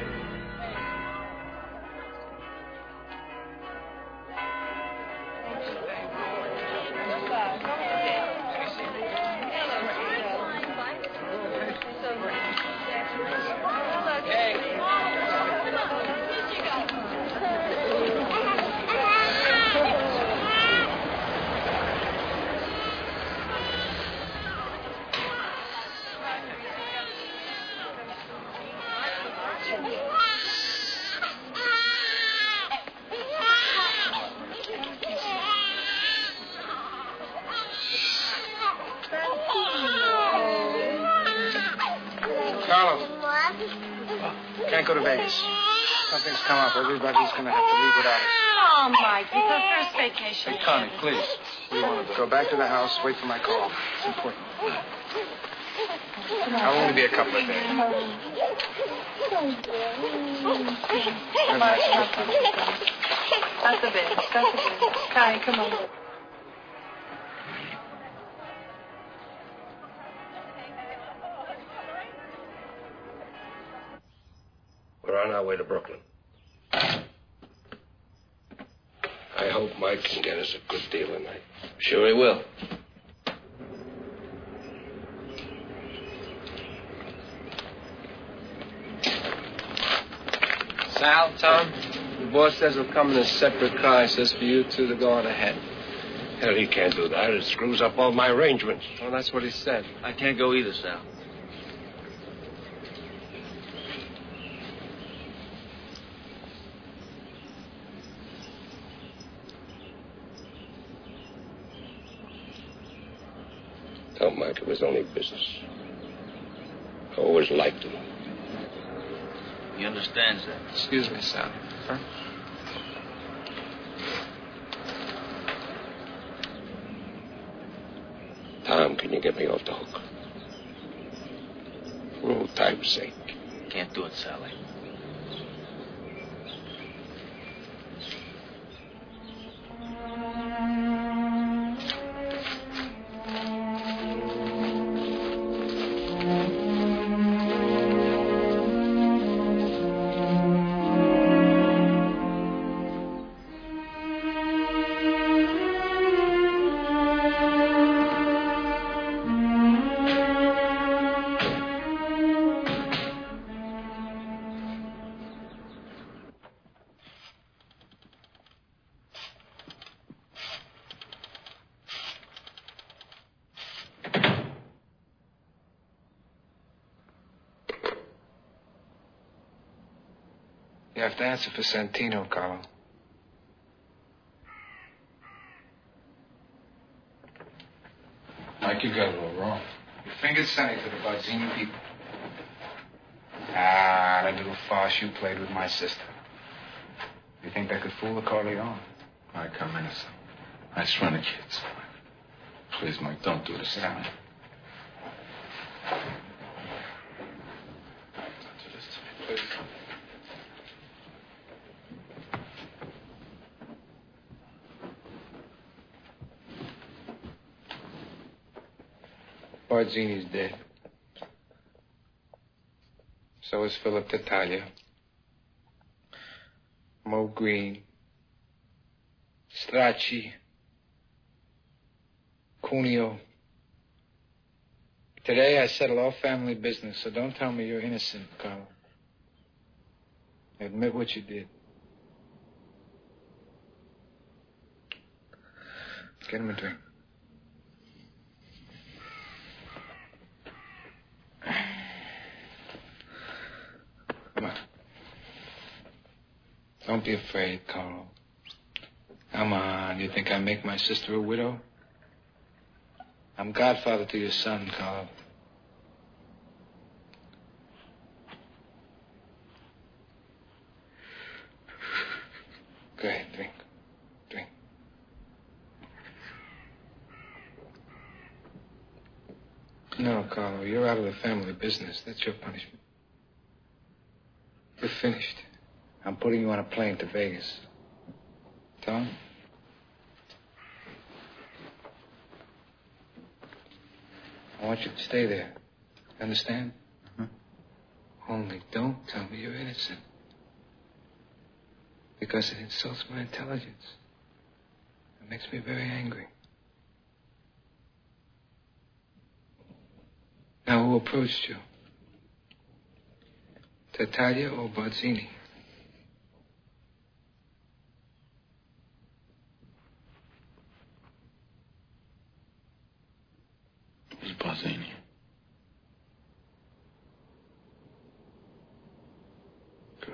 Carlos. Can't go to Vegas. Something's come up. Everybody's going to have to leave without us. Oh, Mike, it's our first vacation. Hey, Connie, please. What do you want to do? Go back to the house. Wait for my call. It's important. I'll only be a couple of days. Have a nice trip. That's the bit. That's the bit. Kai, come on. We're on our way to Brooklyn. I hope Mike can get us a good deal tonight. Sure he will. Sal, Tom, the boss says he'll come in a separate car. He says for you two to go on ahead. Hell, he can't do that. It screws up all my arrangements. Well, that's what he said. I can't go either, Sal. Tell Mike it was only business. I always liked him. He understands that. Excuse me, Sal. Huh? Tom, can you get me off the hook? For old time's sake. Can't do it, Sally. You have to answer for Santino, Carlo. Mike, you got it all wrong. You fingered Sonny for the Barzini people. Ah, that little farce you played with my sister. You think that could fool the Corleone? All right, come innocent. Nice running, kids. Please, Mike, don't do this to me. Don't do this to me, please. Barzini's dead. So is Philip Tattaglia. Mo Green. Stracci. Cuneo. Today I settle all family business, so don't tell me you're innocent, Carlo. Admit what you did. Get him a drink. Come on. Don't be afraid, Carlo. Come on. You think I make my sister a widow? I'm godfather to your son, Carlo. Go ahead, drink. Drink. No, Carlo, you're out of the family business. That's your punishment. You're finished. I'm putting you on a plane to Vegas. Tom? I want you to stay there. Understand? Only don't tell me you're innocent. Because it insults my intelligence. It makes me very angry. Now, who approached you? Tattaglia or Barzini? It was Barzini. Good.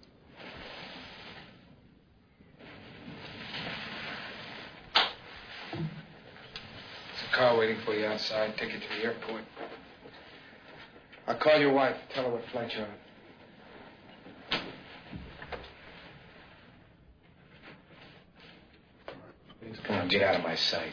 There's a car waiting for you outside. Take you to the airport. I'll call your wife. Tell her what flight you're on. Come on, get out of my sight.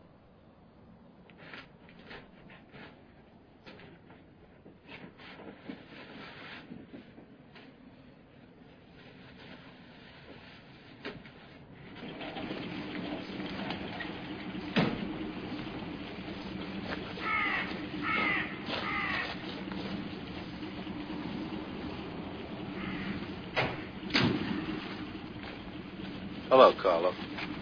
Hello, Carlo.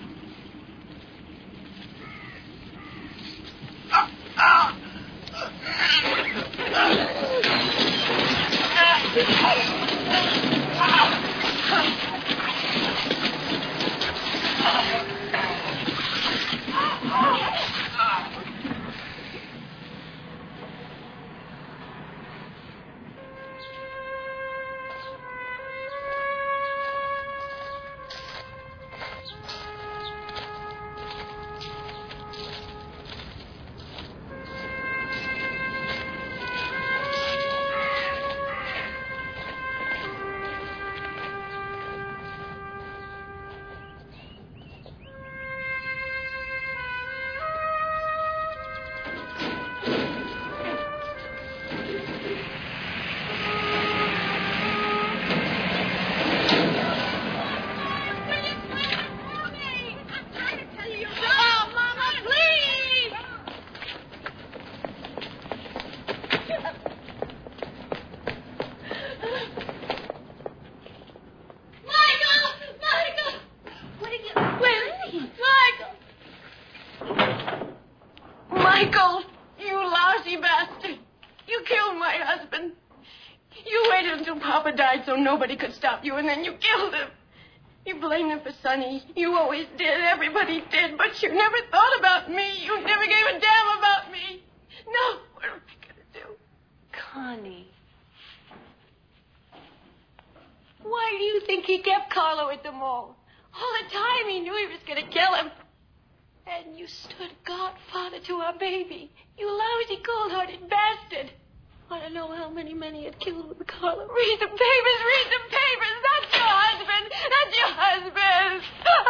Michael, you lousy bastard. You killed my husband. You waited until Papa died so nobody could stop you, and then you killed him. You blamed him for Sonny. You always did. Everybody did. But you never thought about me. You never gave a damn about me. No. What am I going to do? Connie. Why do you think he kept Carlo at the mall? All the time he knew he was going to kill him. And you stood godfather to our baby. You lousy, cold-hearted bastard. Want to know how many men he had killed with Carlo? Read the papers, read the papers. That's your husband. That's your husband.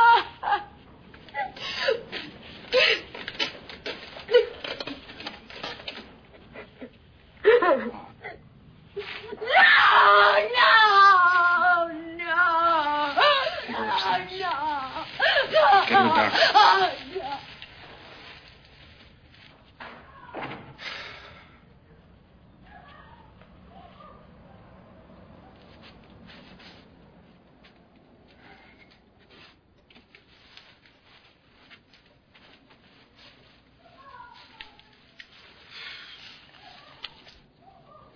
Get in the doctor.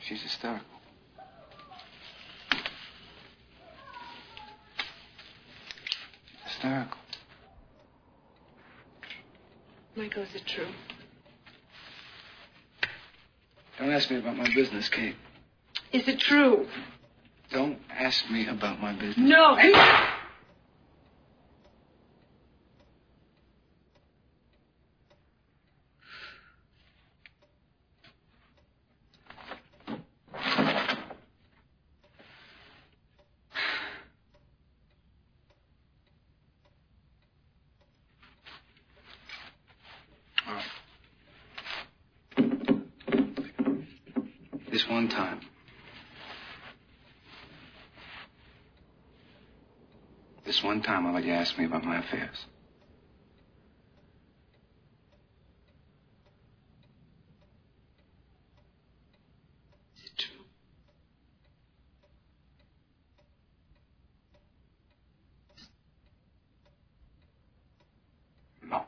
She's hysterical. Hysterical. Michael, is it true? Don't ask me about my business, Kate. Is it true? Don't ask me about my business. No. All right. This one time. This one time I'll let you ask me about my affairs. Is it true? No.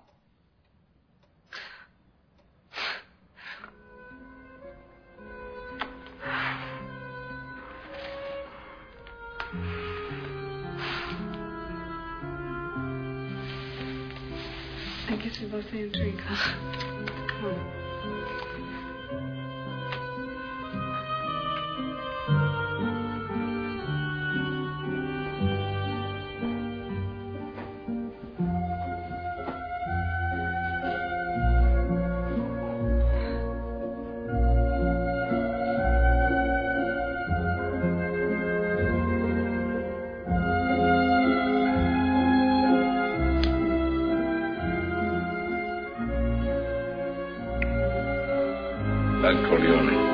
I guess we both in drink, huh? Come on. Don Corleone.